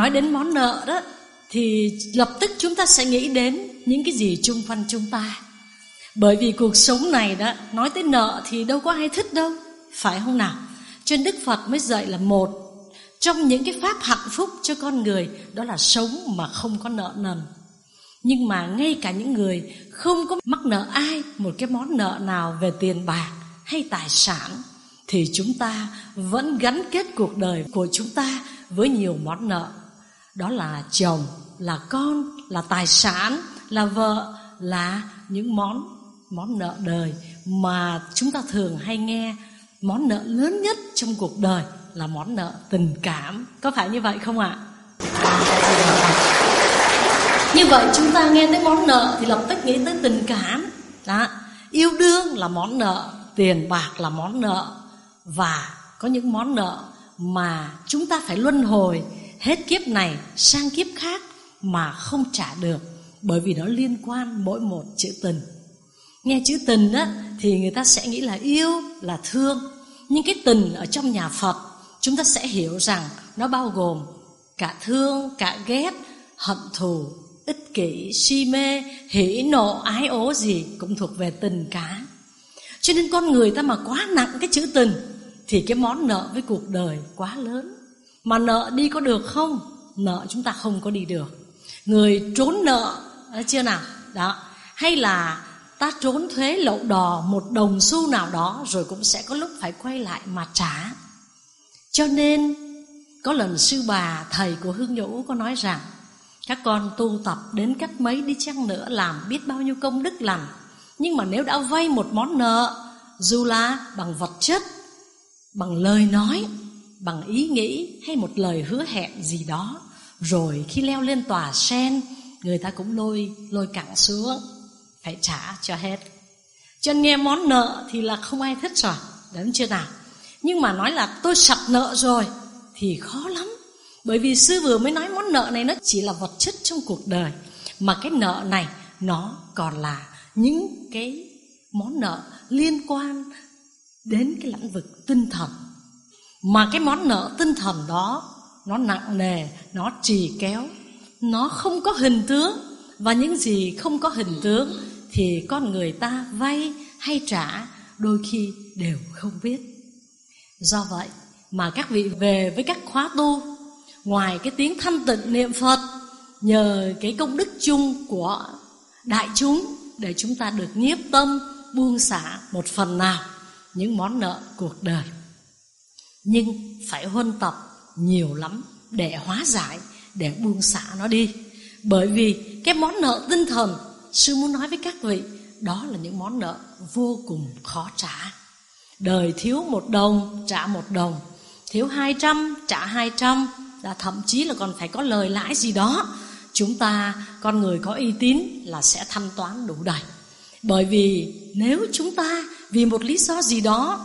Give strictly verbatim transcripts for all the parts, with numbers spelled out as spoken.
nói đến món nợ đó thì lập tức chúng ta sẽ nghĩ đến những cái gì chung quanh chúng ta. Bởi vì cuộc sống này đó, nói tới nợ thì đâu có ai thích đâu, phải không nào? Cho nên Đức Phật mới dạy là một trong những cái pháp hạnh phúc cho con người đó là sống mà không có nợ nần. Nhưng mà ngay cả những người không có mắc nợ ai một cái món nợ nào về tiền bạc hay tài sản, thì chúng ta vẫn gắn kết cuộc đời của chúng ta với nhiều món nợ. Đó là chồng, là con, là tài sản, là vợ, là những món món nợ đời mà chúng ta thường hay nghe. Món nợ lớn nhất trong cuộc đời là món nợ tình cảm. Có phải như vậy không ạ? Như vậy chúng ta nghe tới món nợ thì lập tức nghĩ tới tình cảm. Đó. Yêu đương là món nợ, tiền bạc là món nợ, và có những món nợ mà chúng ta phải luân hồi hết kiếp này sang kiếp khác mà không trả được, bởi vì nó liên quan mỗi một chữ tình. Nghe chữ tình á thì người ta sẽ nghĩ là yêu, là thương. Nhưng cái tình ở trong nhà Phật chúng ta sẽ hiểu rằng nó bao gồm cả thương, cả ghét, hận thù, ích kỷ, si mê, hỉ nộ, ái ố gì cũng thuộc về tình cả. Cho nên con người ta mà quá nặng cái chữ tình thì cái món nợ với cuộc đời quá lớn. Mà nợ đi có được không? Nợ chúng ta không có đi được. Người trốn nợ, đó chưa nào? Đó. Hay là ta trốn thuế lậu đò một đồng xu nào đó, rồi cũng sẽ có lúc phải quay lại mà trả. Cho nên có lần sư bà, thầy của Hương Nhũ có nói rằng các con tu tập đến cách mấy đi chăng nữa, làm biết bao nhiêu công đức lành, nhưng mà nếu đã vay một món nợ, dù là bằng vật chất, bằng lời nói, bằng ý nghĩ hay một lời hứa hẹn gì đó, rồi khi leo lên tòa sen, người ta cũng lôi lôi cẳng xuống, phải trả cho hết. Cho nên nghe món nợ thì là không ai thích rồi, đúng chưa nào? Nhưng mà nói là tôi sạch nợ rồi thì khó lắm. Bởi vì sư vừa mới nói món nợ này nó chỉ là vật chất trong cuộc đời, mà cái nợ này nó còn là những cái món nợ liên quan đến cái lĩnh vực tinh thần. Mà cái món nợ tinh thần đó nó nặng nề, nó trì kéo, nó không có hình tướng. Và những gì không có hình tướng thì con người ta vay hay trả đôi khi đều không biết. Do vậy mà các vị về với các khóa tu, ngoài cái tiếng thanh tịnh niệm Phật, nhờ cái công đức chung của đại chúng để chúng ta được nhiếp tâm buông xả một phần nào những món nợ cuộc đời. Nhưng phải huân tập nhiều lắm để hóa giải, để buông xả nó đi. Bởi vì cái món nợ tinh thần, sư muốn nói với các vị, đó là những món nợ vô cùng khó trả. Đời thiếu một đồng, trả một đồng. Thiếu hai trăm, trả hai trăm. Đã thậm chí là còn phải có lời lãi gì đó. Chúng ta, con người có uy tín là sẽ thanh toán đủ đầy. Bởi vì nếu chúng ta vì một lý do gì đó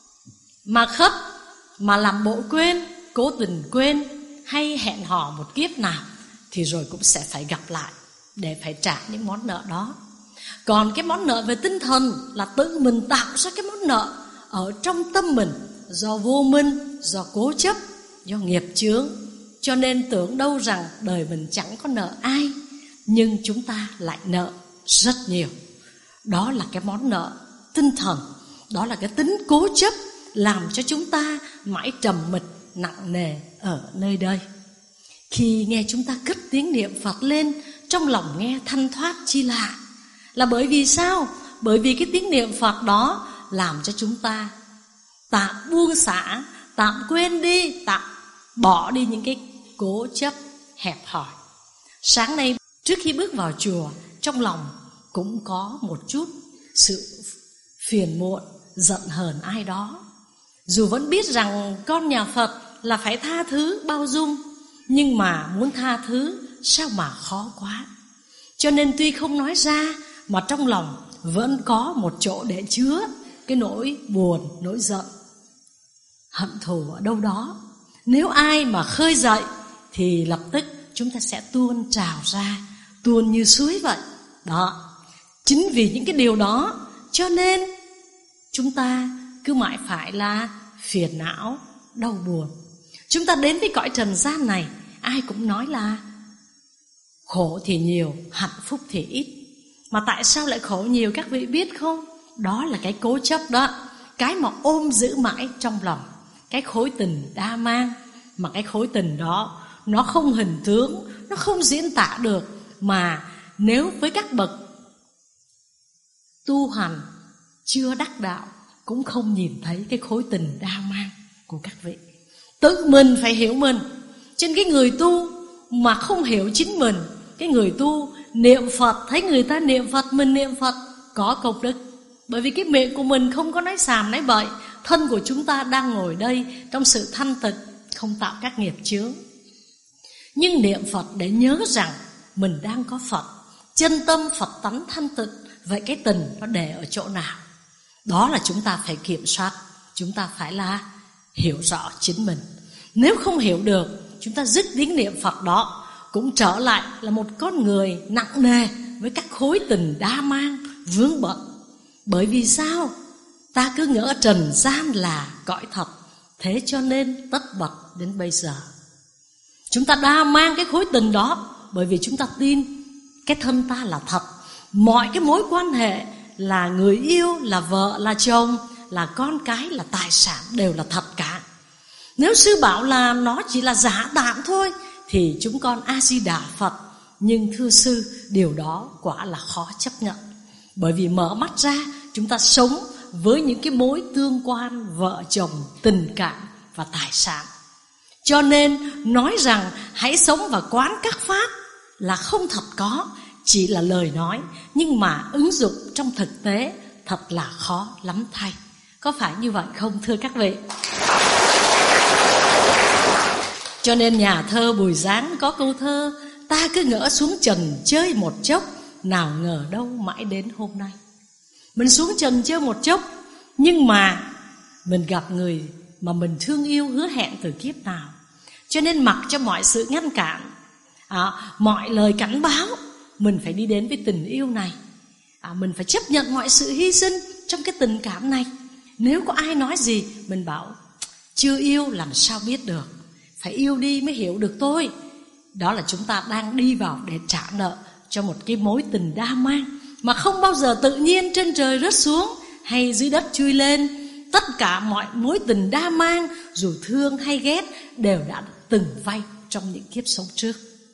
mà khất, mà làm bộ quên, cố tình quên, hay hẹn hò một kiếp nào, thì rồi cũng sẽ phải gặp lại để phải trả những món nợ đó. Còn cái món nợ về tinh thần là tự mình tạo ra cái món nợ ở trong tâm mình, do vô minh, do cố chấp, do nghiệp chướng. Cho nên tưởng đâu rằng đời mình chẳng có nợ ai, nhưng chúng ta lại nợ rất nhiều. Đó là cái món nợ tinh thần. Đó là cái tính cố chấp làm cho chúng ta mãi trầm mịch nặng nề ở nơi đây. Khi nghe chúng ta cất tiếng niệm Phật lên, trong lòng nghe thanh thoát chi lạ. Là bởi vì sao? Bởi vì cái tiếng niệm Phật đó làm cho chúng ta tạm buông xả, tạm quên đi, tạm bỏ đi những cái cố chấp hẹp hòi. Sáng nay trước khi bước vào chùa, trong lòng cũng có một chút sự phiền muộn, giận hờn ai đó. Dù vẫn biết rằng con nhà Phật là phải tha thứ, bao dung, nhưng mà muốn tha thứ sao mà khó quá. Cho nên tuy không nói ra, mà trong lòng vẫn có một chỗ để chứa cái nỗi buồn, nỗi giận, hận thù ở đâu đó. Nếu ai mà khơi dậy thì lập tức chúng ta sẽ tuôn trào ra, tuôn như suối vậy. Đó. Chính vì những cái điều đó cho nên chúng ta cứ mãi phải là phiền não, đau buồn. Chúng ta đến với cõi trần gian này, ai cũng nói là khổ thì nhiều, hạnh phúc thì ít. Mà tại sao lại khổ nhiều các vị biết không? Đó là cái cố chấp đó, cái mà ôm giữ mãi trong lòng, cái khối tình đa mang. Mà cái khối tình đó nó không hình tướng, nó không diễn tả được. Mà nếu với các bậc tu hành chưa đắc đạo cũng không nhìn thấy cái khối tình đa mang của các vị. Tự mình phải hiểu mình. Trên cái người tu mà không hiểu chính mình, cái người tu niệm Phật, thấy người ta niệm Phật, mình niệm Phật, có công đức. Bởi vì cái miệng của mình không có nói xàm nói bậy. Thân của chúng ta đang ngồi đây trong sự thanh tịnh, không tạo các nghiệp chướng. Nhưng niệm Phật để nhớ rằng mình đang có Phật, chân tâm Phật tánh thanh tịnh. Vậy cái tình nó để ở chỗ nào? Đó là chúng ta phải kiểm soát. Chúng ta phải là hiểu rõ chính mình. Nếu không hiểu được, chúng ta dứt tiếng niệm Phật đó cũng trở lại là một con người nặng nề với các khối tình đa mang, vướng bận. Bởi vì sao? Ta cứ ngỡ trần gian là cõi thật, thế cho nên tất bật đến bây giờ. Chúng ta đa mang cái khối tình đó bởi vì chúng ta tin cái thân ta là thật. Mọi cái mối quan hệ là người yêu, là vợ, là chồng, là con cái, là tài sản đều là thật cả. Nếu sư bảo là nó chỉ là giả tạm thôi thì chúng con A-di-đà Phật. Nhưng thưa sư, điều đó quả là khó chấp nhận. Bởi vì mở mắt ra, chúng ta sống với những cái mối tương quan vợ chồng, tình cảm và tài sản. Cho nên nói rằng hãy sống và quán các pháp là không thật có, chỉ là lời nói. Nhưng mà ứng dụng trong thực tế thật là khó lắm thay. Có phải như vậy không thưa các vị? Cho nên nhà thơ Bùi Giáng có câu thơ: ta cứ ngỡ xuống trần chơi một chốc, nào ngờ đâu mãi đến hôm nay. Mình xuống trần chơi một chốc, nhưng mà mình gặp người mà mình thương yêu hứa hẹn từ kiếp nào. Cho nên mặc cho mọi sự ngăn cản, à, mọi lời cảnh báo, mình phải đi đến với tình yêu này. à, Mình phải chấp nhận mọi sự hy sinh trong cái tình cảm này. Nếu có ai nói gì, mình bảo chưa yêu làm sao biết được, phải yêu đi mới hiểu được tôi. Đó là chúng ta đang đi vào để trả nợ cho một cái mối tình đa mang, mà không bao giờ tự nhiên trên trời rớt xuống hay dưới đất chui lên. Tất cả mọi mối tình đa mang, dù thương hay ghét, đều đã từng vay trong những kiếp sống trước,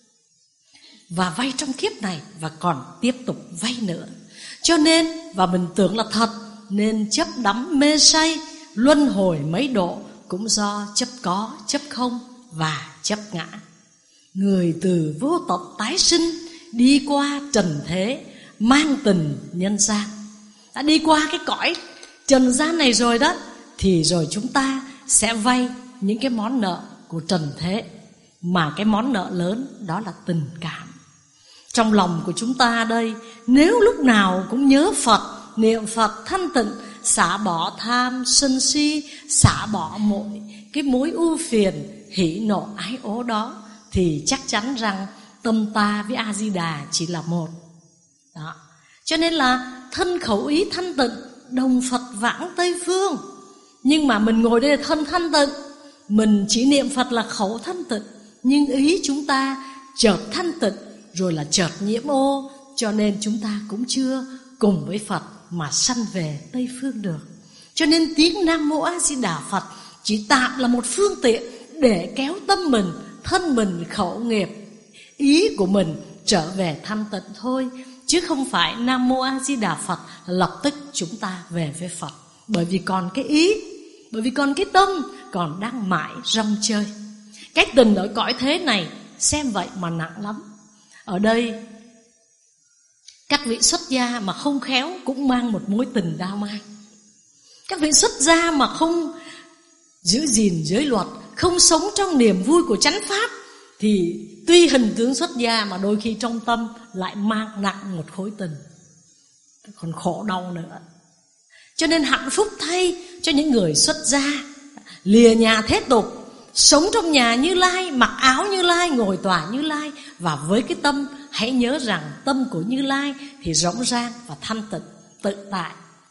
và vay trong kiếp này, và còn tiếp tục vay nữa. Cho nên, và mình tưởng là thật, nên chấp đắm mê say, luân hồi mấy độ, cũng do chấp có, chấp không và chấp ngã. Người từ vô tận tái sinh, đi qua trần thế, mang tình nhân gian. Đã đi qua cái cõi trần gian này rồi đó, thì rồi chúng ta sẽ vay những cái món nợ của trần thế. Mà cái món nợ lớn đó là tình cảm. Trong lòng của chúng ta đây, nếu lúc nào cũng nhớ Phật, niệm Phật thanh tịnh, xả bỏ tham sân si, xả bỏ mọi cái mối ưu phiền hỉ nộ ái ố đó, thì chắc chắn rằng tâm ta với A-di-đà chỉ là một. Đó. Cho nên là thân khẩu ý thanh tịnh, đồng Phật vãng Tây Phương. Nhưng mà mình ngồi đây là thân thanh tịnh, mình chỉ niệm Phật là khẩu thanh tịnh, nhưng ý chúng ta chợt thanh tịnh rồi là chợt nhiễm ô. Cho nên chúng ta cũng chưa cùng với Phật mà sanh về Tây Phương được. Cho nên tiếng Nam Mô A Di Đà Phật chỉ tạm là một phương tiện để kéo tâm mình, thân mình, khẩu nghiệp, ý của mình trở về thanh tịnh thôi, chứ không phải Nam Mô A Di Đà Phật lập tức chúng ta về với Phật. Bởi vì còn cái ý, bởi vì còn cái tâm còn đang mãi rong chơi. Cái tình ở cõi thế này xem vậy mà nặng lắm. Ở đây các vị xuất gia mà không khéo cũng mang một mối tình đa mang. Các vị xuất gia mà không giữ gìn giới luật, không sống trong niềm vui của chánh pháp, thì tuy hình tướng xuất gia mà đôi khi trong tâm lại mang nặng một khối tình, còn khổ đau nữa. Cho nên hạnh phúc thay cho những người xuất gia, lìa nhà thế tục, sống trong nhà Như Lai, mặc áo Như Lai, ngồi tòa Như Lai. Và với cái tâm, hãy nhớ rằng tâm của Như Lai thì rỗng rang và thanh tịnh, tự tại.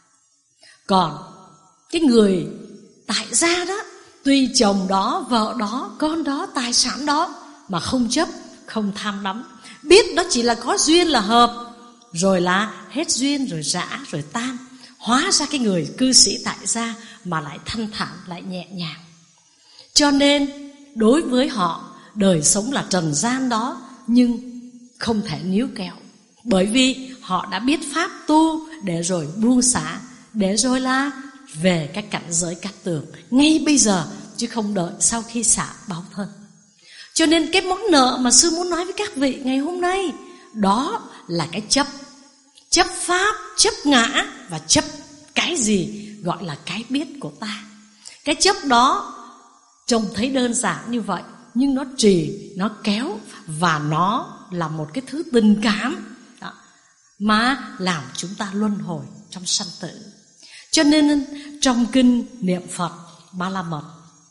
Còn cái người tại gia đó, tuy chồng đó, vợ đó, con đó, tài sản đó mà không chấp, không tham đắm. Biết đó chỉ là có duyên là hợp, rồi là hết duyên, rồi rã, rồi tan. Hóa ra cái người cư sĩ tại gia mà lại thanh thản, lại nhẹ nhàng. Cho nên đối với họ, đời sống là trần gian đó, nhưng không thể níu kéo. Bởi vì họ đã biết pháp tu để rồi buông xả, để rồi là về cái cảnh giới cát tường ngay bây giờ, chứ không đợi sau khi xả báo thân. Cho nên cái món nợ mà sư muốn nói với các vị ngày hôm nay, đó là cái chấp. Chấp pháp, chấp ngã và chấp cái gì gọi là cái biết của ta. Cái chấp đó trông thấy đơn giản như vậy, nhưng nó trì, nó kéo, và nó là một cái thứ tình cảm đó, mà làm chúng ta luân hồi trong sanh tử. Cho nên trong kinh niệm Phật Ba La Mật,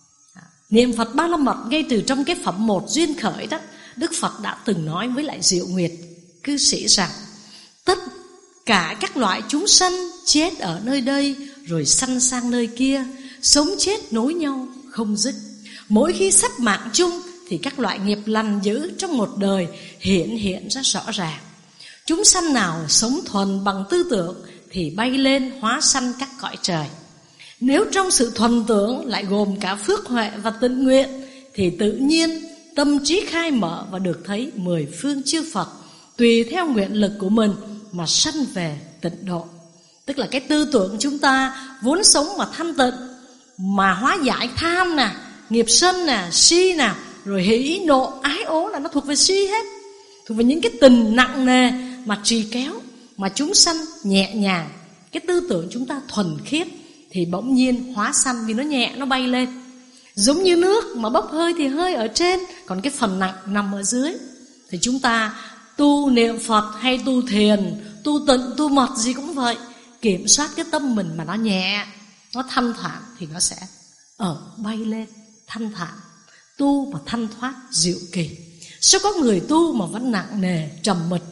niệm Phật Ba La Mật ngay từ trong cái phẩm một duyên khởi đó, Đức Phật đã từng nói với lại Diệu Nguyệt cư sĩ rằng: tất cả các loại chúng sanh chết ở nơi đây rồi sanh sang nơi kia, sống chết nối nhau không dứt. Mỗi khi sắp mạng chung thì các loại nghiệp lành dữ trong một đời hiện hiện ra rõ ràng. Chúng sanh nào sống thuần bằng tư tưởng thì bay lên hóa sanh các cõi trời. Nếu trong sự thuần tưởng lại gồm cả phước huệ và tịnh nguyện, thì tự nhiên tâm trí khai mở và được thấy mười phương chư Phật tùy theo nguyện lực của mình mà sanh về tịnh độ. Tức là cái tư tưởng chúng ta vốn sống mà thanh tịnh, mà hóa giải tham nè, nghiệp sân nè, si nè, rồi hỷ nộ ái ố là nó thuộc về si hết, thuộc về những cái tình nặng nề mà trì kéo. Mà chúng sanh nhẹ nhàng, cái tư tưởng chúng ta thuần khiết, thì bỗng nhiên hóa sanh, vì nó nhẹ, nó bay lên. Giống như nước mà bốc hơi thì hơi ở trên, còn cái phần nặng nằm ở dưới. Thì chúng ta tu niệm Phật hay tu thiền, tu tịnh, tu mật gì cũng vậy, kiểm soát cái tâm mình mà nó nhẹ, nó thanh thản thì nó sẽ ở bay lên thanh thản. Tu mà thanh thoát diệu kỳ. Sao có người tu mà vẫn nặng nề trầm mịch?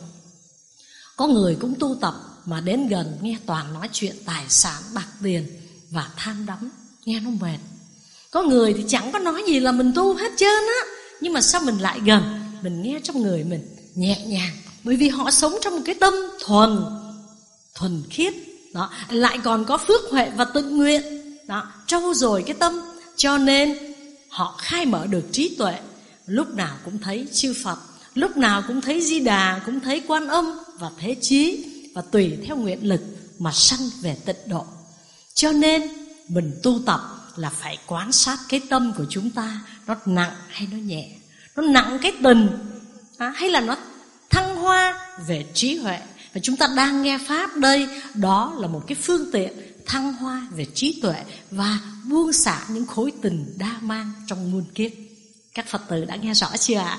Có người cũng tu tập mà đến gần nghe toàn nói chuyện tài sản, bạc tiền và tham đắm, nghe nó mệt. Có người thì chẳng có nói gì là mình tu hết trơn á, nhưng mà sao mình lại gần, mình nghe trong người mình nhẹ nhàng, bởi vì họ sống trong một cái tâm thuần thuần khiết đó, lại còn có phước huệ và tịnh nguyện đó, trau dồi cái tâm, cho nên họ khai mở được trí tuệ. Lúc nào cũng thấy chư Phật, lúc nào cũng thấy Di Đà, cũng thấy Quan Âm và Thế Chí, và tùy theo nguyện lực mà sanh về tịnh độ. Cho nên mình tu tập là phải quan sát cái tâm của chúng ta, nó nặng hay nó nhẹ, nó nặng cái tình à, hay là nó thăng hoa về trí huệ. Và chúng ta đang nghe Pháp đây, đó là một cái phương tiện thăng hoa về trí tuệ và buông xả những khối tình đa mang trong muôn kiếp. Các Phật tử đã nghe rõ chưa ạ?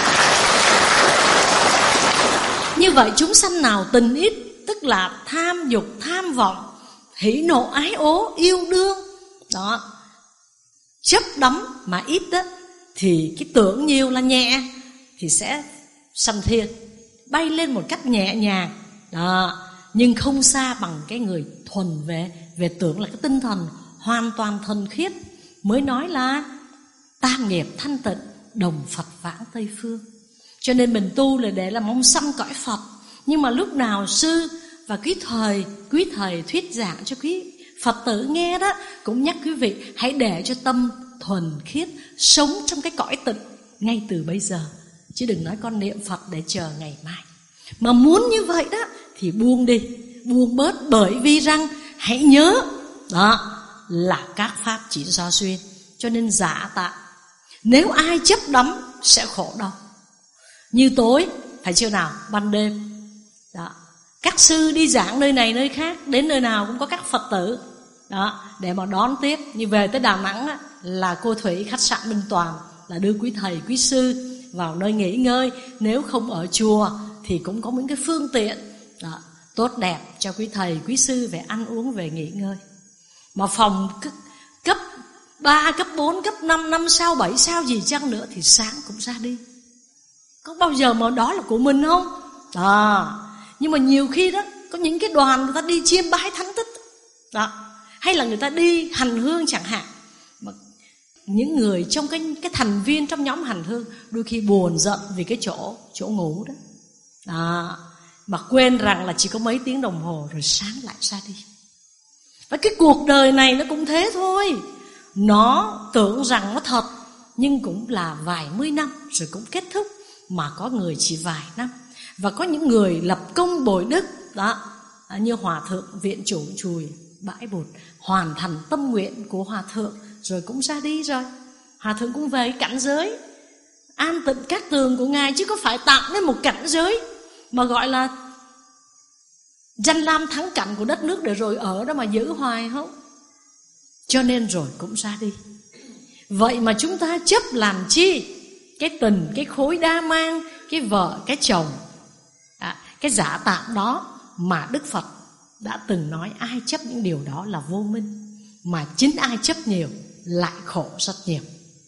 Như vậy chúng sanh nào tình ít, tức là tham dục, tham vọng, hỷ nộ ái ố, yêu đương đó, chấp đắm mà ít đó, thì cái tưởng nhiều là nhẹ thì sẽ sanh thiên, bay lên một cách nhẹ nhàng đó, nhưng không xa bằng cái người thuần về về tưởng, là cái tinh thần hoàn toàn thuần khiết, mới nói là tam nghiệp thanh tịnh, đồng Phật vãng Tây phương. Cho nên mình tu là để là mong sanh cõi Phật. Nhưng mà lúc nào sư và quý thầy quý thầy thuyết giảng cho quý Phật tử nghe đó, cũng nhắc quý vị hãy để cho tâm thuần khiết, sống trong cái cõi tịnh ngay từ bây giờ, chứ đừng nói con niệm Phật để chờ ngày mai. Mà muốn như vậy đó thì buông đi, buông bớt, bởi vì rằng hãy nhớ đó là các pháp chỉ do duyên. Cho nên giả tạ, nếu ai chấp đắm sẽ khổ đau. Như tối, phải chưa nào, ban đêm đó, các sư đi giảng nơi này nơi khác, đến nơi nào cũng có các Phật tử đó để mà đón tiếp. Như về tới Đà Nẵng á, là cô Thủy khách sạn Minh Toàn là đưa quý thầy quý sư vào nơi nghỉ ngơi. Nếu không ở chùa thì cũng có những cái phương tiện đó, tốt đẹp cho quý thầy quý sư về ăn uống, về nghỉ ngơi. Mà phòng cấp ba, cấp bốn, cấp năm, năm sao, bảy sao gì chăng nữa thì sáng cũng ra đi. Có bao giờ mà đó là của mình không? À, nhưng mà nhiều khi đó có những cái đoàn người ta đi chiêm bái thánh tích đó, hay là người ta đi hành hương chẳng hạn, mà những người trong cái cái thành viên trong nhóm hành hương đôi khi buồn giận vì cái chỗ chỗ ngủ đó. Đó, mà quên rằng là chỉ có mấy tiếng đồng hồ rồi sáng lại ra đi. Và cái cuộc đời này nó cũng thế thôi. Nó tưởng rằng nó thật, nhưng cũng là vài mươi năm rồi cũng kết thúc. Mà có người chỉ vài năm. Và có những người lập công bồi đức đó, như Hòa Thượng Viện Chủ Chùi Bãi Bột, hoàn thành tâm nguyện của Hòa Thượng rồi cũng ra đi rồi. Hòa Thượng cũng về cảnh giới an tịnh các tường của Ngài, chứ có phải tạm đến một cảnh giới mà gọi là danh lam thắng cảnh của đất nước để rồi ở đó mà giữ hoài không? Cho nên rồi cũng ra đi. Vậy mà chúng ta chấp làm chi? Cái tình, cái khối đa mang, cái vợ, cái chồng, à, cái giả tạm đó mà Đức Phật đã từng nói ai chấp những điều đó là vô minh. Mà chính ai chấp nhiều lại khổ rất nhiều.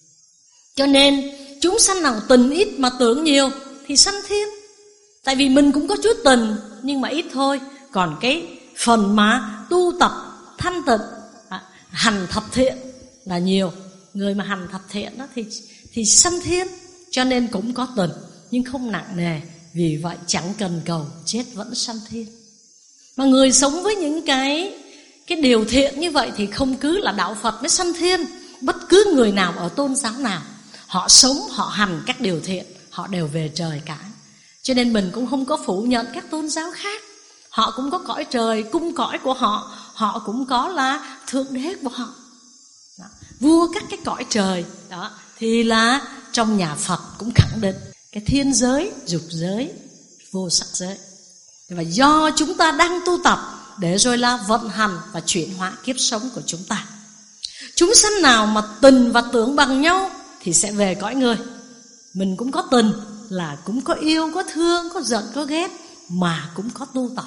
Cho nên chúng sanh nào tình ít mà tưởng nhiều thì sanh thiên. Tại vì mình cũng có chút tình nhưng mà ít thôi. Còn cái phần mà tu tập thanh tịnh, à, hành thập thiện là nhiều. Người mà hành thập thiện đó thì, thì sanh thiên. Cho nên cũng có tình nhưng không nặng nề. Vì vậy chẳng cần cầu, chết vẫn sanh thiên. Mà người sống với những cái Cái điều thiện như vậy thì không cứ là đạo Phật mới sanh thiên. Bất cứ người nào ở tôn giáo nào, họ sống, họ hành các điều thiện, họ đều về trời cả. Cho nên mình cũng không có phủ nhận các tôn giáo khác. Họ cũng có cõi trời, cung cõi của họ. Họ cũng có là thượng đế của họ đó, vua các cái cõi trời đó. Thì là trong nhà Phật cũng khẳng định cái thiên giới, dục giới, vô sắc giới. Và do chúng ta đang tu tập để rồi là vận hành và chuyển hóa kiếp sống của chúng ta. Chúng sanh nào mà tình và tưởng bằng nhau thì sẽ về cõi người. Mình cũng có tình là cũng có yêu, có thương, có giận, có ghét, mà cũng có tu tập.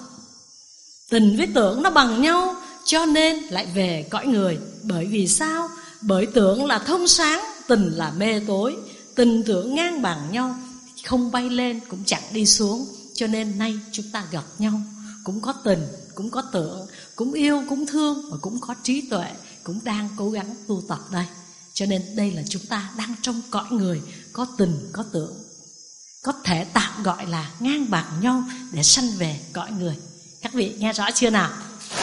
Tình với tưởng nó bằng nhau, cho nên lại về cõi người. Bởi vì sao? Bởi tưởng là thông sáng, tình là mê tối. Tình tưởng ngang bằng nhau, không bay lên cũng chẳng đi xuống. Cho nên nay chúng ta gặp nhau, cũng có tình, cũng có tưởng, cũng yêu, cũng thương, và cũng có trí tuệ, cũng đang cố gắng tu tập đây. Cho nên đây là chúng ta đang trong cõi người, có tình, có tưởng, có thể tạm gọi là ngang bằng nhau để sanh về cõi người. Các vị nghe rõ chưa nào?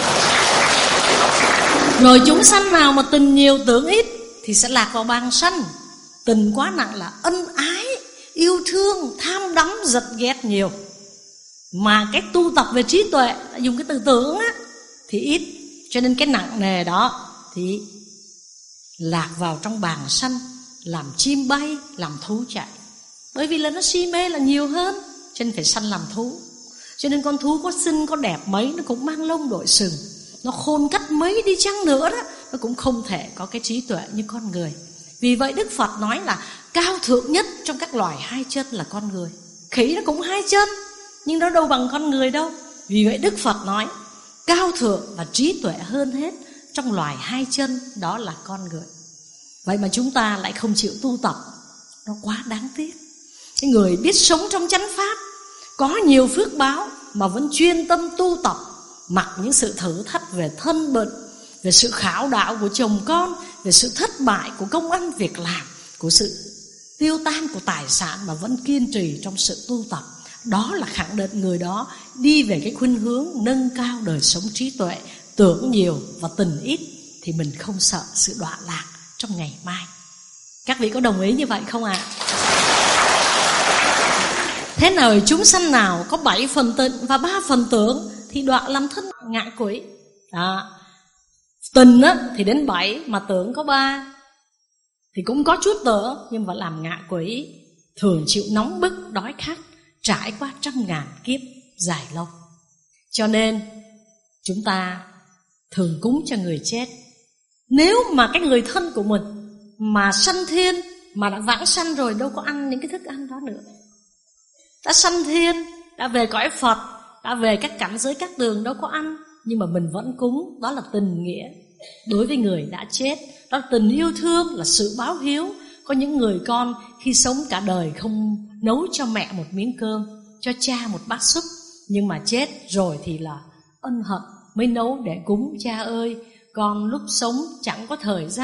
Rồi chúng sanh nào mà tình nhiều tưởng ít thì sẽ lạc vào bàng sanh. Tình quá nặng là ân ái, yêu thương, tham đắm, giật ghét nhiều. Mà cái tu tập về trí tuệ, dùng cái từ tưởng á, thì ít. Cho nên cái nặng nề đó thì lạc vào trong bàng sanh, làm chim bay, làm thú chạy. Bởi vì là nó si mê là nhiều hơn, cho nên phải sanh làm thú. Cho nên con thú có xinh, có đẹp mấy, nó cũng mang lông đội sừng. Nó khôn cách mấy đi chăng nữa đó, nó cũng không thể có cái trí tuệ như con người. Vì vậy Đức Phật nói là cao thượng nhất trong các loài hai chân là con người. Khỉ nó cũng hai chân, nhưng nó đâu bằng con người đâu. Vì vậy Đức Phật nói cao thượng và trí tuệ hơn hết trong loài hai chân, đó là con người. Vậy mà chúng ta lại không chịu tu tập, nó quá đáng tiếc. Cái người biết sống trong chánh pháp, có nhiều phước báo mà vẫn chuyên tâm tu tập, mặc những sự thử thách về thân bệnh, về sự khảo đạo của chồng con, về sự thất bại của công ăn việc làm, của sự tiêu tan của tài sản, mà vẫn kiên trì trong sự tu tập. Đó là khẳng định người đó đi về cái khuynh hướng nâng cao đời sống trí tuệ. Tưởng nhiều và tình ít thì mình không sợ sự đọa lạc trong ngày mai. Các vị có đồng ý như vậy không ạ? À? Thế nào chúng sanh nào có bảy phần tình và ba phần tưởng thì đọa làm thân ngạ quỷ. Đó. Tình á, thì đến bảy mà tưởng có ba, thì cũng có chút tưởng nhưng mà làm ngạ quỷ, thường chịu nóng bức, đói khát, trải qua trăm ngàn kiếp dài lâu. Cho nên chúng ta thường cúng cho người chết. Nếu mà cái người thân của mình mà sanh thiên, mà đã vãng sanh rồi, đâu có ăn những cái thức ăn đó nữa. Đã sanh thiên, đã về cõi Phật, đã về các cảnh giới các tường, đâu có ăn, nhưng mà mình vẫn cúng. Đó là tình nghĩa đối với người đã chết. Đó là tình yêu thương, là sự báo hiếu. Có những người con khi sống cả đời không nấu cho mẹ một miếng cơm, cho cha một bát súp, nhưng mà chết rồi thì là ân hận mới nấu để cúng. Cha ơi, con lúc sống chẳng có thời gian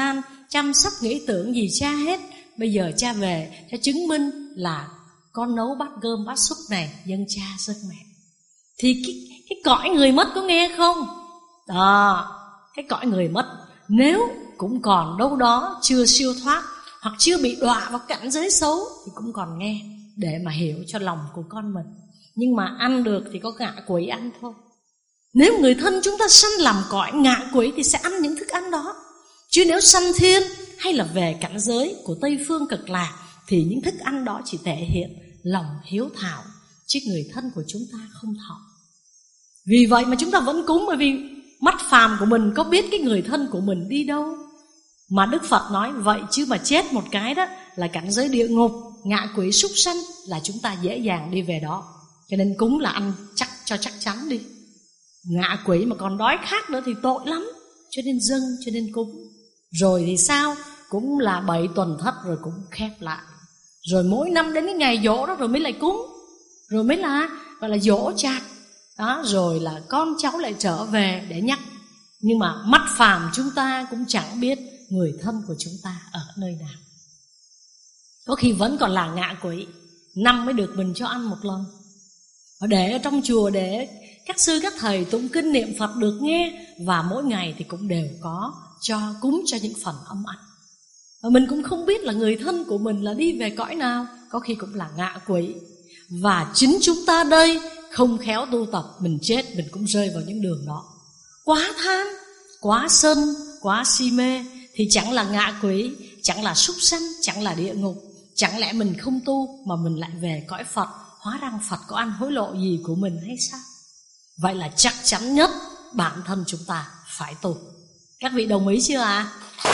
chăm sóc nghĩ tưởng gì cha hết. Bây giờ cha về, cha chứng minh là con nấu bát cơm bát súp này dâng cha dâng mẹ. Thì cái, cái cõi người mất có nghe không? Đó, cái cõi người mất nếu cũng còn đâu đó chưa siêu thoát, hoặc chưa bị đọa vào cảnh giới xấu, thì cũng còn nghe để mà hiểu cho lòng của con mình. Nhưng mà ăn được thì có ngạ quỷ ăn thôi. Nếu người thân chúng ta sanh làm cõi ngạ quỷ thì sẽ ăn những thức ăn đó. Chứ nếu sanh thiên hay là về cảnh giới của Tây Phương Cực Lạc thì những thức ăn đó chỉ thể hiện lòng hiếu thảo, chứ người thân của chúng ta không thọ. Vì vậy mà chúng ta vẫn cúng, bởi vì mắt phàm của mình có biết cái người thân của mình đi đâu. Mà Đức Phật nói vậy chứ mà chết một cái đó là cảnh giới địa ngục, ngạ quỷ súc sanh là chúng ta dễ dàng đi về đó. Cho nên cúng là ăn chắc cho chắc chắn đi. Ngạ quỷ mà còn đói khát nữa thì tội lắm. Cho nên dâng, cho nên cúng. Rồi thì sao? Cũng là bảy tuần thất rồi cũng khép lại. Rồi mỗi năm đến cái ngày giỗ đó rồi mới lại cúng. Rồi mới là gọi là giỗ chạp đó. Rồi là con cháu lại trở về để nhắc. Nhưng mà mắt phàm chúng ta cũng chẳng biết người thân của chúng ta ở nơi nào. Có khi vẫn còn là ngạ quỷ. Năm mới được mình cho ăn một lần. Và để ở trong chùa để các sư các thầy tụng kinh niệm Phật được nghe. Và mỗi ngày thì cũng đều có cho cúng cho những phần âm ạch. Và mình cũng không biết là người thân của mình là đi về cõi nào. Có khi cũng là ngạ quỷ. Và chính chúng ta đây không khéo tu tập, mình chết mình cũng rơi vào những đường đó. Quá tham, quá sân, quá si mê thì chẳng là ngạ quỷ, chẳng là súc sanh, chẳng là địa ngục. Chẳng lẽ mình không tu mà mình lại về cõi Phật? Hóa ra Phật có ăn hối lộ gì của mình hay sao? Vậy là chắc chắn nhất bản thân chúng ta phải tu. Các vị đồng ý chưa ạ? À?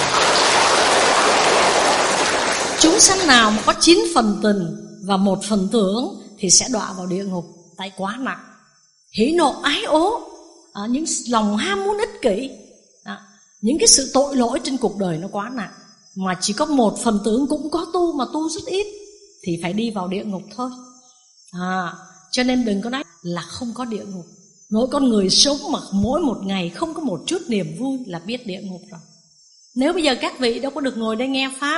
Chúng sanh nào mà có chín phần tình và một phần tưởng thì sẽ đọa vào địa ngục. Tại quá nặng. Hỉ nộ ái ố, à, những lòng ham muốn ích kỷ, à, những cái sự tội lỗi trên cuộc đời nó quá nặng. Mà chỉ có một phần tưởng cũng có tu mà tu rất ít thì phải đi vào địa ngục thôi. À, cho nên đừng có nói là không có địa ngục. Mỗi con người sống mà mỗi một ngày không có một chút niềm vui là biết địa ngục rồi. Nếu bây giờ các vị đâu có được ngồi đây nghe Pháp,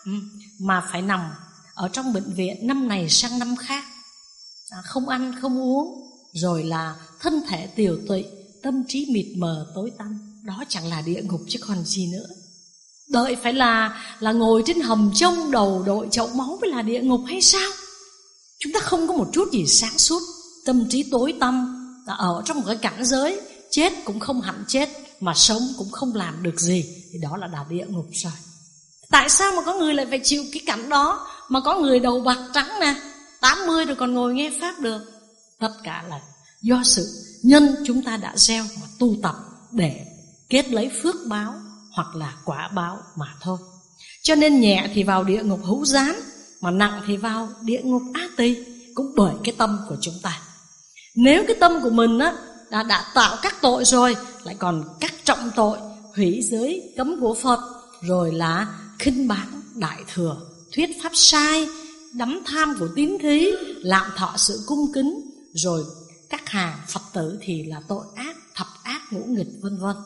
mà phải nằm ở trong bệnh viện năm này sang năm khác, à, không ăn không uống, rồi là thân thể tiều tụy, tâm trí mịt mờ tối tăm, đó chẳng là địa ngục chứ còn gì nữa. Đợi phải là là ngồi trên hầm trông đầu đội chậu máu mới là địa ngục hay sao? Chúng ta không có một chút gì sáng suốt, tâm trí tối tăm, ở trong một cái cảnh giới chết cũng không hẳn chết, mà sống cũng không làm được gì, thì đó là đà địa ngục rồi. Tại sao mà có người lại phải chịu cái cảnh đó, mà có người đầu bạc trắng nè, tám mươi rồi còn ngồi nghe Pháp được? Tất cả là do sự nhân chúng ta đã gieo và tu tập để kết lấy phước báo hoặc là quả báo mà thôi. Cho nên nhẹ thì vào địa ngục hữu gián, mà nặng thì vào địa ngục ác tỳ, cũng bởi cái tâm của chúng ta. Nếu cái tâm của mình á, đã, đã tạo các tội rồi, lại còn các trọng tội, hủy giới cấm của Phật, rồi là khinh báng đại thừa, thuyết pháp sai, đắm tham của tín thí, lạm thọ sự cung kính, rồi các hàng Phật tử thì là tội ác, thập ác ngũ nghịch vân vân,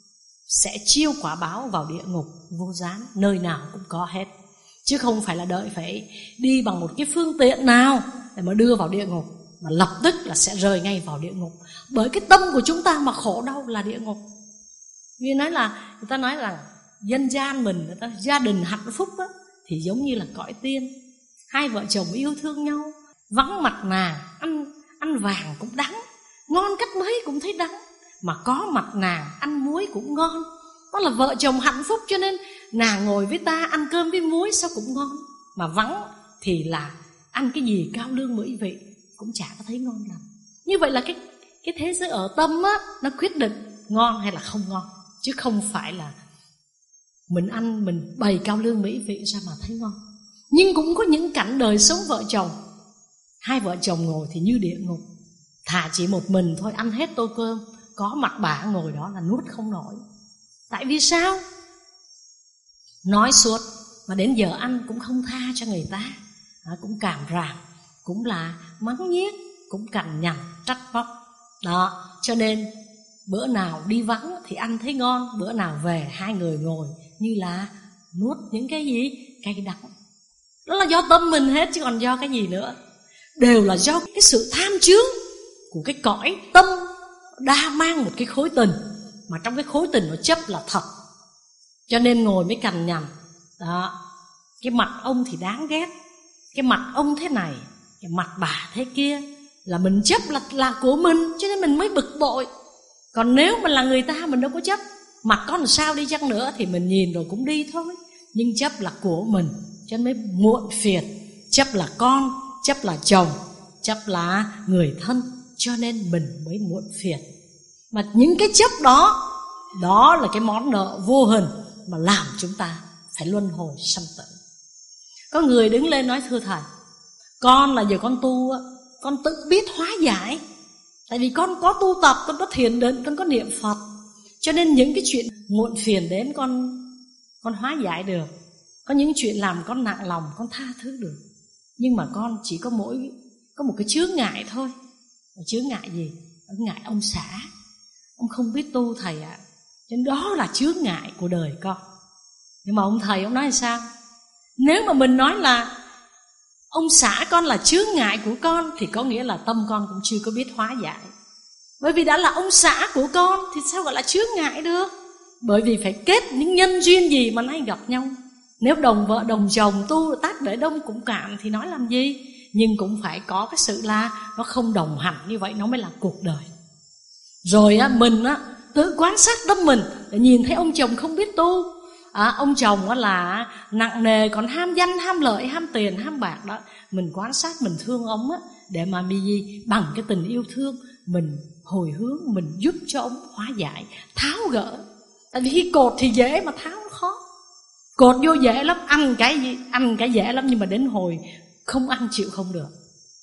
sẽ chiêu quả báo vào địa ngục vô gián, nơi nào cũng có hết. Chứ không phải là đợi phải đi bằng một cái phương tiện nào để mà đưa vào địa ngục, mà lập tức là sẽ rơi ngay vào địa ngục. Bởi cái tâm của chúng ta mà khổ đau là địa ngục. Như nói là, người ta nói rằng dân gian mình, người ta gia đình hạnh phúc á, thì giống như là cõi tiên. Hai vợ chồng yêu thương nhau, vắng mặt nàng, ăn, ăn vàng cũng đắng, ngon cách mấy cũng thấy đắng. Mà có mặt nàng, ăn muối cũng ngon. Đó là vợ chồng hạnh phúc, cho nên nàng ngồi với ta ăn cơm với muối sao cũng ngon. Mà vắng thì là ăn cái gì cao lương mỹ vị cũng chả có thấy ngon lắm. Như vậy là cái, cái thế giới ở tâm á, nó quyết định ngon hay là không ngon, chứ không phải là mình ăn mình bày cao lương mỹ vị ra mà thấy ngon. Nhưng cũng có những cảnh đời sống vợ chồng, hai vợ chồng ngồi thì như địa ngục. Thà chỉ một mình thôi ăn hết tô cơm, có mặt bà ngồi đó là nuốt không nổi. Tại vì sao? Nói suốt mà đến giờ ăn cũng không tha cho người ta, à, cũng càm ràm, cũng là mắng nhiếc, cũng cằn nhằn trách móc. Đó, cho nên bữa nào đi vắng thì ăn thấy ngon, bữa nào về hai người ngồi như là nuốt những cái gì? Cay đắng. Đó là do tâm mình hết chứ còn do cái gì nữa. Đều là do cái sự tham chướng của cái cõi tâm đa mang một cái khối tình, mà trong cái khối tình nó chấp là thật. Cho nên ngồi mới cằn nhằn. Đó, cái mặt ông thì đáng ghét, cái mặt ông thế này, cái mặt bà thế kia, là mình chấp là, là của mình, cho nên mình mới bực bội. Còn nếu mình là người ta mình đâu có chấp. Mặt có làm sao đi chăng nữa thì mình nhìn rồi cũng đi thôi. Nhưng chấp là của mình, cho nên mới muộn phiền. Chấp là con, chấp là chồng, chấp là người thân, cho nên mình mới muộn phiền. Mà những cái chấp đó, đó là cái món nợ vô hình mà làm chúng ta phải luân hồi sanh tử. Có người đứng lên nói: thưa thầy, con là giờ con tu, con tự biết hóa giải. Tại vì con có tu tập, con có thiền định, con có niệm Phật, cho nên những cái chuyện muộn phiền đến con Con hóa giải được. Có những chuyện làm con nặng lòng, con tha thứ được. Nhưng mà con chỉ có mỗi Có một cái chướng ngại thôi. Chướng ngại gì? Ngại ông xã. Ông không biết tu thầy ạ. Cho nên đó là chướng ngại của đời con. Nhưng mà ông thầy ông nói là sao? Nếu mà mình nói là ông xã con là chướng ngại của con, thì có nghĩa là tâm con cũng chưa có biết hóa giải. Bởi vì đã là ông xã của con thì sao gọi là chướng ngại được? Bởi vì phải kết những nhân duyên gì mà nay gặp nhau. Nếu đồng vợ đồng chồng tu tác để đông cũng cạn thì nói làm gì? Nhưng cũng phải có cái sự là nó không đồng hành, như vậy nó mới là cuộc đời. Rồi á, mình á, tự quan sát tâm mình để nhìn thấy ông chồng không biết tu. À, ông chồng á là nặng nề, còn ham danh, ham lợi, ham tiền, ham bạc đó. Mình quan sát, mình thương ông á, để mà vì gì? Bằng cái tình yêu thương mình hồi hướng, mình giúp cho ông hóa giải, tháo gỡ. Tại vì khi cột thì dễ mà tháo nó khó. Cột vô dễ lắm, ăn cái gì ăn cái dễ lắm, nhưng mà đến hồi không ăn chịu không được.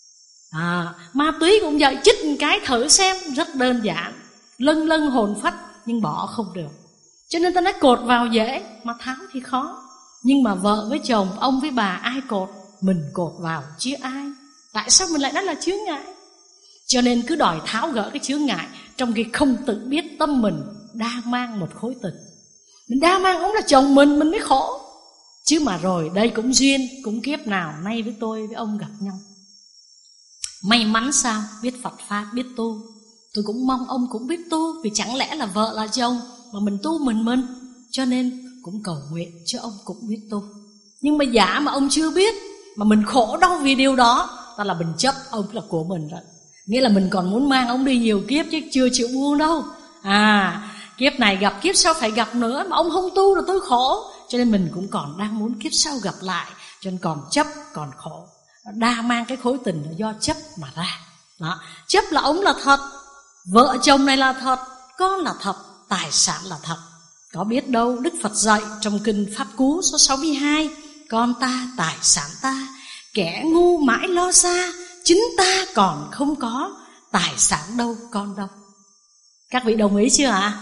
À, ma túy cũng vậy, chích một cái thử xem, rất đơn giản, lân lân hồn phách, nhưng bỏ không được. Cho nên ta nói cột vào dễ mà tháo thì khó. Nhưng mà vợ với chồng, ông với bà, ai cột? Mình cột vào chứ ai. Tại sao mình lại nói là chướng ngại? Cho nên cứ đòi tháo gỡ cái chướng ngại, trong khi không tự biết tâm mình đang mang một khối tình. Mình đang mang ông là chồng mình, mình mới khổ. Chứ mà rồi đây cũng duyên, cũng kiếp nào nay với tôi với ông gặp nhau. May mắn sao? Biết Phật Pháp, biết tu. Tôi cũng mong ông cũng biết tu. Vì chẳng lẽ là vợ là chồng mà mình tu mình mình. Cho nên cũng cầu nguyện cho ông cũng biết tu. Nhưng mà giả mà ông chưa biết, mà mình khổ đau vì điều đó, ta là mình chấp ông là của mình rồi. Nghĩa là mình còn muốn mang ông đi nhiều kiếp chứ chưa chịu buông đâu. À, kiếp này gặp, kiếp sau phải gặp nữa. Mà ông không tu rồi tôi khổ. Cho nên mình cũng còn đang muốn kiếp sau gặp lại. Cho nên còn chấp, còn khổ. Đa mang cái khối tình là do chấp mà ra. Đó. Chấp là ông là thật, vợ chồng này là thật, con là thật, tài sản là thật. Có biết đâu Đức Phật dạy trong kinh Pháp Cú số sáu mươi hai: con ta, tài sản ta, kẻ ngu mãi lo xa, chính ta còn không có, tài sản đâu con đâu. Các vị đồng ý chưa ạ?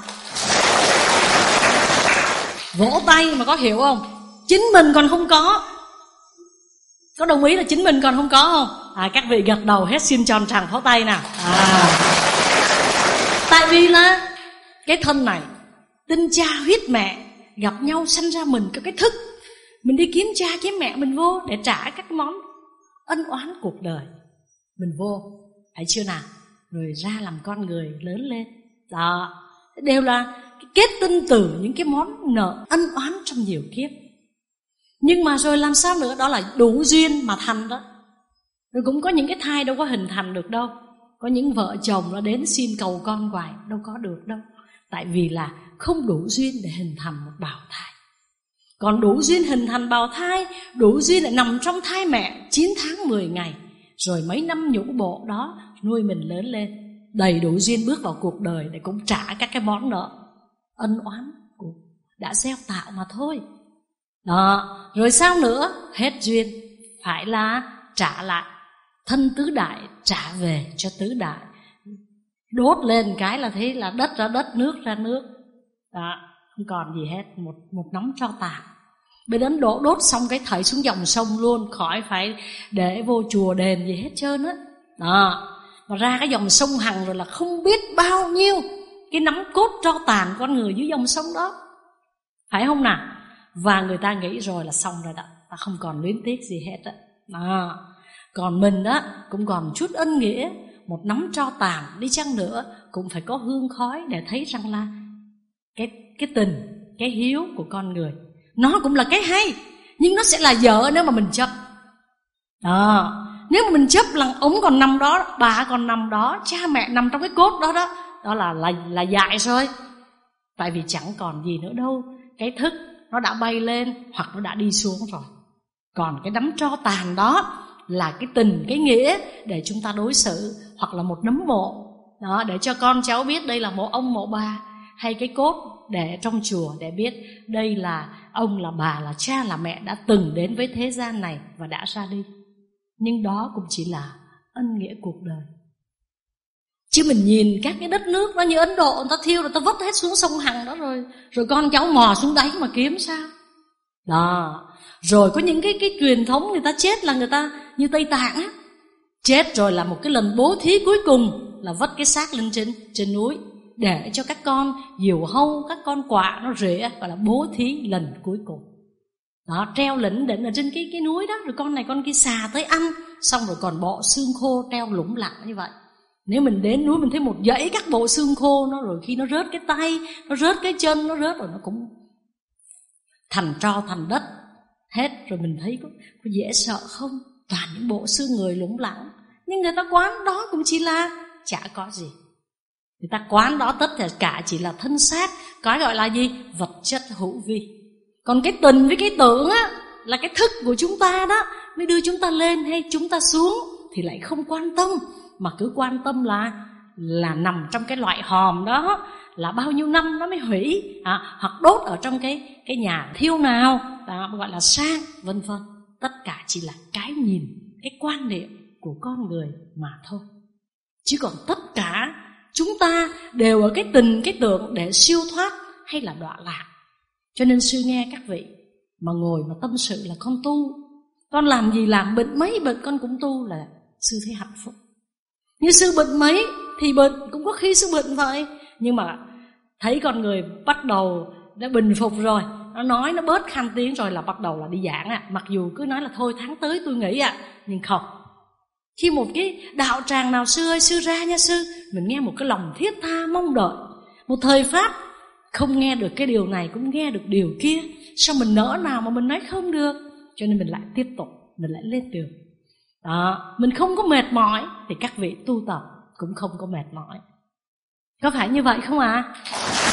Vỗ tay mà có hiểu không? Chính mình còn không có. Có đồng ý là chính mình còn không có không? À, các vị gật đầu hết, xin tròn tràng pháo tay nào. À, tại vì là cái thân này tinh cha huyết mẹ gặp nhau sanh ra mình có cái thức. Mình đi kiếm cha kiếm mẹ mình vô để trả các món ân oán cuộc đời. Mình vô, phải chưa nào? Rồi ra làm con người lớn lên. Đó, đều là cái kết tinh từ những cái món nợ ân oán trong nhiều kiếp. Nhưng mà rồi làm sao nữa? Đó là đủ duyên mà thành đó. Rồi cũng có những cái thai đâu có hình thành được đâu. Có những vợ chồng nó đến xin cầu con hoài, đâu có được đâu. Tại vì là không đủ duyên để hình thành một bào thai. Còn đủ duyên hình thành bào thai, đủ duyên lại nằm trong thai mẹ chín tháng mười ngày. Rồi mấy năm nhũ bộ đó nuôi mình lớn lên, đầy đủ duyên bước vào cuộc đời để cũng trả các cái món nợ ân oán của đã gieo tạo mà thôi. Đó, rồi sao nữa? Hết duyên phải là trả lại. Thân tứ đại trả về cho tứ đại. Đốt lên cái là thấy là đất ra đất, nước ra nước. Đó, không còn gì hết, một, một nắm tro tàn. Bên Ấn Độ đốt xong cái thảy xuống dòng sông luôn, khỏi phải để vô chùa đền gì hết trơn á. Đó, mà ra cái dòng sông Hằng rồi là không biết bao nhiêu cái nắm cốt tro tàn con người dưới dòng sông đó. Phải không nào? Và người ta nghĩ rồi là xong rồi đó, ta không còn luyến tiếc gì hết đó. À, còn mình đó cũng còn chút ân nghĩa. Một nắm tro tàn đi chăng nữa cũng phải có hương khói để thấy rằng là cái, cái tình, cái hiếu của con người nó cũng là cái hay. Nhưng nó sẽ là dở nếu mà mình chấp. À, nếu mà mình chấp là ông còn nằm đó, bà còn nằm đó, cha mẹ nằm trong cái cốt đó đó, đó là, là, là dại rồi. Tại vì chẳng còn gì nữa đâu. Cái thức nó đã bay lên hoặc nó đã đi xuống rồi. Còn cái nắm tro tàn đó là cái tình, cái nghĩa để chúng ta đối xử. Hoặc là một nấm mộ đó, để cho con cháu biết đây là mộ ông mộ bà. Hay cái cốt để trong chùa để biết đây là ông, là bà, là cha, là mẹ đã từng đến với thế gian này và đã ra đi. Nhưng đó cũng chỉ là ân nghĩa cuộc đời. Chứ mình nhìn các cái đất nước nó như Ấn Độ, người ta thiêu rồi ta vứt hết xuống sông Hằng đó rồi. Rồi con cháu mò xuống đáy mà kiếm sao? Đó. Rồi có những cái, cái truyền thống người ta chết là người ta như Tây Tạng á, chết rồi là một cái lần bố thí cuối cùng là vứt cái xác lên trên, trên núi để cho các con diều hâu, các con quạ nó rỉa, gọi là bố thí lần cuối cùng. Đó, treo lỉnh đỉnh ở trên cái, cái núi đó. Rồi con này con kia xà tới ăn. Xong rồi còn bộ xương khô treo lủng lẳng như vậy. Nếu mình đến núi mình thấy một dãy các bộ xương khô nó, rồi khi nó rớt cái tay, nó rớt cái chân, nó rớt rồi nó cũng thành tro thành đất hết. Rồi mình thấy có, có dễ sợ không? Toàn những bộ xương người lủng lẳng. Nhưng người ta quán đó cũng chỉ là chả có gì. Người ta quán đó tất cả chỉ là thân xác, cái gọi là gì? Vật chất hữu vi. Còn cái tình với cái tưởng á, là cái thức của chúng ta đó, mới đưa chúng ta lên hay chúng ta xuống, thì lại không quan tâm. Mà cứ quan tâm là là nằm trong cái loại hòm đó, là bao nhiêu năm nó mới hủy, à, hoặc đốt ở trong cái, cái nhà thiêu nào, à, gọi là sang, vân vân. Tất cả chỉ là cái nhìn, cái quan niệm của con người mà thôi. Chứ còn tất cả chúng ta đều ở cái tình, cái tưởng để siêu thoát hay là đọa lạc. Cho nên sư nghe các vị mà ngồi mà tâm sự là con tu, con làm gì làm, bệnh mấy bệnh con cũng tu, là sư thấy hạnh phúc. Như sư bệnh mấy thì bệnh, cũng có khi sư bệnh vậy. Nhưng mà thấy con người bắt đầu đã bình phục rồi, nó nói nó bớt khăn tiếng rồi là bắt đầu là đi giảng ạ. À. Mặc dù cứ nói là thôi tháng tới tôi nghỉ ạ, à, nhưng không. Khi một cái đạo tràng nào sư ơi sư ra nha sư, mình nghe một cái lòng thiết tha mong đợi. Một thời Pháp không nghe được cái điều này cũng nghe được điều kia, sao mình nỡ nào mà mình nói không được. Cho nên mình lại tiếp tục, mình lại lên đường đó. Mình không có mệt mỏi thì các vị tu tập cũng không có mệt mỏi. Có phải như vậy không ạ? À?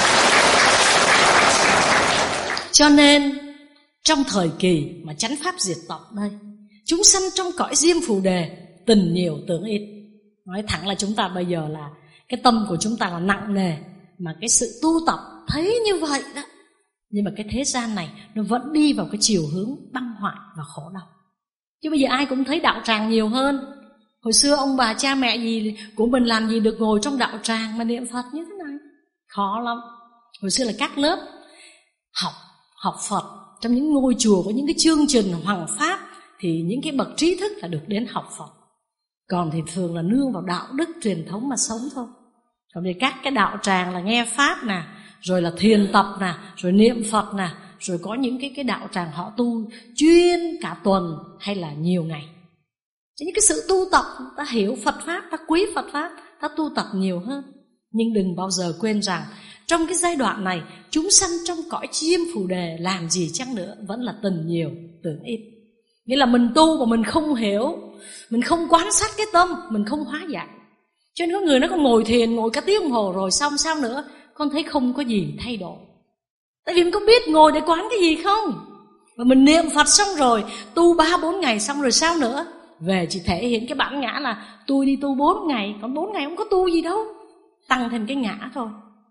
Cho nên trong thời kỳ mà chánh pháp diệt tộc đây, chúng sanh trong cõi diêm phù đề, tình nhiều tưởng ít. Nói thẳng là chúng ta bây giờ là cái tâm của chúng ta là nặng nề, mà cái sự tu tập thấy như vậy đó. Nhưng mà cái thế gian này nó vẫn đi vào cái chiều hướng băng hoại và khổ đau. Chứ bây giờ ai cũng thấy đạo tràng nhiều hơn. Hồi xưa ông bà cha mẹ gì của mình làm gì được ngồi trong đạo tràng mà niệm Phật như thế này, khó lắm. Hồi xưa là các lớp học học Phật trong những ngôi chùa có những cái chương trình hoằng pháp, thì những cái bậc trí thức là được đến học Phật. Còn thì thường là nương vào đạo đức truyền thống mà sống thôi. Còn thì các cái đạo tràng là nghe pháp nè, rồi là thiền tập nè, rồi niệm Phật nè, rồi có những cái cái đạo tràng họ tu chuyên cả tuần hay là nhiều ngày. Chứ những cái sự tu tập, ta hiểu Phật pháp, ta quý Phật pháp, ta tu tập nhiều hơn. Nhưng đừng bao giờ quên rằng trong cái giai đoạn này, chúng sanh trong cõi diêm phù đề làm gì chăng nữa vẫn là tình nhiều tưởng ít. Nghĩa là mình tu mà mình không hiểu, mình không quan sát cái tâm, mình không hóa giải. Cho nên có người nó còn ngồi thiền, ngồi cả tiếng đồng hồ rồi xong sao nữa, con thấy không có gì thay đổi. Tại vì mình có biết ngồi để quán cái gì không. Và mình niệm Phật xong rồi, tu ba bốn ngày xong rồi sao nữa. Về chỉ thể hiện cái bản ngã là tôi đi tu bốn ngày, còn bốn ngày không có tu gì đâu, tăng thêm cái ngã thôi.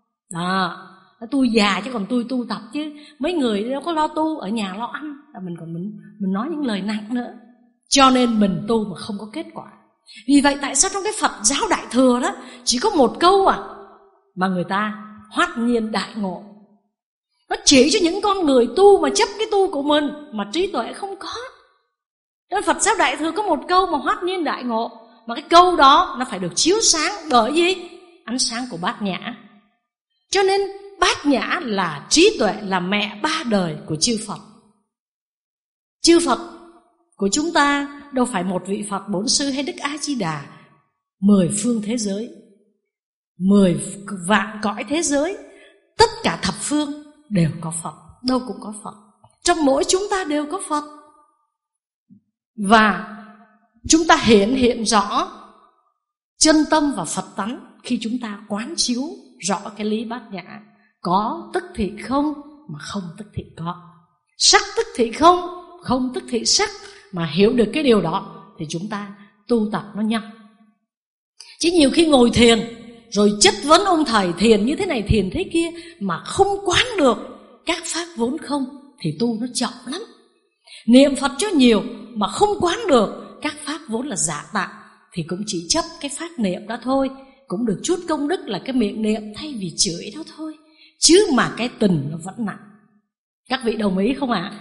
Đó, tôi già chứ còn tôi tu tập chứ. Mấy người đâu có lo tu, ở nhà lo ăn, là mình còn mình, mình nói những lời nặng nữa. Cho nên mình tu mà không có kết quả. Vì vậy tại sao trong cái Phật giáo Đại Thừa đó chỉ có một câu à mà người ta hoát nhiên đại ngộ. Nó chỉ cho những con người tu mà chấp cái tu của mình mà trí tuệ không có. Trong Phật giáo Đại Thừa có một câu mà hoát nhiên đại ngộ, mà cái câu đó nó phải được chiếu sáng bởi gì? Ánh sáng của Bát Nhã. Cho nên Bát Nhã là trí tuệ, là mẹ ba đời của chư Phật. Chư Phật của chúng ta đâu phải một vị Phật, Bổn Sư hay Đức A Di Đà. Mười phương thế giới, mười vạn cõi thế giới, tất cả thập phương đều có Phật, đâu cũng có Phật. Trong mỗi chúng ta đều có Phật. Và chúng ta hiện hiện rõ chân tâm và Phật tánh khi chúng ta quán chiếu rõ cái lý Bát Nhã. Có tức thị không, mà không tức thị có. Sắc tức thị không, không tức thị sắc. Mà hiểu được cái điều đó thì chúng ta tu tập nó nhanh. Chứ nhiều khi ngồi thiền rồi chất vấn ông thầy thiền như thế này thiền thế kia mà không quán được các pháp vốn không thì tu nó chậm lắm. Niệm Phật cho nhiều mà không quán được các pháp vốn là giả tạm thì cũng chỉ chấp cái pháp niệm đó thôi, cũng được chút công đức là cái miệng niệm thay vì chửi đó thôi. Chứ mà cái tình nó vẫn nặng. Các vị đồng ý không ạ?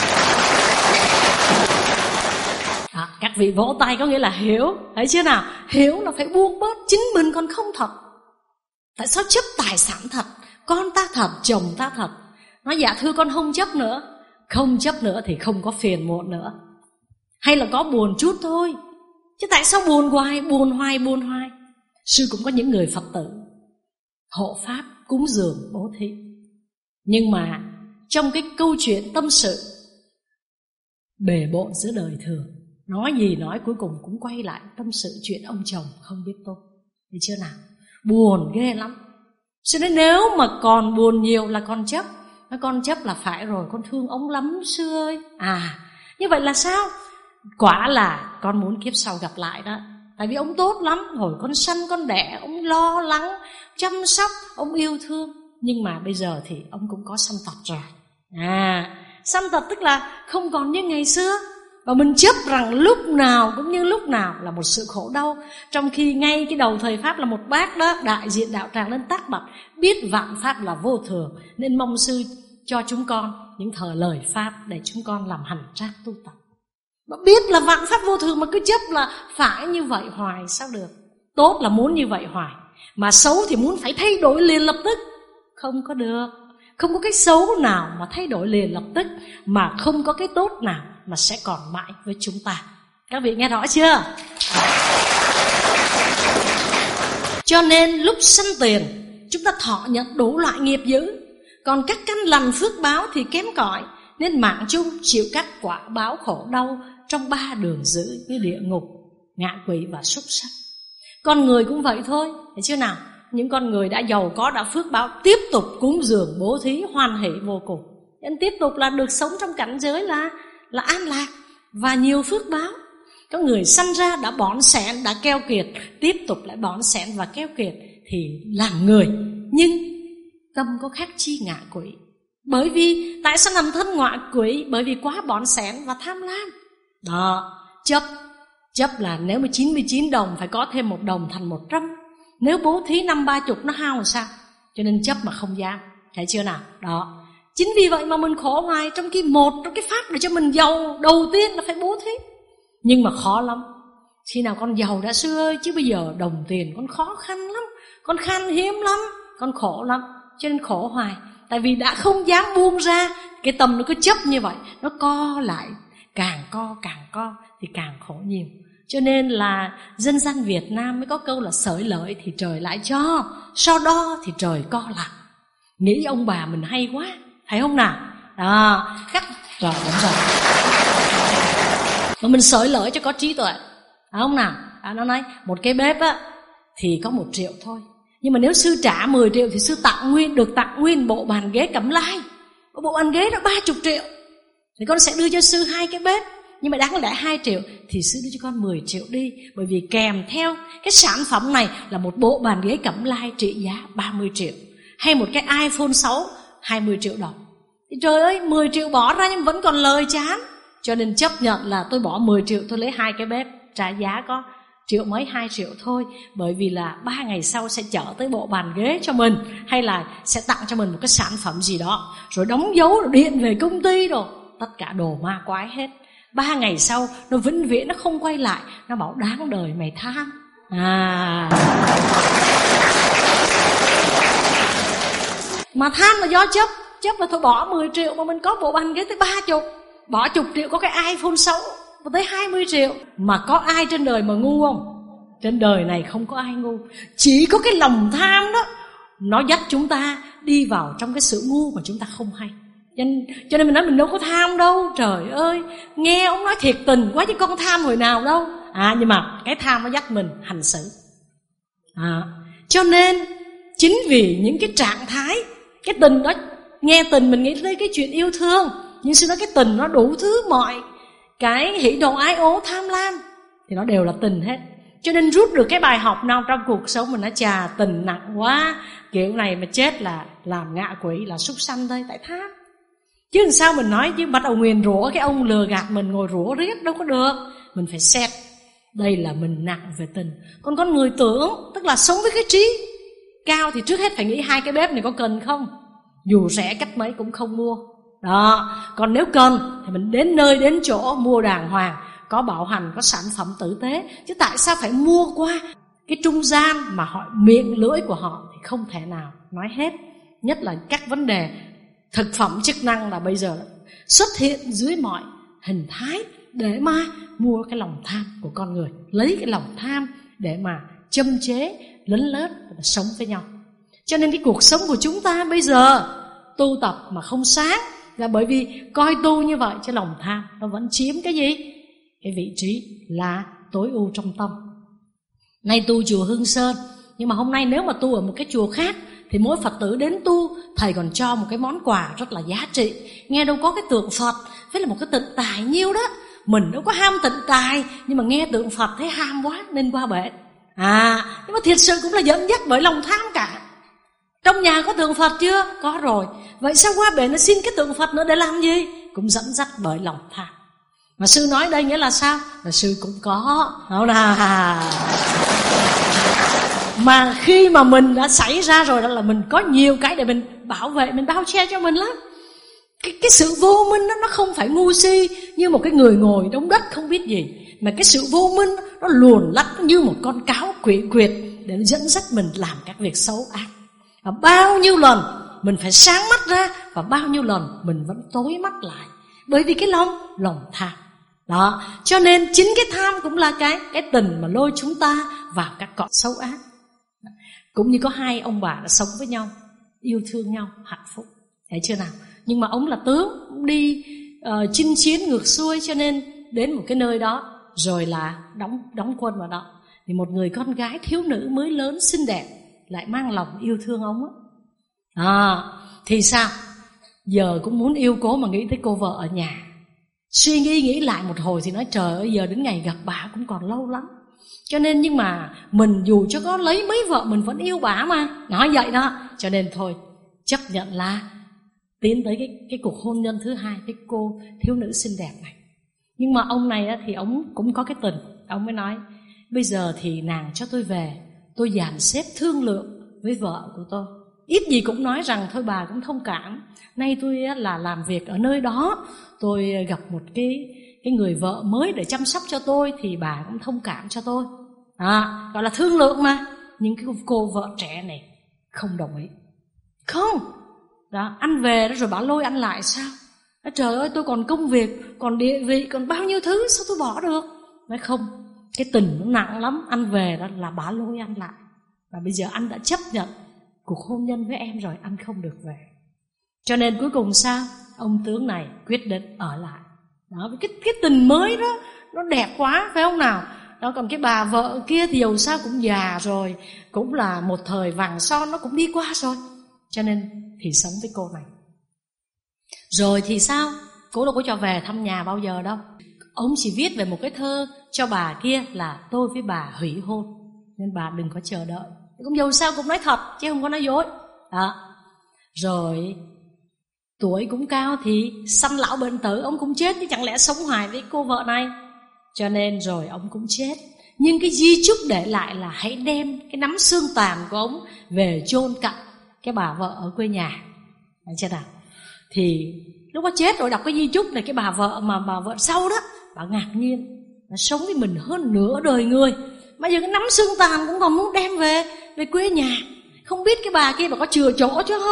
À, các vị vỗ tay có nghĩa là hiểu. Thấy chưa nào? Hiểu là phải buông bớt. Chính mình còn không thật. Tại sao chấp tài sản thật, con ta thật, chồng ta thật? Nói dạ thưa con không chấp nữa. Không chấp nữa thì không có phiền muộn nữa. Hay là có buồn chút thôi. Chứ tại sao buồn hoài, buồn hoài, buồn hoài? Sư cũng có những người Phật tử hộ pháp, cúng dường, bố thí. Nhưng mà trong cái câu chuyện tâm sự bề bộn giữa đời thường, nói gì nói cuối cùng cũng quay lại tâm sự chuyện ông chồng không biết tốt. Thấy chưa nào? Buồn ghê lắm. Cho nên nếu mà còn buồn nhiều là con chấp. Nói con chấp là phải rồi, con thương ông lắm sư ơi. À, như vậy là sao? Quả là con muốn kiếp sau gặp lại đó. Tại vì ông tốt lắm, hồi con sanh con đẻ, ông lo lắng, chăm sóc, ông yêu thương. Nhưng mà bây giờ thì ông cũng có sanh tật rồi. À, sanh tật tức là không còn như ngày xưa. Và mình chấp rằng lúc nào cũng như lúc nào là một sự khổ đau. Trong khi ngay cái đầu thời Pháp là một bác đó, đại diện đạo tràng lên tác bạch, biết vạn Pháp là vô thường. Nên mong sư cho chúng con những thời lời Pháp để chúng con làm hành trác tu tập. Mà biết là vạn Pháp vô thường mà cứ chấp là phải như vậy hoài sao được. Tốt là muốn như vậy hoài, mà xấu thì muốn phải thay đổi liền lập tức. Không có được. Không có cái xấu nào mà thay đổi liền lập tức, mà không có cái tốt nào mà sẽ còn mãi với chúng ta. Các vị nghe rõ chưa? Cho nên lúc sanh tiền chúng ta thọ nhận đủ loại nghiệp dữ. Còn các căn lành phước báo thì kém cỏi, nên mạng chung chịu các quả báo khổ đau trong ba đường dữ như địa ngục, ngạ quỷ và súc sanh. Con người cũng vậy thôi, thấy chưa nào? Những con người đã giàu có, đã phước báo, tiếp tục cúng dường bố thí hoan hỷ vô cùng, nên tiếp tục là được sống trong cảnh giới là là an lạc và nhiều phước báo. Có người sanh ra đã bỏn sẻn, đã keo kiệt, tiếp tục lại bỏn sẻn và keo kiệt thì làm người, nhưng tâm có khác chi ngạ quỷ. Bởi vì tại sao nằm thân ngạ quỷ? Bởi vì quá bỏn sẻn và tham lam. Đó, chấp chấp là nếu mà chín mươi chín đồng phải có thêm một đồng thành một trăm. Nếu bố thí năm ba chục nó hao làm sao? Cho nên chấp mà không dám. Thấy chưa nào? Đó. Chính vì vậy mà mình khổ hoài. Trong khi một trong cái pháp để cho mình giàu đầu tiên là phải bố thí. Nhưng mà khó lắm. Khi nào con giàu đã sư ơi, chứ bây giờ đồng tiền con khó khăn lắm, con khan hiếm lắm, con khổ lắm. Cho nên khổ hoài. Tại vì đã không dám buông ra, cái tâm nó cứ chấp như vậy, nó co lại, càng co càng co thì càng khổ nhiều. Cho nên là dân gian Việt Nam mới có câu là sởi lợi thì trời lại cho, so đo thì trời co lại. Nghĩ ông bà mình hay quá, thấy không nào? Đó, các rồi đúng rồi. Mà mình sởi lợi cho có trí tuệ, thấy không nào? À, nó nói một cái bếp á thì có một triệu thôi, nhưng mà nếu sư trả mười triệu thì sư tặng nguyên, được tặng nguyên bộ bàn ghế Cẩm Lai. Bộ bàn ghế đó ba mươi triệu, thì con sẽ đưa cho sư hai cái bếp. Nhưng mà đáng lẽ hai triệu thì sư đưa cho con mười triệu đi. Bởi vì kèm theo cái sản phẩm này là một bộ bàn ghế Cẩm Lai trị giá ba mươi triệu, hay một cái iPhone sáu hai mươi triệu đồng. Thì trời ơi, mười triệu bỏ ra nhưng vẫn còn lời chán. Cho nên chấp nhận là tôi bỏ mười triệu, tôi lấy hai cái bếp, trả giá có triệu mấy, hai triệu thôi. Bởi vì là ba ngày sau sẽ chở tới bộ bàn ghế cho mình, hay là sẽ tặng cho mình một cái sản phẩm gì đó, rồi đóng dấu, rồi điện về công ty rồi, tất cả đồ ma quái hết. Ba ngày sau nó vĩnh viễn nó không quay lại, nó bảo đáng đời mày tham. À, Mà tham là do chấp. Chấp là thôi bỏ mười triệu mà mình có bộ bàn ghế tới ba chục, bỏ chục triệu có cái iPhone sáu tới hai mươi triệu. Mà có ai trên đời mà ngu không? Trên đời này không có ai ngu. Chỉ có cái lòng tham đó, nó dắt chúng ta đi vào trong cái sự ngu mà chúng ta không hay. Cho nên, cho nên mình nói mình đâu có tham đâu. Trời ơi, nghe ông nói thiệt tình quá chứ con tham hồi nào đâu. À nhưng mà cái tham nó dắt mình hành xử. À, cho nên chính vì những cái trạng thái, cái tình đó, nghe tình mình nghĩ tới cái chuyện yêu thương, nhưng xin nói cái tình nó đủ thứ mọi cái hỉ nộ ái ố tham lam thì nó đều là tình hết. Cho nên rút được cái bài học nào trong cuộc sống mình nói chà tình nặng quá, kiểu này mà chết là làm ngạ quỷ, là súc sanh thôi, tại tham. Chứ làm sao mình nói chứ bắt đầu nguyền rủa cái ông lừa gạt mình ngồi rủa riết đâu có được. Mình phải xét đây là mình nặng về tình. Còn con người tưởng, tức là sống với cái trí cao thì trước hết phải nghĩ hai cái bếp này có cần không, dù rẻ cách mấy cũng không mua. Đó, còn nếu cần thì mình đến nơi đến chỗ mua đàng hoàng, có bảo hành, có sản phẩm tử tế. Chứ tại sao phải mua qua cái trung gian mà họ miệng lưỡi của họ thì không thể nào nói hết. Nhất là các vấn đề thực phẩm chức năng là bây giờ xuất hiện dưới mọi hình thái để mà mua cái lòng tham của con người, lấy cái lòng tham để mà châm chế, lấn lết và sống với nhau. Cho nên cái cuộc sống của chúng ta bây giờ tu tập mà không sáng là bởi vì coi tu như vậy, chứ lòng tham nó vẫn chiếm cái gì? Cái vị trí là tối ưu trong tâm. Nay tu chùa Hương Sơn, nhưng mà hôm nay nếu mà tu ở một cái chùa khác thì mỗi Phật tử đến tu, thầy còn cho một cái món quà rất là giá trị. Nghe đâu có cái tượng Phật với là một cái tịnh tài nhiêu đó. Mình đâu có ham tịnh tài, nhưng mà nghe tượng Phật thấy ham quá nên qua bển. À, nhưng mà thiệt sự cũng là dẫn dắt bởi lòng tham cả. Trong nhà có tượng Phật chưa? Có rồi. Vậy sao qua bển nó xin cái tượng Phật nữa để làm gì? Cũng dẫn dắt bởi lòng tham. Mà sư nói đây nghĩa là sao? Là sư cũng có, không nào? Mà khi mà mình đã xảy ra rồi đó là mình có nhiều cái để mình bảo vệ, mình bao che cho mình lắm. Cái, cái sự vô minh đó, nó không phải ngu si như một cái người ngồi đống đất không biết gì. Mà cái sự vô minh đó, nó luồn lách như một con cáo quỷ quyệt để nó dẫn dắt mình làm các việc xấu ác. Và bao nhiêu lần mình phải sáng mắt ra, và bao nhiêu lần mình vẫn tối mắt lại, bởi vì cái lòng lòng tham đó. Cho nên chính cái tham cũng là cái cái tình mà lôi chúng ta vào các cõi xấu ác. Cũng như có hai ông bà đã sống với nhau, yêu thương nhau, hạnh phúc, thấy chưa nào? Nhưng mà ông là tướng, ông đi uh, chinh chiến ngược xuôi, cho nên đến một cái nơi đó rồi là đóng đóng quân vào đó. Thì một người con gái thiếu nữ mới lớn xinh đẹp lại mang lòng yêu thương ông á. À, thì sao? Giờ cũng muốn yêu cố mà nghĩ tới cô vợ ở nhà. Suy nghĩ nghĩ lại một hồi thì nói trời ơi, giờ đến ngày gặp bà cũng còn lâu lắm. Cho nên nhưng mà mình dù cho có lấy mấy vợ mình vẫn yêu bà mà. Nói vậy đó. Cho nên thôi chấp nhận là tiến tới cái, cái cuộc hôn nhân thứ hai, cái cô thiếu nữ xinh đẹp này. Nhưng mà ông này á, thì ông cũng có cái tình. Ông mới nói bây giờ thì nàng cho tôi về, tôi dàn xếp thương lượng với vợ của tôi. Ít gì cũng nói rằng thôi bà cũng thông cảm. Nay tôi là làm việc ở nơi đó, tôi gặp một cái, cái người vợ mới để chăm sóc cho tôi, thì bà cũng thông cảm cho tôi. À, gọi là thương lượng mà. Nhưng cái cô vợ trẻ này không đồng ý. Không đó, anh về đó rồi bà lôi anh lại sao? Nói, trời ơi tôi còn công việc, còn địa vị, còn bao nhiêu thứ, sao tôi bỏ được? Nói không, cái tình nó nặng lắm. Anh về đó là bà lôi anh lại. Và bây giờ anh đã chấp nhận cuộc hôn nhân với em rồi, anh không được về. Cho nên cuối cùng sao? Ông tướng này quyết định ở lại. Đó, cái, cái tình mới đó nó đẹp quá, phải không nào? Đó, còn cái bà vợ kia thì dầu sao cũng già rồi, cũng là một thời vàng son, nó cũng đi qua rồi. Cho nên thì sống với cô này. Rồi thì sao? Cô đâu có cho về thăm nhà bao giờ đâu. Ông chỉ viết về một cái thơ cho bà kia là tôi với bà hủy hôn, nên bà đừng có chờ đợi. Cũng dầu sao cũng nói thật chứ không có nói dối. Đó. Rồi tuổi cũng cao thì sanh lão bệnh tử, ông cũng chết chứ chẳng lẽ sống hoài với cô vợ này. Cho nên rồi ông cũng chết. Nhưng cái di chúc để lại là hãy đem cái nắm xương tàn của ông về chôn cạnh cái bà vợ ở quê nhà. Đấy chưa nào? Thì lúc đó chết rồi đọc cái di chúc này, cái bà vợ mà bà vợ sau đó, bà ngạc nhiên, bà sống với mình hơn nửa đời người, mà giờ cái nắm xương tàn cũng còn muốn đem về về quê nhà. Không biết cái bà kia bà có chừa chỗ chứ không?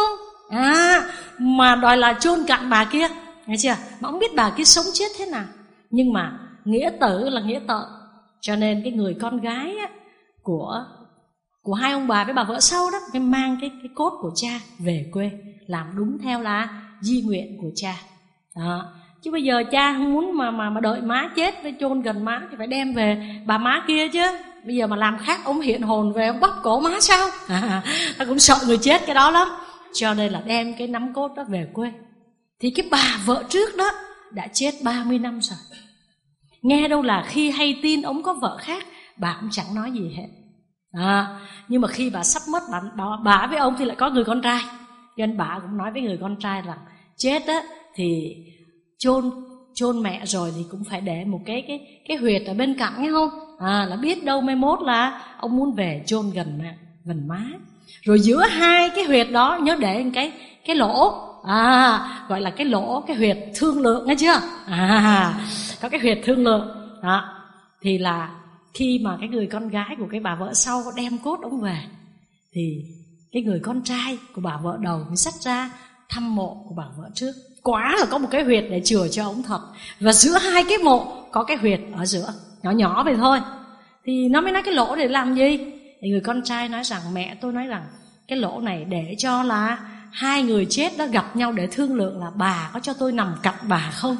à, mà đòi là chôn cạn bà kia, nghe chưa? Mà ông biết bà kia sống chết thế nào. Nhưng mà nghĩa tử là nghĩa tợ. Cho nên cái người con gái á, của của hai ông bà với bà vợ sau đó, phải mang cái cái cốt của cha về quê, làm đúng theo là di nguyện của cha. Đó. Chứ bây giờ cha không muốn mà mà mà đợi má chết với chôn gần má thì phải đem về bà má kia chứ. Bây giờ mà làm khác, ông hiện hồn về ông bóp cổ má sao? À, ta cũng sợ người chết cái đó lắm. Cho nên là đem cái nắm cốt đó về quê. Thì cái bà vợ trước đó đã chết ba mươi năm rồi. Nghe đâu là khi hay tin ông có vợ khác, bà cũng chẳng nói gì hết. À, nhưng mà khi bà sắp mất, bà, bà, bà với ông thì lại có người con trai. Cho nên bà cũng nói với người con trai rằng chết á thì chôn chôn mẹ rồi thì cũng phải để một cái cái cái huyệt ở bên cạnh, nghe không? À, là biết đâu mai mốt là ông muốn về chôn gần mẹ, gần má. Rồi giữa hai cái huyệt đó nhớ để một cái cái lỗ, à, gọi là cái lỗ, cái huyệt thương lượng, nghe chưa? À, có cái huyệt thương lượng đó. Thì là khi mà cái người con gái của cái bà vợ sau đem cốt ông về, thì cái người con trai của bà vợ đầu mới xách ra thăm mộ của bà vợ trước. Quá là có một cái huyệt để chừa cho ông thật. Và giữa hai cái mộ có cái huyệt ở giữa, nhỏ nhỏ vậy thôi. Thì nó mới nói cái lỗ để làm gì? Thì người con trai nói rằng mẹ tôi nói rằng cái lỗ này để cho là hai người chết đó gặp nhau để thương lượng là bà có cho tôi nằm cạnh bà không?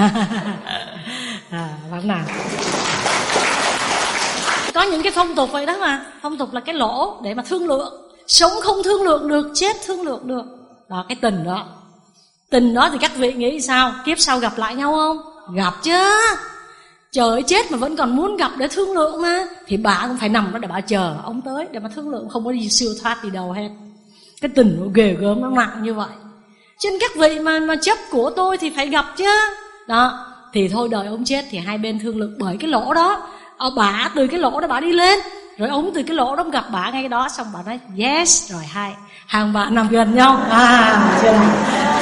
À, làm nào? Có những cái phong tục vậy đó mà. Phong tục là cái lỗ để mà thương lượng. Sống không thương lượng được, chết thương lượng được. Đó, cái tình đó. Tình đó thì các vị nghĩ sao? Kiếp sau gặp lại nhau không? Gặp chứ. Trời ơi, chết mà vẫn còn muốn gặp để thương lượng mà. Thì bà cũng phải nằm đó để bà chờ ông tới để mà thương lượng. Không có đi siêu thoát đi đâu hết. Cái tình nó ghê gớm, nó nặng như vậy. Cho nên các vị mà, mà chấp của tôi thì phải gặp chứ. Đó. Thì thôi đợi ông chết thì hai bên thương lượng bởi cái lỗ đó. Ở bà từ cái lỗ đó bà đi lên, rồi ông từ cái lỗ đó gặp bà ngay đó. Xong bà nói yes. Rồi hai hàng bà nằm gần nhau. À, chưa nào.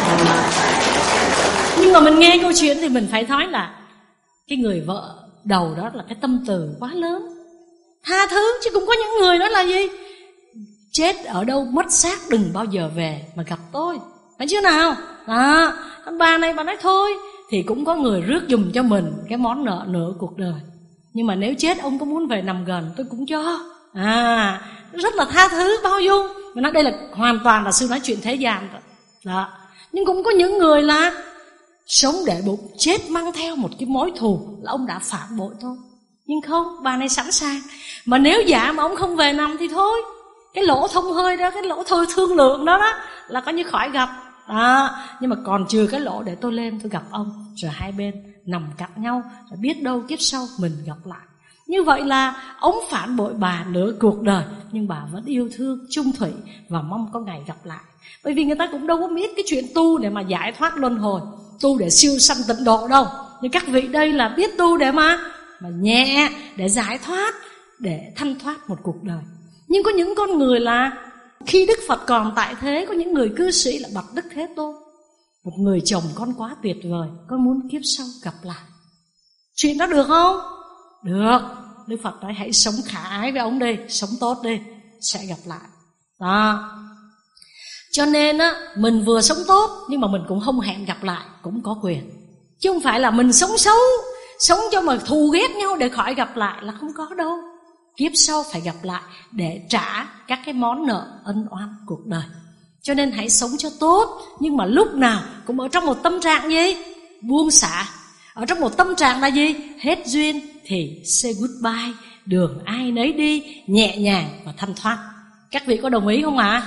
Nhưng mà mình nghe câu chuyện thì mình phải nói là cái người vợ đầu đó là cái tâm từ quá lớn, tha thứ. Chứ cũng có những người nói là gì? Chết ở đâu mất xác đừng bao giờ về mà gặp tôi, phải chứ nào? Đó. Con bà này bà nói thôi thì cũng có người rước dùm cho mình cái món nợ nửa cuộc đời. Nhưng mà nếu chết ông có muốn về nằm gần tôi cũng cho. À, rất là tha thứ, bao dung. Mà nói đây là hoàn toàn là sư nói chuyện thế gian rồi. Đó. Nhưng cũng có những người là sống để bụng, chết mang theo một cái mối thù là ông đã phản bội tôi. Nhưng không, bà này sẵn sàng. Mà nếu dạ mà ông không về nằm thì thôi, cái lỗ thông hơi đó, cái lỗ thôi thương lượng đó đó là coi như khỏi gặp. Đó. Nhưng mà còn trừ cái lỗ để tôi lên tôi gặp ông, rồi hai bên nằm cạnh nhau, rồi biết đâu kiếp sau mình gặp lại. Như vậy là ông phản bội bà nửa cuộc đời, nhưng bà vẫn yêu thương, chung thủy và mong có ngày gặp lại. Bởi vì người ta cũng đâu có biết cái chuyện tu để mà giải thoát luân hồi, tu để siêu sanh tịnh độ đâu. Nhưng các vị đây là biết tu để mà mà nhẹ, để giải thoát, để thanh thoát một cuộc đời. Nhưng có những con người là khi Đức Phật còn tại thế, có những người cư sĩ là bạch Đức Thế Tôn: một người chồng con quá tuyệt vời, con muốn kiếp sau gặp lại. Chuyện đó được không? Được. Đức Phật nói hãy sống khả ái với ông đi, sống tốt đi, sẽ gặp lại. Đó. Cho nên á, mình vừa sống tốt nhưng mà mình cũng không hẹn gặp lại, cũng có quyền. Chứ không phải là mình sống xấu, sống cho mà thù ghét nhau để khỏi gặp lại, là không có đâu. Kiếp sau phải gặp lại để trả các cái món nợ ân oán cuộc đời. Cho nên hãy sống cho tốt, nhưng mà lúc nào cũng ở trong một tâm trạng gì? Buông xả. Ở trong một tâm trạng là gì? Hết duyên thì say goodbye, đường ai nấy đi, nhẹ nhàng và thanh thoát. Các vị có đồng ý không ạ? À?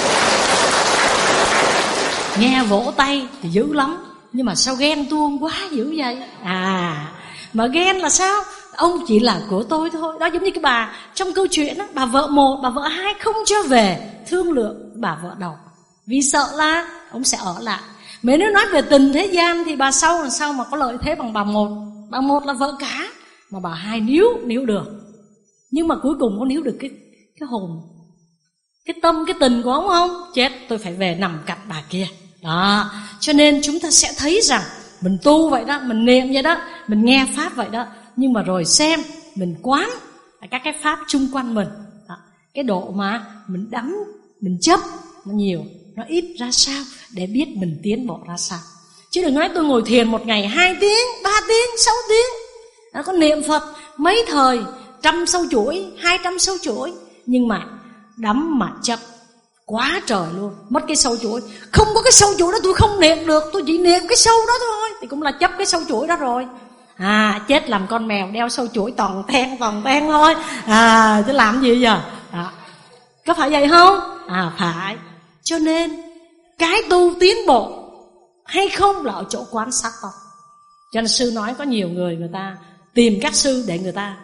Nghe vỗ tay thì dữ lắm, nhưng mà sao ghen tuông quá dữ vậy? À, mà ghen là sao? Ông chỉ là của tôi thôi. Đó, giống như cái bà trong câu chuyện đó, bà vợ một, bà vợ hai không cho về thương lượng bà vợ đầu, vì sợ là ông sẽ ở lại. Mà nếu nói về tình thế gian thì bà sau làm sao mà có lợi thế bằng bà một. Bà một là vợ cả, mà bà hai níu, níu được. Nhưng mà cuối cùng có níu được cái, cái hồn, cái tâm, cái tình của ông không? Chết, tôi phải về nằm cạnh bà kia. Đó. Cho nên chúng ta sẽ thấy rằng mình tu vậy đó, mình niệm vậy đó, mình nghe pháp vậy đó, nhưng mà rồi xem mình quán các cái pháp chung quanh mình đó. Cái độ mà mình đắm, mình chấp nó nhiều. nó ít ra sao để biết mình tiến bộ ra sao. Chứ đừng nói tôi ngồi thiền một ngày hai tiếng, ba tiếng, sáu tiếng. Nó có niệm Phật mấy thời, trăm sâu chuỗi, hai trăm sâu chuỗi, nhưng mà đắm mà chấp quá trời luôn, mất cái sâu chuỗi. Không có cái sâu chuỗi đó tôi không niệm được, tôi chỉ niệm cái sâu đó thôi, thì cũng là chấp cái sâu chuỗi đó rồi. À, chết làm con mèo đeo sâu chuỗi toàn ten toàn ten thôi. À, chứ làm gì giờ? Đó. Có phải vậy không? À, phải. Cho nên cái tu tiến bộ hay không là ở chỗ quan sát thôi. Cho nên sư nói có nhiều người người ta tìm các sư để người ta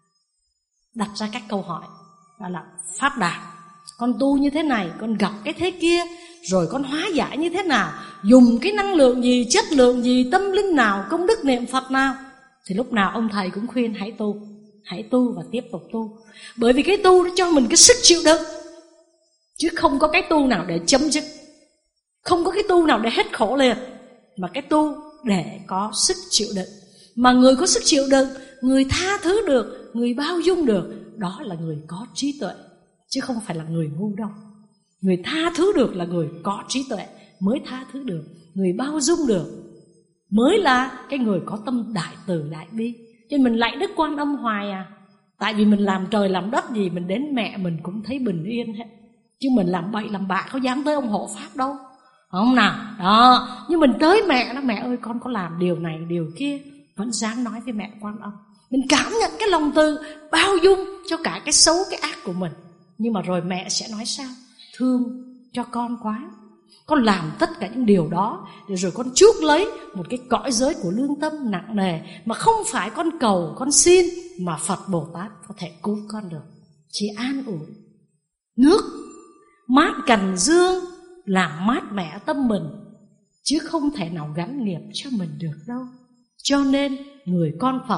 đặt ra các câu hỏi, đó là pháp đàn. Con tu như thế này, con gặp cái thế kia, rồi con hóa giải như thế nào, dùng cái năng lượng gì, chất lượng gì, tâm linh nào, công đức niệm Phật nào. Thì lúc nào ông thầy cũng khuyên hãy tu, hãy tu và tiếp tục tu. Bởi vì cái tu nó cho mình cái sức chịu đựng, chứ không có cái tu nào để chấm dứt, không có cái tu nào để hết khổ liền, mà cái tu để có sức chịu đựng. Mà người có sức chịu đựng, người tha thứ được, người bao dung được, đó là người có trí tuệ, chứ không phải là người ngu đâu. Người tha thứ được là người có trí tuệ mới tha thứ được, người bao dung được mới là cái người có tâm đại từ đại bi. Cho nên mình lạy Đức Quan Âm hoài à. Tại vì mình làm trời làm đất gì, mình đến mẹ mình cũng thấy bình yên hết. Chứ mình làm bậy làm bạ có dám tới ông hộ pháp đâu, không nào. Đó, nhưng mình tới mẹ nó, mẹ ơi con có làm điều này điều kia, vẫn dám nói với mẹ Quan Âm. Mình cảm nhận cái lòng từ bao dung cho cả cái xấu cái ác của mình. Nhưng mà rồi mẹ sẽ nói sao? Thương cho con quá, con làm tất cả những điều đó để rồi con chuốc lấy một cái cõi giới của lương tâm nặng nề, mà không phải con cầu con xin, mà Phật Bồ Tát có thể cứu con được. Chỉ an ủi. Nước mát cành dương làm mát mẻ tâm mình, chứ không thể nào gắn nghiệp cho mình được đâu. Cho nên người con Phật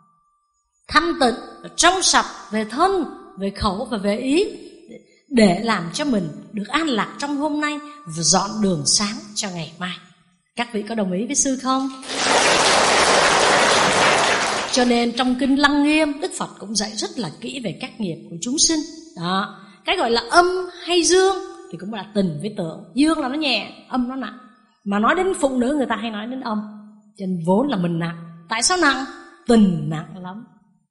thanh tịnh, trong sạch về thân, về khẩu và về ý, để làm cho mình được an lạc trong hôm nay và dọn đường sáng cho ngày mai. Các vị có đồng ý với sư không? Cho nên trong Kinh Lăng Nghiêm, Đức Phật cũng dạy rất là kỹ về các nghiệp của chúng sinh. Đó, cái gọi là âm hay dương thì cũng là tình với tưởng. Dương là nó nhẹ, âm nó nặng. Mà nói đến phụ nữ người ta hay nói đến âm, cho nên vốn là mình nặng. Tại sao nặng? Tình nặng lắm.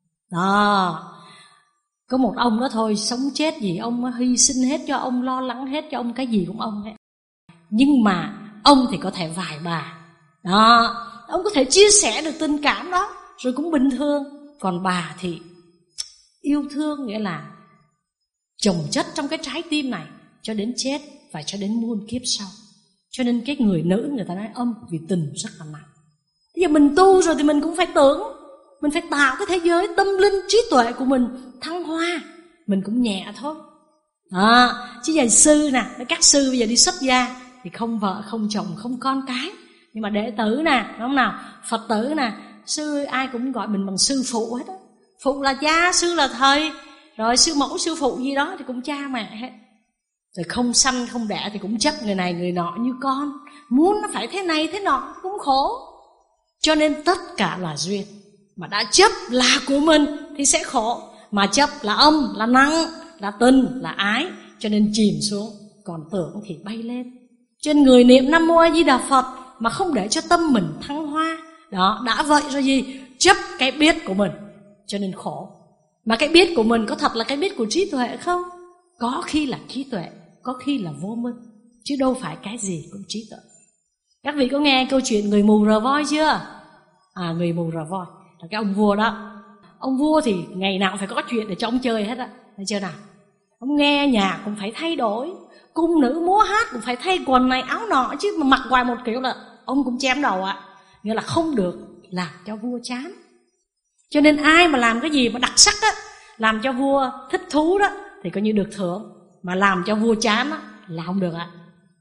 Đó, có một ông đó thôi, sống chết gì ông hy sinh hết cho ông, lo lắng hết cho ông, cái gì cũng ông hết. Nhưng mà ông thì có thể vài bà. Đó, ông có thể chia sẻ được tình cảm đó, rồi cũng bình thường. Còn bà thì yêu thương, nghĩa là chồng chất trong cái trái tim này cho đến chết và cho đến muôn kiếp sau. Cho nên cái người nữ người ta nói âm vì tình rất là nặng. Bây giờ mình tu rồi thì mình cũng phải tưởng, mình phải tạo cái thế giới tâm linh trí tuệ của mình thăng hoa, mình cũng nhẹ thôi. Đó, chứ giờ sư nè, các sư bây giờ đi xuất gia thì không vợ, không chồng, không con cái. Nhưng mà đệ tử nè, đúng không nào? Phật tử nè, sư ai cũng gọi mình bằng sư phụ hết á. Phụ là cha, sư là thầy, rồi sư mẫu, sư phụ gì đó thì cũng cha mẹ hết. Rồi không sanh không đẻ thì cũng chấp người này người nọ như con, muốn nó phải thế này thế nọ cũng khổ. Cho nên tất cả là duyên. Mà đã chấp là của mình thì sẽ khổ. Mà chấp là âm, là năng, là tình, là ái, cho nên chìm xuống. Còn tưởng thì bay lên. Cho nên người niệm Nam Mô A Di Đà Phật mà không để cho tâm mình thăng hoa, đó, đã vậy rồi gì? Chấp cái biết của mình, cho nên khổ. Mà cái biết của mình có thật là cái biết của trí tuệ không? Có khi là trí tuệ, có khi là vô minh, chứ đâu phải cái gì cũng trí tuệ. Các vị có nghe câu chuyện người mù rờ voi chưa? À, người mù rờ voi là cái ông vua đó. Ông vua thì ngày nào phải có chuyện để cho ông chơi hết á, thấy chưa nào? Ông nghe nhạc cũng phải thay đổi, cung nữ múa hát cũng phải thay quần này áo nọ, chứ mà mặc hoài một kiểu là ông cũng chém đầu ạ. Nghĩa là không được làm cho vua chán. Cho nên ai mà làm cái gì mà đặc sắc á, làm cho vua thích thú đó thì coi như được thưởng, mà làm cho vua chán á là không được ạ.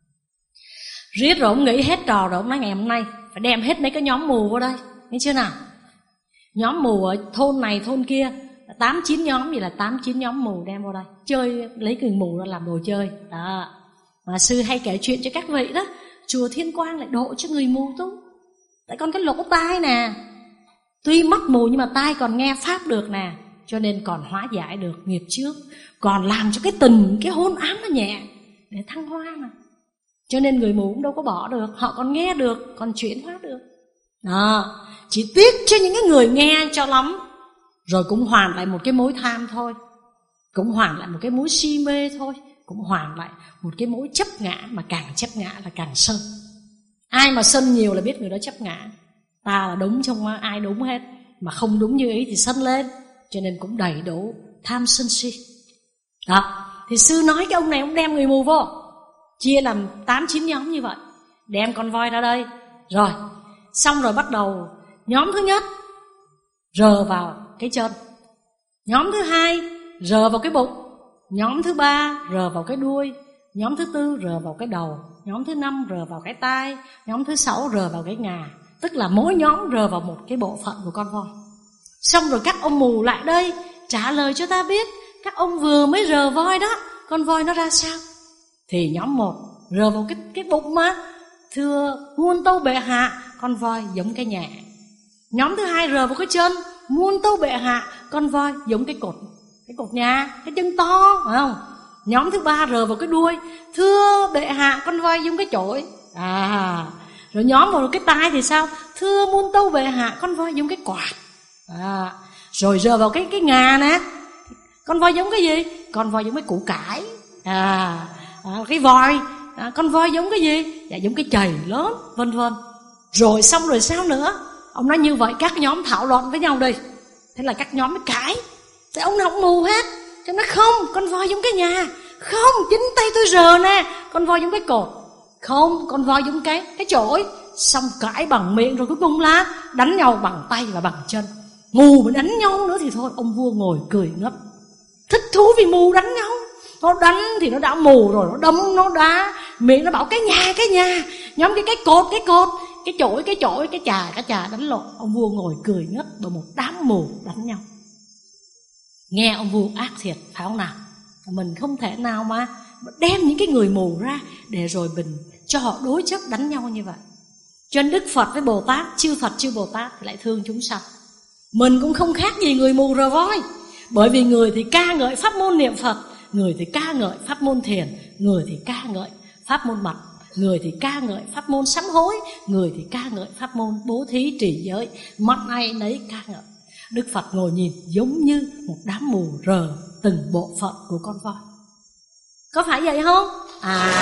Riết rồi ông nghĩ hết trò rồi, ông nói ngày hôm nay phải đem hết mấy cái nhóm mù vào đây, nghe chưa nào? Nhóm mù ở thôn này thôn kia, tám chín nhóm gì là tám chín nhóm mù đem vào đây chơi, lấy người mù ra làm đồ chơi đó. Mà sư hay kể chuyện cho các vị đó, chùa Thiên Quang lại độ cho người mù tu. Tại con cái lỗ tai nè, tuy mắt mù nhưng mà tai còn nghe pháp được nè, cho nên còn hóa giải được nghiệp trước, còn làm cho cái tình, cái hôn ám nó nhẹ để thăng hoa mà. Cho nên người mù cũng đâu có bỏ được, họ còn nghe được, còn chuyển hóa được. Đó, chỉ tiếc cho những cái người nghe cho lắm, rồi cũng hoàn lại một cái mối tham thôi, cũng hoàn lại một cái mối si mê thôi, cũng hoàn lại một cái mối chấp ngã, mà càng chấp ngã là càng sân. Ai mà sân nhiều là biết người đó chấp ngã. Ta là đúng chứ không ai đúng hết, mà không đúng như ý thì sân lên. Cho nên cũng đầy đủ tham sân si. Đó, thì sư nói cái ông này ông đem người mù vô, chia làm tám chín nhóm như vậy, đem con voi ra đây. Rồi, xong rồi bắt đầu nhóm thứ nhất rờ vào cái chân, nhóm thứ hai rờ vào cái bụng, nhóm thứ ba rờ vào cái đuôi, nhóm thứ tư rờ vào cái đầu, nhóm thứ năm rờ vào cái tai, nhóm thứ sáu rờ vào cái ngà. Tức là mỗi nhóm rờ vào một cái bộ phận của con voi. Xong rồi các ông mù lại đây trả lời cho ta biết các ông vừa mới rờ voi đó, con voi nó ra sao. Thì nhóm một rờ vào cái, cái bụng mà, thưa muôn tâu bệ hạ, con voi giống cái nhà. Nhóm thứ hai rờ vào cái chân, muôn tâu bệ hạ, con voi giống cái cột, cái cột nhà, cái chân to, phải không? Nhóm thứ ba rờ vào cái đuôi, thưa bệ hạ, con voi giống cái chổi. À, rồi nhóm vào cái tai thì sao? Thưa muôn tâu bệ hạ, con voi giống cái quạt. À, rồi rờ vào cái cái ngà nè, con voi giống cái gì? Con voi giống cái củ cải. À, à cái voi, à, con voi giống cái gì? Dạ giống cái chày lớn, vân vân. Rồi xong rồi sao nữa? Ông nói như vậy các nhóm thảo luận với nhau đi. Thế là các nhóm mới cãi. Thế ông nào cũng mù hết. Thế nói không, con voi giống cái nhà. Không, chính tay tôi rờ nè, con voi giống cái cột. Không, con voi giống cái cái chổi. Xong cãi bằng miệng, rồi cuối cùng là đánh nhau bằng tay và bằng chân. Mù mà đánh nhau nữa thì thôi. Ông vua ngồi cười ngất, thích thú vì mù đánh nhau. Nó đánh thì nó đã mù rồi, nó đấm, nó đá, miệng nó bảo cái nhà, cái nhà, nhóm cái cái cột, cái cột, cái chổi, cái chổi, cái chà, cái chà, đánh lộn. Ông vua ngồi cười ngất bởi một đám mù đánh nhau. Nghe ông vua ác thiệt, phải không nào? Mình không thể nào mà đem những cái người mù ra để rồi mình cho họ đối chất đánh nhau như vậy. Cho nên Đức Phật với Bồ Tát, chư Phật chư Bồ Tát thì lại thương chúng sanh. Mình cũng không khác gì người mù rờ voi. Bởi vì người thì ca ngợi pháp môn niệm Phật, người thì ca ngợi pháp môn thiền, người thì ca ngợi pháp môn mật, người thì ca ngợi pháp môn sám hối, người thì ca ngợi pháp môn bố thí trì giới. Mắt ai nấy ca ngợi. Đức Phật ngồi nhìn giống như một đám mù rờ từng bộ phận của con voi. Có phải vậy không? À,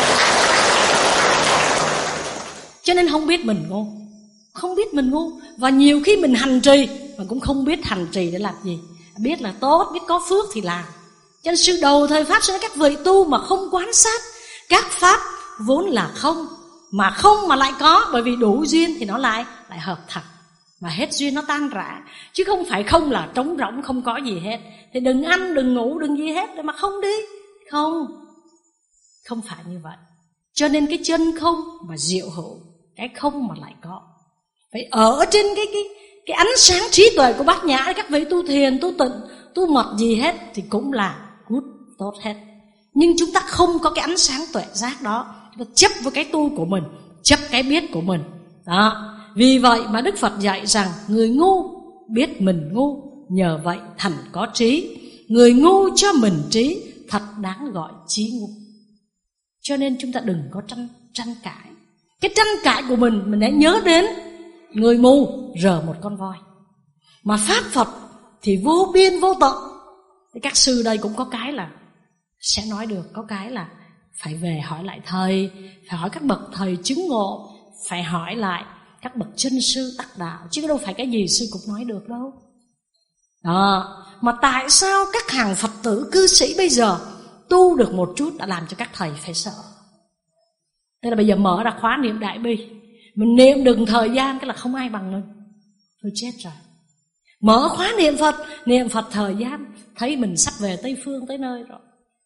cho nên không biết mình ngu, không biết mình ngu. Và nhiều khi mình hành trì mà cũng không biết hành trì để làm gì. Biết là tốt, biết có phước thì làm. Cho nên sư đầu thời Pháp sẽ nói các vị tu mà không quán sát các pháp vốn là không, mà không mà lại có. Bởi vì đủ duyên thì nó lại lại hợp thật, mà hết duyên nó tan rã. Chứ không phải không là trống rỗng, không có gì hết. Thì đừng ăn, đừng ngủ, đừng gì hết, mà không đi. Không, không phải như vậy. Cho nên cái chân không mà diệu hữu, cái không mà lại có. Phải ở trên cái cái cái ánh sáng trí tuệ của Bát Nhã. Các vị tu thiền, tu tịnh, tu mật gì hết thì cũng là good, tốt hết. Nhưng chúng ta không có cái ánh sáng tuệ giác đó. Chúng ta chấp với cái tu của mình, chấp cái biết của mình đó. Vì vậy mà Đức Phật dạy rằng người ngu biết mình ngu, nhờ vậy thành có trí. Người ngu cho mình trí, thật đáng gọi trí ngu. Cho nên chúng ta đừng có tranh, tranh cãi. Cái tranh cãi của mình, mình hãy nhớ đến người mù rờ một con voi. Mà Pháp Phật thì vô biên vô tận. Thì các sư đây cũng có cái là sẽ nói được, có cái là phải về hỏi lại thầy, phải hỏi các bậc thầy chứng ngộ, phải hỏi lại các bậc chân sư đắc đạo, chứ đâu phải cái gì sư cũng nói được đâu. Đó. Mà tại sao các hàng Phật tử cư sĩ bây giờ tu được một chút đã làm cho các thầy phải sợ? Thế là bây giờ mở ra khóa niệm Đại Bi, mình niệm được thời gian cái là không ai bằng mình, tôi chết rồi. Mở khóa niệm Phật, niệm Phật thời gian, thấy mình sắp về Tây Phương tới nơi rồi.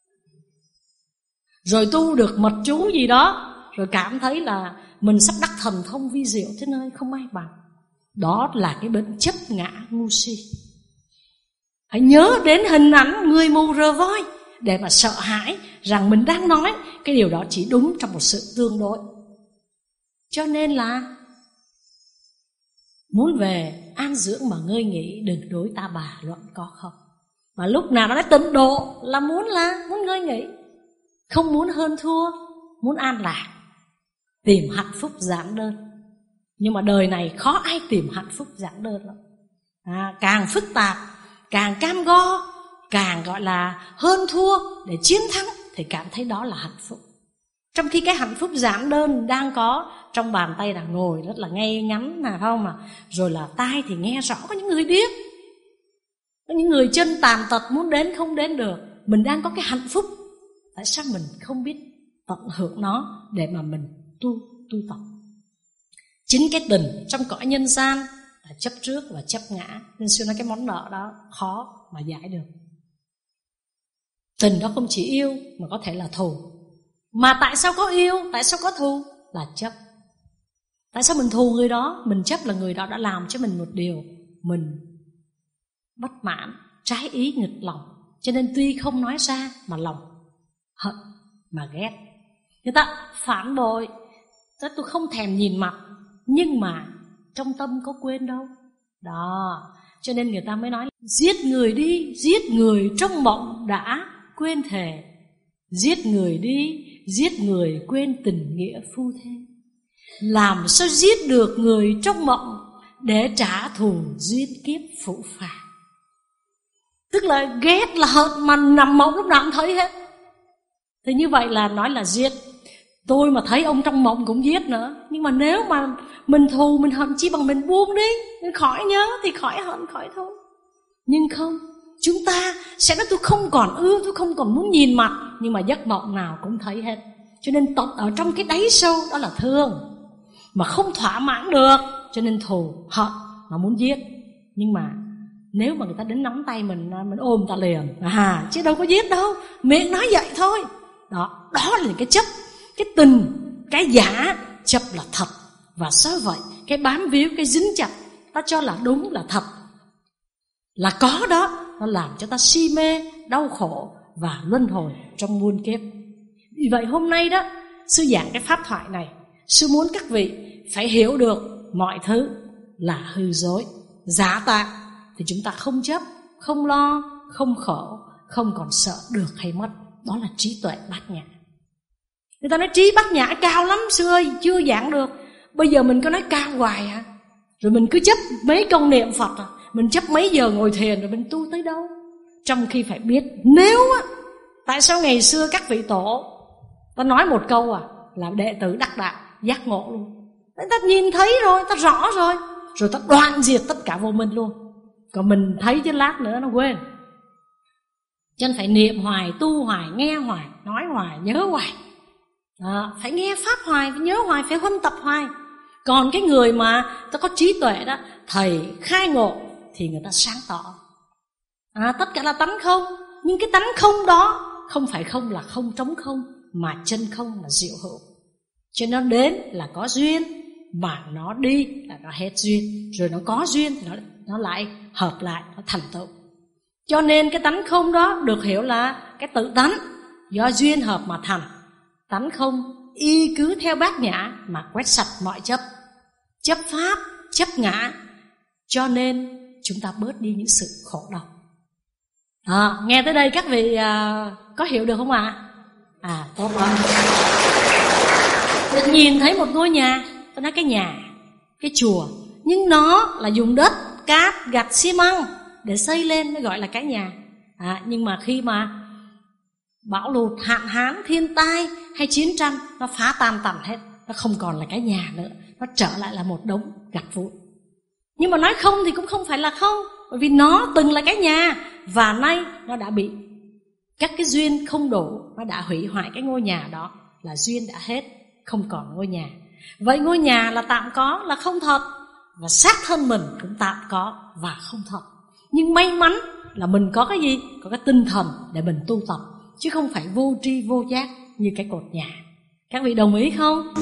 Rồi tu được mật chú gì đó, rồi cảm thấy là mình sắp đắc thần thông vi diệu tới nơi, không ai bằng. Đó là cái bệnh chấp ngã ngu si. Hãy nhớ đến hình ảnh người mù rờ voi để mà sợ hãi rằng mình đang nói cái điều đó chỉ đúng trong một sự tương đối. Cho nên là muốn về an dưỡng mà ngơi nghỉ, đừng đối ta bà luận có không. Mà lúc nào nó nói tịnh độ là muốn là muốn ngơi nghỉ, không muốn hơn thua muốn an lạc, tìm hạnh phúc giản đơn. Nhưng mà đời này khó ai tìm hạnh phúc giản đơn lắm. À, càng phức tạp, càng cam go, càng gọi là hơn thua để chiến thắng thì cảm thấy đó là hạnh phúc. Trong khi cái hạnh phúc giản đơn đang có trong bàn tay là ngồi rất là ngay ngắn là không mà, rồi là tai thì nghe rõ. Có những người điếc, có những người chân tàn tật muốn đến không đến được. Mình đang có cái hạnh phúc, tại sao mình không biết tận hưởng nó để mà mình tu tu tập? Chính cái tình trong cõi nhân gian là chấp trước và chấp ngã, nên sư nói cái món nợ đó khó mà giải được. Tình đó không chỉ yêu mà có thể là thù. Mà tại sao có yêu, tại sao có thù? Là chấp. Tại sao mình thù người đó? Mình chấp là người đó đã làm cho mình một điều mình bất mãn, trái ý, nghịch lòng. Cho nên tuy không nói ra mà lòng hận mà ghét. Người ta phản bội, tôi không thèm nhìn mặt, nhưng mà trong tâm có quên đâu. Đó, cho nên người ta mới nói giết người đi, giết người trong mộng đã quên thề. Giết người đi, giết người quên tình nghĩa phu thê. Làm sao giết được người trong mộng để trả thù duyên kiếp phụ phàng? Tức là ghét là hận mà nằm mộng lúc nào cũng thấy hết. Thì như vậy là nói là giết. Tôi mà thấy ông trong mộng cũng giết nữa. Nhưng mà nếu mà mình thù, mình hận, chi bằng mình buông đi, mình khỏi nhớ thì khỏi hận, khỏi thù. Nhưng không, chúng ta sẽ nói tôi không còn ưa, tôi không còn muốn nhìn mặt, nhưng mà giấc mộng nào cũng thấy hết. Cho nên tận ở trong cái đáy sâu đó là thương, mà không thỏa mãn được, cho nên thù, hận mà muốn giết. Nhưng mà nếu mà người ta đến nắm tay mình, mình ôm ta liền, à, chứ đâu có giết đâu, miệng nói vậy thôi. Đó, đó là cái chấp, cái tình, cái giả, chấp là thật. Và sao vậy? Cái bám víu, cái dính chặt, ta cho là đúng là thật, là có đó, nó làm cho ta si mê, đau khổ và luân hồi trong muôn kiếp. Vì vậy hôm nay đó, sư giảng cái pháp thoại này, sư muốn các vị phải hiểu được mọi thứ là hư dối, giả tạm, thì chúng ta không chấp, không lo, không khổ, không còn sợ được hay mất. Đó là trí tuệ bát nhã. Người ta nói trí bát nhã cao lắm sư ơi, chưa giảng được. Bây giờ mình có nói cao hoài hả? Rồi mình cứ chấp mấy câu niệm Phật à? Mình chấp mấy giờ ngồi thiền rồi mình tu tới đâu? Trong khi phải biết, nếu á, tại sao ngày xưa các vị tổ ta nói một câu à là đệ tử đắc đạo, giác ngộ luôn. Ta nhìn thấy rồi, ta rõ rồi, rồi ta đoạn diệt tất cả vô minh luôn. Còn mình thấy chứ lát nữa nó quên. Cho nên phải niệm hoài, tu hoài, nghe hoài, nói hoài, nhớ hoài. À, phải nghe pháp hoài, phải nhớ hoài, phải huân tập hoài. Còn cái người mà ta có trí tuệ đó, thầy khai ngộ thì người ta sáng tỏ. À, tất cả là tánh không. Nhưng cái tánh không đó không phải không là không trống không, mà chân không là diệu hữu. Cho nên nó đến là có duyên, mà nó đi là nó hết duyên. Rồi nó có duyên thì nó, nó lại hợp lại, nó thành tựu. Cho nên cái tánh không đó được hiểu là cái tự tánh, do duyên hợp mà thành. Tánh không y cứ theo bát nhã mà quét sạch mọi chấp, chấp pháp, chấp ngã. Cho nên chúng ta bớt đi những sự khổ đau. À, nghe tới đây các vị à, có hiểu được không ạ? À? à tốt quá. Tôi nhìn thấy một ngôi nhà, tôi nói cái nhà, cái chùa, nhưng nó là dùng đất, cát, gạch, xi măng để xây lên mới gọi là cái nhà. À, nhưng mà khi mà bão lụt, hạn hán, thiên tai hay chiến tranh, nó phá tan tành hết, nó không còn là cái nhà nữa, nó trở lại là một đống gạch vụn. Nhưng mà nói không thì cũng không phải là không, bởi vì nó từng là cái nhà, và nay nó đã bị các cái duyên không đủ, nó đã hủy hoại cái ngôi nhà đó, là duyên đã hết, không còn ngôi nhà. Vậy ngôi nhà là tạm có, là không thật, và xác thân mình cũng tạm có và không thật. Nhưng may mắn là mình có cái gì? Có cái tinh thần để mình tu tập, chứ không phải vô tri vô giác như cái cột nhà. Các vị đồng ý không?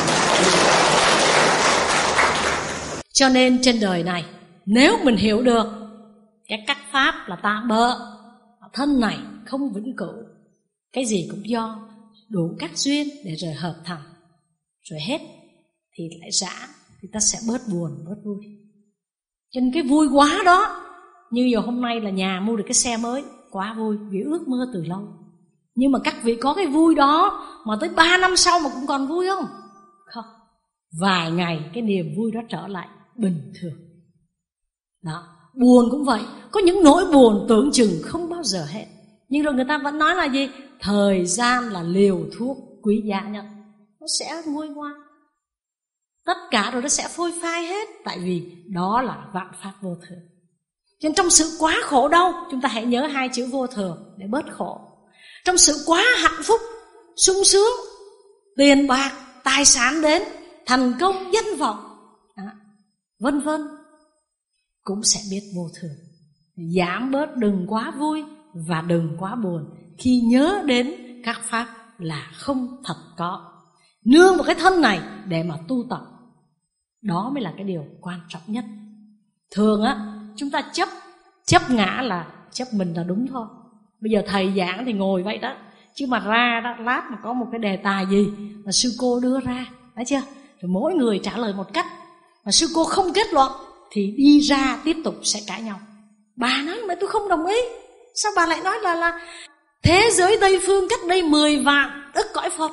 Cho nên trên đời này, nếu mình hiểu được cái cách pháp là tạm bợ, thân này không vĩnh cửu, cái gì cũng do đủ các duyên để rồi hợp thành, rồi hết thì lại rã, thì ta sẽ bớt buồn, bớt vui. Cho nên cái vui quá đó, như giờ hôm nay là nhà mua được cái xe mới, quá vui vì ước mơ từ lâu. Nhưng mà các vị có cái vui đó mà tới ba năm sau mà cũng còn vui không? Không. Vài ngày cái niềm vui đó trở lại bình thường. Đó. Buồn cũng vậy. Có những nỗi buồn tưởng chừng không bao giờ hết, nhưng rồi người ta vẫn nói là gì? Thời gian là liều thuốc quý giá nhất. Nó sẽ nguôi ngoai, tất cả rồi nó sẽ phôi phai hết. Tại vì đó là vạn pháp vô thường. Cho nên trong sự quá khổ đau, chúng ta hãy nhớ hai chữ vô thường để bớt khổ. Trong sự quá hạnh phúc, sung sướng, tiền bạc, tài sản đến, thành công, danh vọng, à, vân vân, cũng sẽ biết vô thường. Giảm bớt, đừng quá vui và đừng quá buồn khi nhớ đến các pháp là không thật có. Nương vào cái thân này để mà tu tập, đó mới là cái điều quan trọng nhất. Thường á, chúng ta chấp chấp ngã là chấp mình là đúng thôi. Bây giờ thầy giảng thì ngồi vậy đó, chứ mà ra đó lát mà có một cái đề tài gì mà sư cô đưa ra, thấy chưa? Rồi mỗi người trả lời một cách, mà sư cô không kết luận thì đi ra tiếp tục sẽ cãi nhau. Bà nói mà tôi không đồng ý. Sao bà lại nói là là thế giới Tây Phương cách đây mười vạn ức cõi Phật?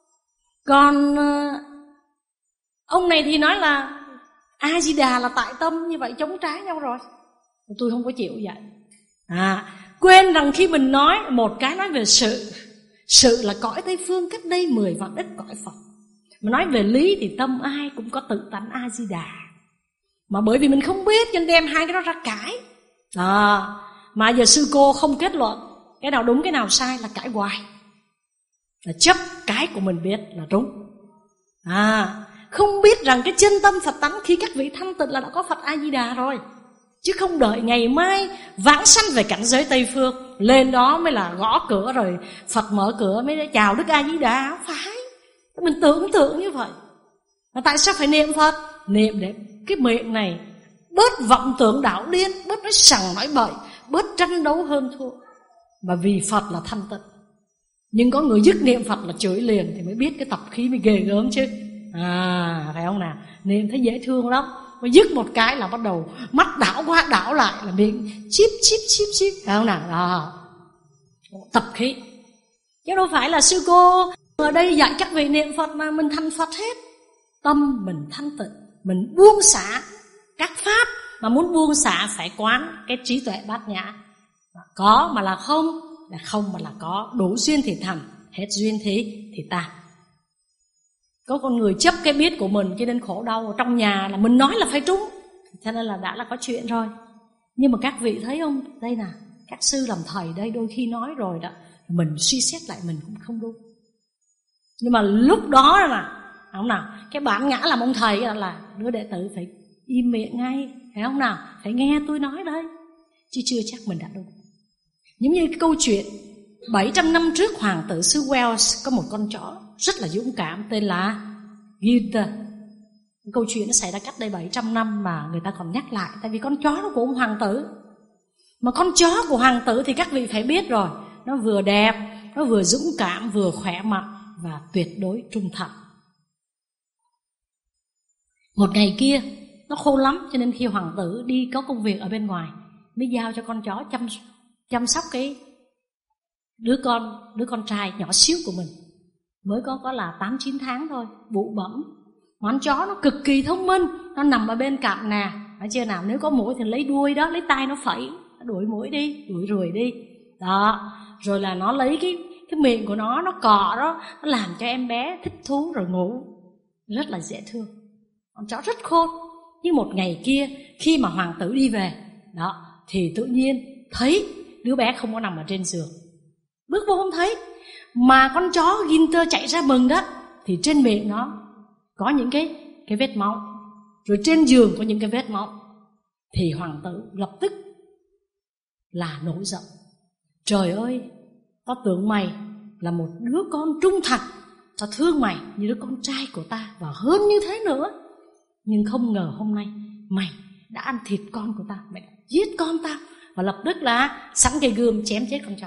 Còn uh, ông này thì nói là A-di-đà là tại tâm, như vậy chống trái nhau rồi. Tôi không có chịu vậy. À, quên rằng khi mình nói một cái nói về sự, sự là cõi Tây Phương cách đây mười vạn ức cõi Phật. Mà nói về lý thì tâm ai cũng có tự tánh A-di-đà. Mà bởi vì mình không biết cho nên đem hai cái đó ra cãi. À, mà giờ sư cô không kết luận cái nào đúng cái nào sai, là cãi hoài, là chấp cái của mình biết là đúng. À, không biết rằng cái chân tâm Phật tánh khi các vị thanh tịnh là đã có Phật A-di-đà rồi, chứ không đợi ngày mai vãng sanh về cảnh giới Tây Phương lên đó mới là gõ cửa rồi Phật mở cửa mới chào Đức A-di-đà. Không phải, mình tưởng tượng như vậy. Mà tại sao phải niệm Phật? Niệm để cái miệng này bớt vọng tưởng đảo điên, bớt nói sằng nói bậy, bớt tranh đấu hơn thua. Mà vì Phật là thanh tịnh. Nhưng có người dứt niệm Phật là chửi liền thì mới biết cái tập khí mới ghê gớm chứ. À, phải không nào? Niệm thấy dễ thương lắm, mà dứt một cái là bắt đầu mắt đảo qua đảo lại, là miệng chip chip chip chip, phải không nào? Đó, tập khí. Chứ đâu phải là sư cô ở đây dạy các vị niệm Phật mà mình thành Phật hết. Tâm mình thanh tịnh, mình buông xả các pháp. Mà muốn buông xả phải quán cái trí tuệ bát nhã. Có mà là không, là không mà là có. Đủ duyên thì thành, hết duyên thì thì tan. Có con người chấp cái biết của mình cho nên khổ đau. Trong nhà là mình nói là phải trúng, cho nên là đã là có chuyện rồi. Nhưng mà các vị thấy không? Đây nè, các sư làm thầy đây đôi khi nói rồi đó, mình suy xét lại mình cũng không đúng. Nhưng mà lúc đó là không nào, cái bản ngã làm ông thầy là đứa đệ tử phải im miệng ngay, phải không nào? Phải nghe tôi nói đây, chứ chưa chắc mình đã đúng. Giống như cái câu chuyện bảy trăm năm trước, hoàng tử xứ Wales có một con chó rất là dũng cảm tên là Gunther. Câu chuyện nó xảy ra cách đây bảy trăm năm mà người ta còn nhắc lại, tại vì con chó nó của ông hoàng tử. Mà con chó của hoàng tử thì các vị phải biết rồi, nó vừa đẹp, nó vừa dũng cảm, vừa khỏe mạnh và tuyệt đối trung thành. Một ngày kia nó khôn lắm, cho nên khi hoàng tử đi có công việc ở bên ngoài mới giao cho con chó chăm chăm sóc cái đứa con đứa con trai nhỏ xíu của mình, mới có có là tám chín tháng thôi, bụ bẫm. Con chó nó cực kỳ thông minh, nó nằm ở bên cạnh nè, phải chưa nào? Nếu có muỗi thì lấy đuôi đó, lấy tay nó phẩy, nó đuổi muỗi đi, đuổi ruồi đi. Đó, rồi là nó lấy cái cái miệng của nó, nó cọ đó, nó làm cho em bé thích thú rồi ngủ, rất là dễ thương. Con chó rất khôn. Nhưng một ngày kia khi mà hoàng tử đi về đó, thì tự nhiên thấy đứa bé không có nằm ở trên giường. Bước vô không thấy, mà con chó Gunther chạy ra mừng đó, thì trên miệng nó có những cái cái vết máu, rồi trên giường có những cái vết máu. Thì hoàng tử lập tức là nổi giận. Trời ơi, tao tưởng mày là một đứa con trung thành, tao thương mày như đứa con trai của ta và hơn như thế nữa. Nhưng không ngờ hôm nay mày đã ăn thịt con của ta, mày đã giết con ta. Và lập tức là sẵn cây gươm chém chết con chó.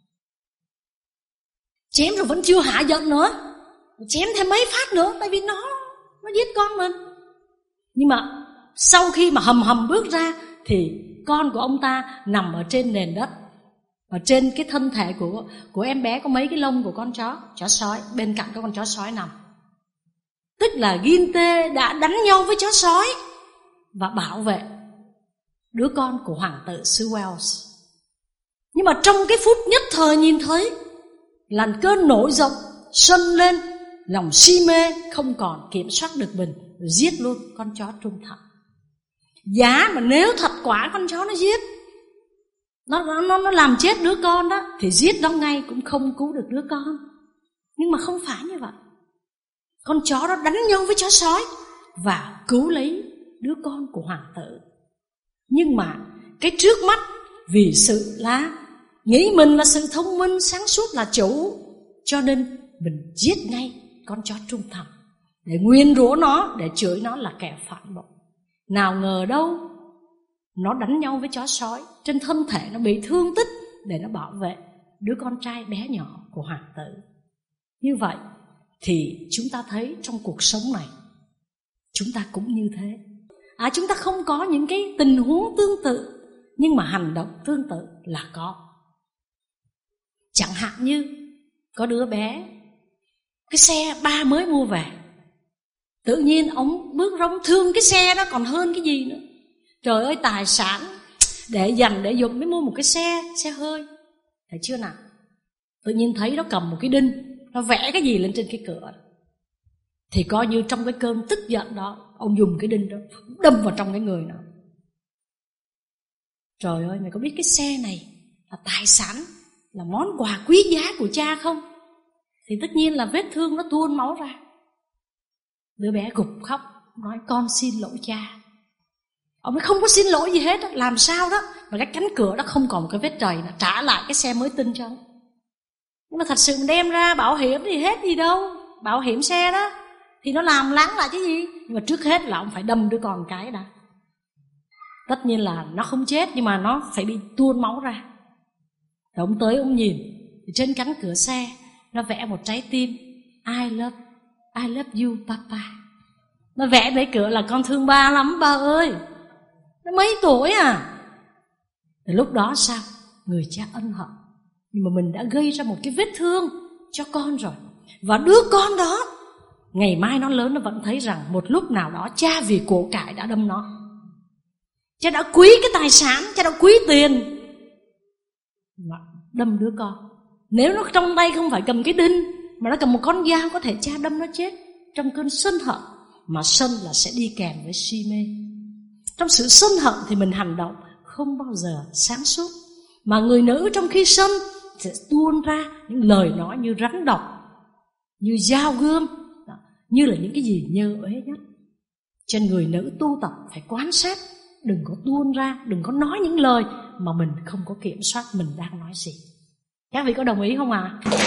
Chém rồi vẫn chưa hạ giận nữa, chém thêm mấy phát nữa, tại vì nó Nó giết con mình. Nhưng mà sau khi mà hầm hầm bước ra, thì con của ông ta nằm ở trên nền đất, Và trên cái thân thể của, của em bé có mấy cái lông của con chó, chó sói, bên cạnh có con chó sói nằm. Tức là Ginte đã đánh nhau với chó sói và bảo vệ đứa con của hoàng tử xứ Wales. Nhưng mà trong cái phút nhất thời nhìn thấy làn cơn nổi giận sân lên, lòng si mê không còn kiểm soát được mình, giết luôn con chó trung thành. Giá mà nếu thật quả con chó nó giết, Nó, nó, nó làm chết đứa con đó, thì giết nó ngay cũng không cứu được đứa con. Nhưng mà không phải như vậy. Con chó đó đánh nhau với chó sói và cứu lấy đứa con của hoàng tử. Nhưng mà cái trước mắt, vì sự là nghĩ mình là sự thông minh sáng suốt là chủ, cho nên mình giết ngay con chó trung thành, để nguyền rủa nó, để chửi nó là kẻ phản bội. Nào ngờ đâu nó đánh nhau với chó sói, trên thân thể nó bị thương tích để nó bảo vệ đứa con trai bé nhỏ của hoàng tử. Như vậy thì chúng ta thấy trong cuộc sống này chúng ta cũng như thế. À, chúng ta không có những cái tình huống tương tự, nhưng mà hành động tương tự là có. Chẳng hạn như có đứa bé, cái xe ba mới mua về, tự nhiên ông bước rong thương cái xe đó còn hơn cái gì nữa. Trời ơi, tài sản để dành để dùng mới mua một cái xe, xe hơi. Thấy chưa nào? Tự nhiên thấy nó cầm một cái đinh, nó vẽ cái gì lên trên cái cửa. Thì coi như trong cái cơn tức giận đó, ông dùng cái đinh đó đâm vào trong cái người nó. Trời ơi, mày có biết cái xe này là tài sản, là món quà quý giá của cha không? Thì tất nhiên là vết thương nó tuôn máu ra. Đứa bé gục khóc, nói con xin lỗi cha. Ông ấy không có xin lỗi gì hết, làm sao đó mà cái cánh cửa đó không còn một cái vết trầy, nó trả lại cái xe mới tinh cho ông. Nhưng mà thật sự mình đem ra bảo hiểm thì hết gì đâu. Bảo hiểm xe đó thì nó làm lắng lại cái gì. Nhưng mà trước hết là ông phải đâm đứa con cái đã. Tất nhiên là nó không chết, nhưng mà nó phải bị tuôn máu ra. Rồi ông tới ông nhìn, thì trên cánh cửa xe nó vẽ một trái tim, I love, I love you papa. Nó vẽ đấy cửa là con thương ba lắm ba ơi. Nó mấy tuổi à. Thì lúc đó sao? Người cha ân hận, nhưng mà mình đã gây ra một cái vết thương cho con rồi. Và đứa con đó ngày mai nó lớn nó vẫn thấy rằng một lúc nào đó cha vì của cải đã đâm nó. Cha đã quý cái tài sản, cha đã quý tiền mà đâm đứa con. Nếu nó trong tay không phải cầm cái đinh, mà nó cầm một con dao, có thể cha đâm nó chết trong cơn sân hận. Mà sân là sẽ đi kèm với si mê. Trong sự sân hận thì mình hành động không bao giờ sáng suốt. Mà người nữ trong khi sân sẽ tuôn ra những lời nói như rắn độc, như dao gươm, như là những cái gì nhơ uế nhất. Cho nên người nữ tu tập phải quan sát, đừng có tuôn ra, đừng có nói những lời mà mình không có kiểm soát mình đang nói gì. Các vị có đồng ý không ạ? À?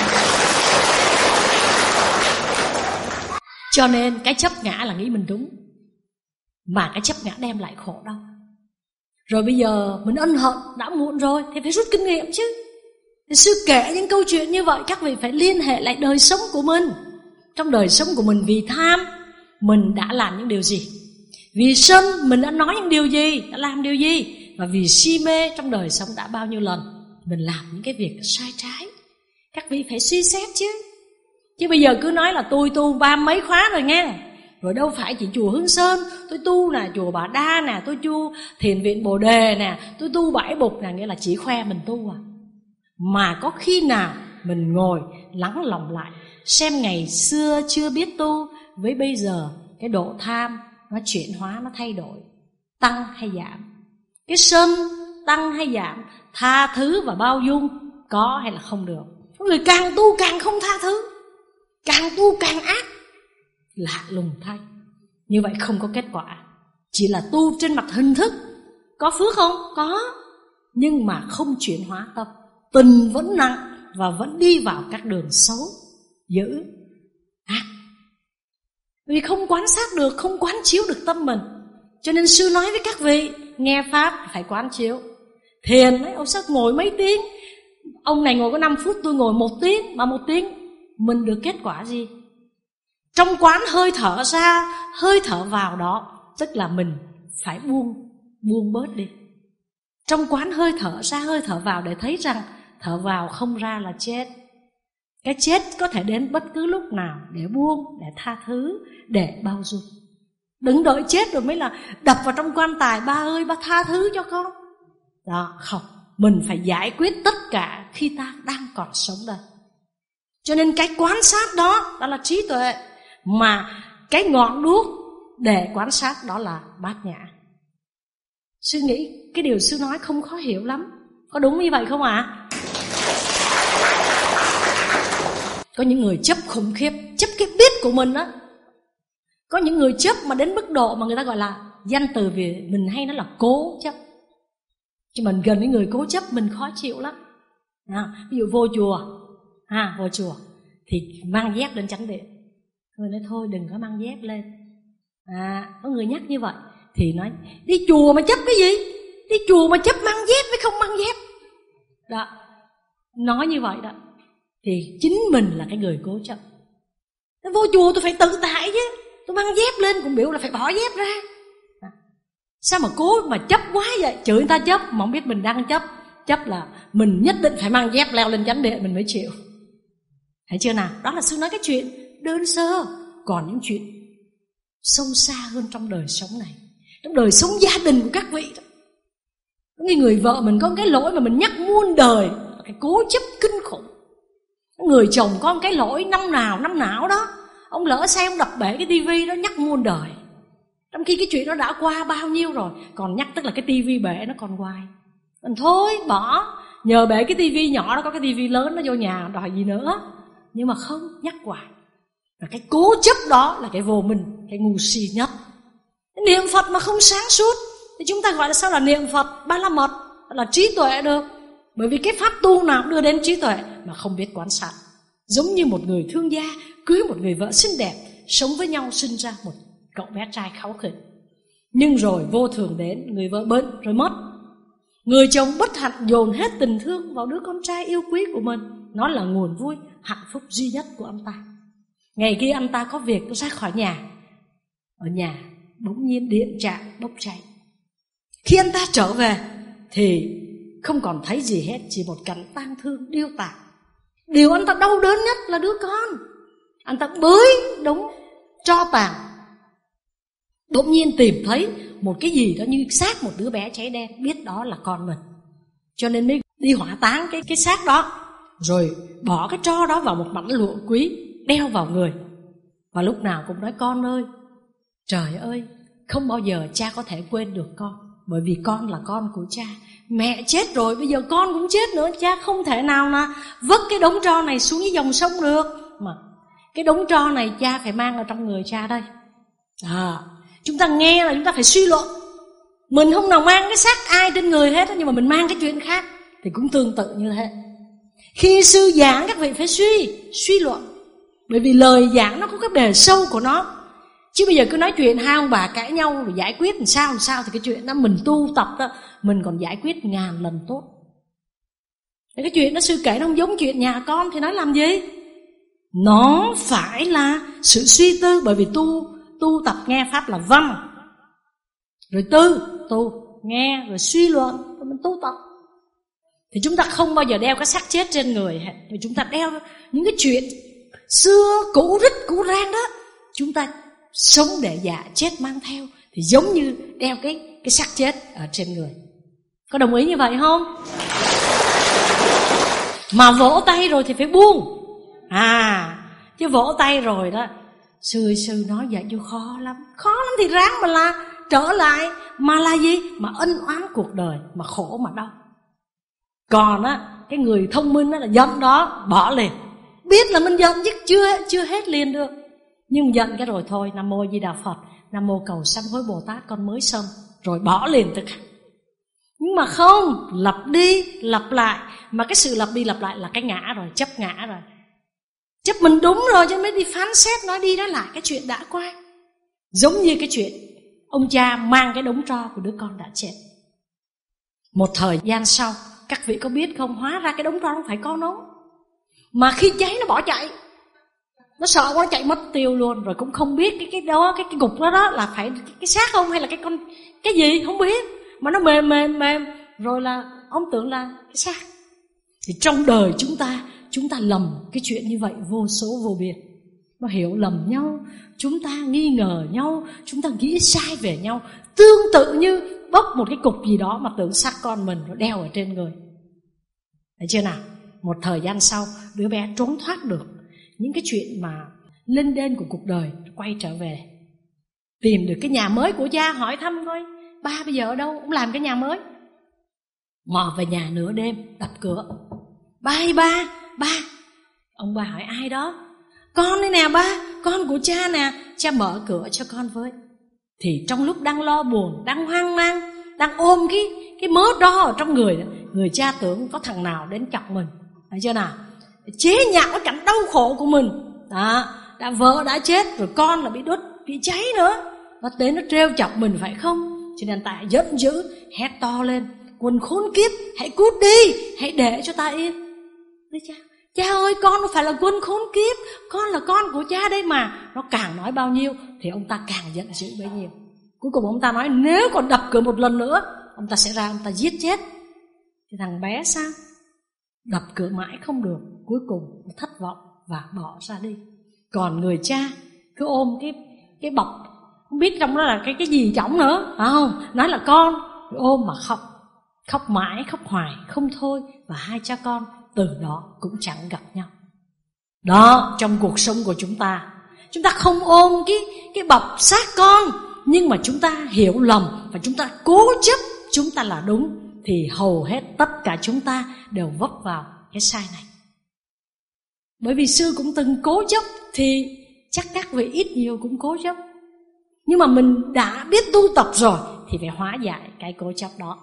Cho nên cái chấp ngã là nghĩ mình đúng, mà cái chấp ngã đem lại khổ đau. Rồi bây giờ mình ân hận, đã muộn rồi thì phải rút kinh nghiệm chứ. Thì sư kể những câu chuyện như vậy, các vị phải liên hệ lại đời sống của mình. Trong đời sống của mình vì tham, mình đã làm những điều gì? Vì sân, mình đã nói những điều gì? Đã làm điều gì? Và vì si mê, trong đời sống đã bao nhiêu lần mình làm những cái việc sai trái? Các vị phải suy xét chứ. Chứ bây giờ cứ nói là tôi tu ba mấy khóa rồi nghe, rồi đâu phải chỉ chùa Hương Sơn tôi tu nè, chùa Bà Đa nè, tôi tu Thiền viện Bồ Đề nè, tôi tu Bãi Bục nè, nghĩa là chỉ khoe mình tu à. Mà có khi nào mình ngồi lắng lòng lại, xem ngày xưa chưa biết tu với bây giờ cái độ tham nó chuyển hóa, nó thay đổi, tăng hay giảm? Cái sân tăng hay giảm? Tha thứ và bao dung có hay là không được? Người càng tu càng không tha thứ, càng tu càng ác. Lạ lùng thay. Như vậy không có kết quả. Chỉ là tu trên mặt hình thức. Có phước không? Có. Nhưng mà không chuyển hóa tâm. Tình vẫn nặng và vẫn đi vào các đường xấu, dữ, ác. Vì không quan sát được, không quán chiếu được tâm mình. Cho nên sư nói với các vị, nghe pháp phải quán chiếu. Thiền ấy, ông sao ngồi mấy tiếng? Ông này ngồi có năm phút, tôi ngồi một tiếng. Mà một tiếng mình được kết quả gì? Trong quán hơi thở ra, hơi thở vào đó, tức là mình phải buông, buông bớt đi. Trong quán hơi thở ra, hơi thở vào để thấy rằng thở vào không ra là chết. Cái chết có thể đến bất cứ lúc nào, để buông, để tha thứ, để bao dung. Đừng đợi chết rồi mới là đập vào trong quan tài, ba ơi ba tha thứ cho con. Đó, không, mình phải giải quyết tất cả khi ta đang còn sống đây. Cho nên cái quan sát đó, đó là trí tuệ. Mà cái ngọn đuốc để quan sát đó là bát nhã. Sư nghĩ cái điều sư nói không khó hiểu lắm. Có đúng như vậy không ạ? À? Có những người chấp khủng khiếp, chấp cái biết của mình đó. Có những người chấp mà đến mức độ mà người ta gọi là, danh từ vì mình hay nói là cố chấp. Chứ mình gần với người cố chấp mình khó chịu lắm. À, ví dụ vô chùa, à, vô chùa thì mang dép lên chánh điện. Người nói thôi đừng có mang dép lên. À, có người nhắc như vậy thì nói đi chùa mà chấp cái gì? Đi chùa mà chấp mang dép với không mang dép. Đó, nói như vậy đó thì chính mình là cái người cố chấp. Vô chùa tôi phải tự tại chứ, tôi mang dép lên cũng biểu là phải bỏ dép ra. Đó. Sao mà cố mà chấp quá vậy? Chửi người ta chấp mà không biết mình đang chấp. Chấp là mình nhất định phải mang dép leo lên chánh điện mình mới chịu. Thấy chưa nào? Đó là sư nói cái chuyện đơn sơ. Còn những chuyện sâu xa hơn trong đời sống này, trong đời sống gia đình của các vị đó. Người, người vợ mình có cái lỗi mà mình nhắc muôn đời, cái cố chấp kinh khủng. Người chồng có một cái lỗi năm nào năm nào đó, ông lỡ say ông đập bể cái tivi đó, nhắc muôn đời. Trong khi cái chuyện đó đã qua bao nhiêu rồi, còn nhắc tức là cái tivi bể nó còn hoài. Còn thôi bỏ, nhờ bể cái tivi nhỏ đó có cái tivi lớn nó vô nhà đòi gì nữa. Nhưng mà không, nhắc hoài. Và cái cố chấp đó là cái vô minh, cái ngu si nhất. Cái niệm Phật mà không sáng suốt thì chúng ta gọi là sao là niệm Phật ba la mật, là trí tuệ được. Bởi vì cái pháp tu nào đưa đến trí tuệ mà không biết quan sát. Giống như một người thương gia cưới một người vợ xinh đẹp, sống với nhau sinh ra một cậu bé trai kháu khỉnh. Nhưng rồi vô thường đến, người vợ bệnh rồi mất. Người chồng bất hạnh dồn hết tình thương vào đứa con trai yêu quý của mình. Nó là nguồn vui, hạnh phúc duy nhất của anh ta. Ngày kia anh ta có việc ra khỏi nhà. Ở nhà bỗng nhiên điện trạng bốc cháy. Khi anh ta trở về thì không còn thấy gì hết, chỉ một cảnh tang thương điêu tàn. Điều anh ta đau đớn nhất là đứa con. Anh ta bới đống tro tàn, bỗng nhiên tìm thấy một cái gì đó như xác một đứa bé cháy đen, biết đó là con mình. Cho nên mới đi hỏa táng cái, cái xác đó, rồi bỏ cái tro đó vào một mảnh lụa quý, đeo vào người. Và lúc nào cũng nói con ơi, trời ơi, không bao giờ cha có thể quên được con. Bởi vì con là con của cha. Mẹ chết rồi, bây giờ con cũng chết nữa. Cha không thể nào mà vứt cái đống tro này xuống dưới dòng sông được. Mà cái đống tro này cha phải mang ở trong người cha đây. À, chúng ta nghe là chúng ta phải suy luận. Mình không nào mang cái xác ai trên người hết, nhưng mà mình mang cái chuyện khác. Thì cũng tương tự như thế. Khi sư giảng các vị phải suy Suy luận. Bởi vì lời giảng nó có cái bề sâu của nó. Chứ bây giờ cứ nói chuyện hai ông bà cãi nhau rồi giải quyết làm sao làm sao, thì cái chuyện đó mình tu tập đó, mình còn giải quyết ngàn lần tốt. Thì cái chuyện đó sư kể nó không giống chuyện nhà con thì nói làm gì? Nó phải là sự suy tư. Bởi vì tu tu tập nghe pháp là văn, rồi tư tu nghe, rồi suy luận, rồi mình tu tập. Thì chúng ta không bao giờ đeo cái xác chết trên người hết. Thì chúng ta đeo những cái chuyện xưa cũ rích cũ rang đó, chúng ta sống để già chết mang theo. Thì giống như đeo cái, cái xác chết ở trên người. Có đồng ý như vậy không? Mà vỗ tay rồi thì phải buông. À, chứ vỗ tay rồi đó, sư sư nói vậy chứ khó lắm. Khó lắm thì ráng mà là trở lại. Mà là gì? Mà ân oán cuộc đời, mà khổ mà đau. Còn á, cái người thông minh á là giận đó, bỏ liền. Biết là mình giận chứ chưa, chưa hết liền được. Nhưng giận cái rồi thôi, Nam Mô Di Đà Phật, Nam Mô Cầu Sám Hối Bồ Tát con mới xong, rồi bỏ liền tức khắc. Nhưng mà không, lặp đi lặp lại. Mà cái sự lặp đi lặp lại là cái ngã rồi, chấp ngã rồi. Chấp mình đúng rồi cho mới đi phán xét, nói đi nói lại cái chuyện đã qua. Giống như cái chuyện ông cha mang cái đống tro của đứa con đã chết. Một thời gian sau, các vị có biết không, hóa ra cái đống tro không phải con nó. Mà khi cháy nó bỏ chạy. Nó sợ quá chạy mất tiêu luôn. Rồi cũng không biết cái cái đó, cái, cái cục đó đó là phải cái xác không hay là cái con cái gì không biết. Mà nó mềm mềm mềm. Rồi là ông tưởng là cái xác. Thì trong đời chúng ta, chúng ta lầm cái chuyện như vậy vô số vô biên. Nó hiểu lầm nhau, chúng ta nghi ngờ nhau, chúng ta nghĩ sai về nhau. Tương tự như bốc một cái cục gì đó mà tưởng xác con mình nó đeo ở trên người. Thấy chưa nào? Một thời gian sau, đứa bé trốn thoát được những cái chuyện mà lênh đênh của cuộc đời, quay trở về, tìm được cái nhà mới của cha, hỏi thăm coi ba bây giờ ở đâu, ông làm cái nhà mới. Mò về nhà nửa đêm, đập cửa. Ba ơi ba, ba. Ông bà hỏi ai đó? Con đây nè ba, con của cha nè, cha mở cửa cho con với. Thì trong lúc đang lo buồn, đang hoang mang, đang ôm cái cái mớ đó ở trong người, người cha tưởng có thằng nào đến chọc mình. Thấy chưa nào? Chế nhạo cái cảnh đau khổ của mình. Đó, đã vợ đã chết rồi, con là bị đốt, bị cháy nữa. Nó đến nó trêu chọc mình phải không? Cho nên ta giận dữ, hét to lên: quần khốn kiếp, hãy cút đi, hãy để cho ta yên. Đấy cha, cha ơi con không phải là quân khốn kiếp, con là con của cha đây mà. Nó càng nói bao nhiêu thì ông ta càng giận dữ bấy nhiêu. Cuối cùng ông ta nói nếu còn đập cửa một lần nữa, ông ta sẽ ra ông ta giết chết. Thì thằng bé sao? Đập cửa mãi không được, cuối cùng nó thất vọng và bỏ ra đi. Còn người cha cứ ôm cái cái bọc, không biết trong đó là cái cái gì trỏng nữa, phải không? Nói là con, ôm mà khóc, khóc mãi, khóc hoài, không thôi. Và hai cha con từ đó cũng chẳng gặp nhau. Đó, trong cuộc sống của chúng ta, chúng ta không ôm cái cái bọc xác con, nhưng mà chúng ta hiểu lầm và chúng ta cố chấp chúng ta là đúng, thì hầu hết tất cả chúng ta đều vấp vào cái sai này. Bởi vì xưa cũng từng cố chấp, thì chắc các vị ít nhiều cũng cố chấp. Nhưng mà mình đã biết tu tập rồi thì phải hóa giải cái cố chấp đó.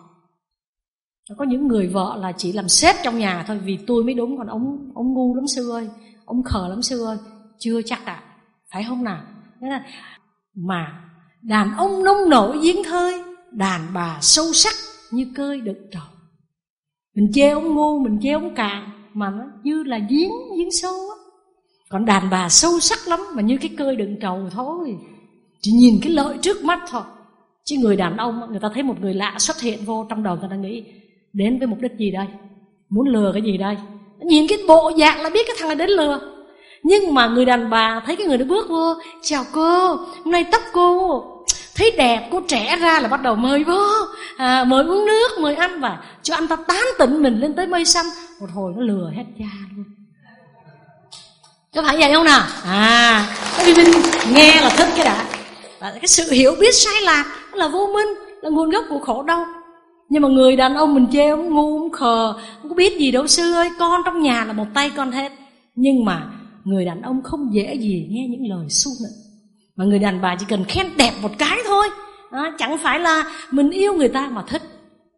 Có những người vợ là chỉ làm sếp trong nhà thôi, vì tôi mới đúng, còn ông ông ngu lắm sư ơi, ông khờ lắm sư ơi. Chưa chắc à, phải không nào? Thế là mà đàn ông nông nổi giếng khơi, đàn bà sâu sắc như cơi đựng trầu. Mình chê ông ngu, mình chê ông cạn, mà nó như là giếng giếng sâu á. Còn đàn bà sâu sắc lắm, mà như cái cơi đựng trầu thôi, chỉ nhìn cái lợi trước mắt thôi. Chứ người đàn ông, người ta thấy một người lạ xuất hiện vô, trong đầu người ta nghĩ đến với mục đích gì đây, muốn lừa cái gì đây. Nhìn cái bộ dạng là biết cái thằng này đến lừa. Nhưng mà người đàn bà thấy cái người đó bước vô: chào cô, hôm nay tóc cô thấy đẹp, cô trẻ ra, là bắt đầu mời vô, à, mời uống nước, mời ăn, và cho anh ta tán tỉnh mình lên tới mây xanh. Một hồi nó lừa hết cha luôn. Có phải vậy không nào? À, bởi vì mình nghe là thích cái đã. Và cái sự hiểu biết sai lạc là vô minh, là nguồn gốc của khổ đau. Nhưng mà người đàn ông mình chê ông ngu, ông khờ, không có biết gì đâu sư ơi, con trong nhà là một tay con hết. Nhưng mà người đàn ông không dễ gì nghe những lời xu nịnh. Mà người đàn bà chỉ cần khen đẹp một cái thôi, à, chẳng phải là mình yêu người ta mà thích.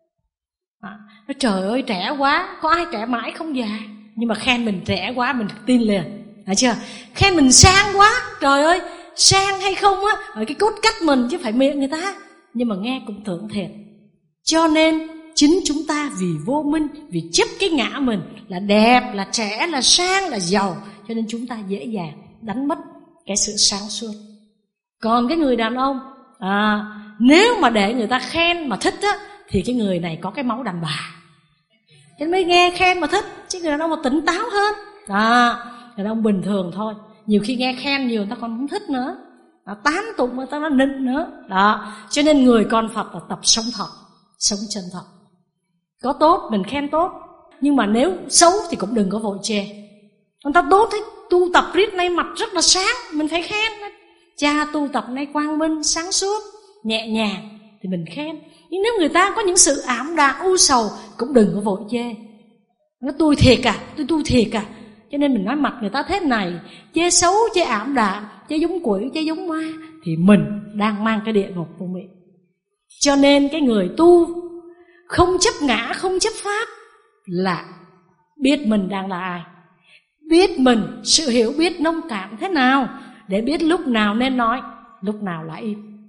À, trời ơi trẻ quá, có ai trẻ mãi không già. Nhưng mà khen mình trẻ quá mình tin liền, thấy chưa? Khen mình sang quá, trời ơi sang hay không á, ở cái cốt cách mình chứ phải miệng người ta. Nhưng mà nghe cũng tưởng thiệt. Cho nên chính chúng ta vì vô minh, vì chấp cái ngã mình là đẹp, là trẻ, là sang, là giàu, cho nên chúng ta dễ dàng đánh mất cái sự sáng suốt. Còn cái người đàn ông, à, nếu mà để người ta khen mà thích á, thì cái người này có cái máu đàn bà, cho nên mới nghe khen mà thích. Chứ người đàn ông mà tỉnh táo hơn, à, người đàn ông bình thường thôi, nhiều khi nghe khen nhiều người ta còn không thích nữa, à, tán tụng người ta nó nịnh nữa. Đó, cho nên người con Phật là tập sống thật, sống chân thật. Có tốt mình khen tốt, nhưng mà nếu xấu thì cũng đừng có vội chê. Người ta tốt thấy tu tập riết nay mặt rất là sáng, mình phải khen. Cha tu tập nay quang minh, sáng suốt, nhẹ nhàng thì mình khen. Nhưng nếu người ta có những sự ảm đạm u sầu, cũng đừng có vội chê. Nói tôi thiệt à, tôi tu thiệt à. Cho nên mình nói mặt người ta thế này, chê xấu, chê ảm đạm, chê giống quỷ, chê giống ma, thì mình đang mang cái địa ngục vô miệng. Cho nên cái người tu không chấp ngã, không chấp pháp là biết mình đang là ai, biết mình, sự hiểu biết nông cạn thế nào, để biết lúc nào nên nói, lúc nào là im.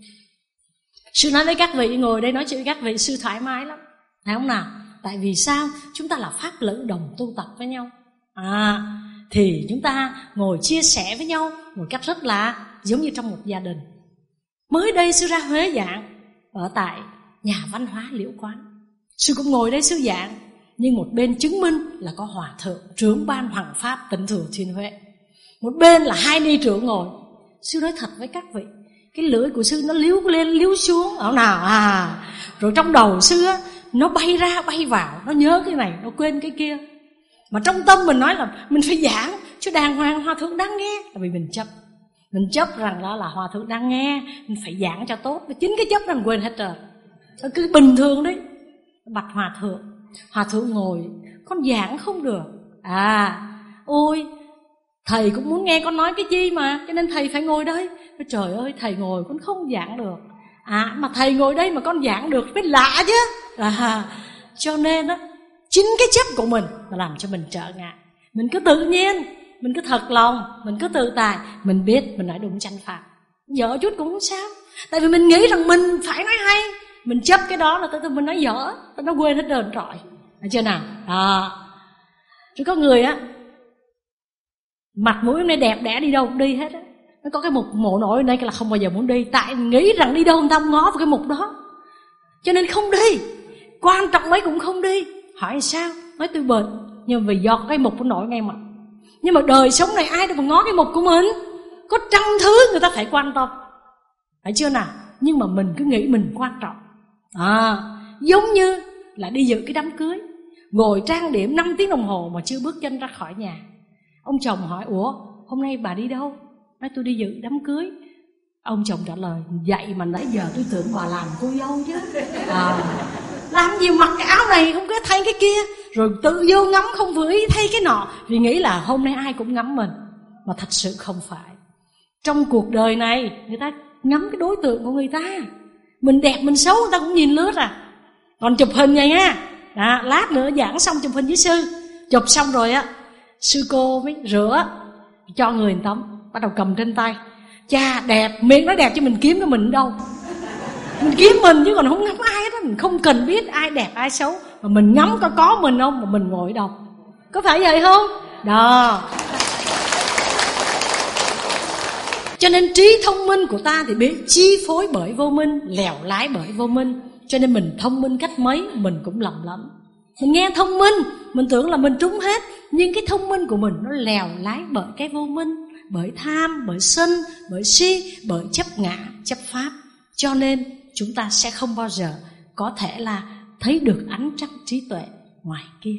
Sư nói với các vị, ngồi đây nói chuyện với các vị, sư thoải mái lắm, thấy không nào? Tại vì sao? Chúng ta là pháp lữ đồng tu tập với nhau, à, thì chúng ta ngồi chia sẻ với nhau một cách rất là giống như trong một gia đình. Mới đây sư ra Huế giảng ở tại nhà văn hóa Liễu Quán, sư cũng ngồi đây sư giảng. Nhưng một bên chứng minh là có hòa thượng trưởng ban hoằng pháp Tịnh Thừa Thiên Huệ, một bên là hai ni trưởng ngồi. Sư nói thật với các vị, cái lưỡi của sư nó liếu lên liếu xuống ở nào à, rồi trong đầu sư á, nó bay ra bay vào, nó nhớ cái này nó quên cái kia. Mà trong tâm mình nói là mình phải giảng cho đàng hoàng, hòa thượng đang nghe. Là vì mình chấp, mình chấp rằng đó là hòa thượng đang nghe, mình phải giảng cho tốt. Và chính cái chấp đó mình quên hết rồi. Nó cứ bình thường đấy. Bạch hòa thượng, hòa thượng ngồi, con giảng không được. À, ôi, thầy cũng muốn nghe con nói cái chi mà, cho nên thầy phải ngồi đây. Trời ơi, thầy ngồi con không giảng được. À, mà thầy ngồi đây mà con giảng được mới lạ chứ. À, cho nên á, chính cái chấp của mình mà làm cho mình trở ngại. Mình cứ tự nhiên, mình cứ thật lòng, mình cứ tự tài, mình biết mình nói đúng chánh pháp, dở chút cũng không sao. Tại vì mình nghĩ rằng mình phải nói hay, mình chấp cái đó là tự mình nói dở, nó quên hết đờn trọi. Được chưa nào? Đó. Rồi có người á, mặt mũi hôm nay đẹp đẽ đi đâu cũng đi hết á. Nó có cái mục mộ nổi ở đây là không bao giờ muốn đi. Tại nghĩ rằng đi đâu người ta không ngó vào cái mục đó, cho nên không đi. Quan trọng mấy cũng không đi. Hỏi sao? Nói tôi bệnh, nhưng mà vì do cái mục của nổi ngay mặt. Nhưng mà đời sống này ai đâu mà ngó cái mục của mình. Có trăm thứ người ta phải quan tâm, phải chưa nào? Nhưng mà mình cứ nghĩ mình quan trọng. À, giống như là đi dự cái đám cưới, ngồi trang điểm năm tiếng đồng hồ mà chưa bước chân ra khỏi nhà. Ông chồng hỏi, ủa hôm nay bà đi đâu? Nói tôi đi dự đám cưới. Ông chồng trả lời, vậy mà nãy giờ tôi tưởng bà làm cô dâu chứ. À, làm gì mặc cái áo này không có thay cái kia, rồi tự vô ngắm không vừa ý thay cái nọ, vì nghĩ là hôm nay ai cũng ngắm mình. Mà thật sự không phải. Trong cuộc đời này người ta ngắm cái đối tượng của người ta. Mình đẹp mình xấu người ta cũng nhìn lướt à. Còn chụp hình này nha, đó, lát nữa giảng xong chụp hình với sư. Chụp xong rồi á, sư cô mới rửa cho người tấm, bắt đầu cầm trên tay. Cha đẹp, miệng nói đẹp chứ mình kiếm cái mình đâu. Mình kiếm mình chứ còn không ngắm ai hết. Mình không cần biết ai đẹp ai xấu, mà mình ngắm có có mình không, mà mình ngồi đâu. Có phải vậy không? Đó. Cho nên trí thông minh của ta thì bị chi phối bởi vô minh, lèo lái bởi vô minh. Cho nên mình thông minh cách mấy mình cũng lầm lắm. Mình nghe thông minh, mình tưởng là mình trúng hết. Nhưng cái thông minh của mình nó lèo lái bởi cái vô minh, bởi tham, bởi sân, bởi si, bởi chấp ngã, chấp pháp. Cho nên chúng ta sẽ không bao giờ có thể là thấy được ánh trăng trí tuệ ngoài kia.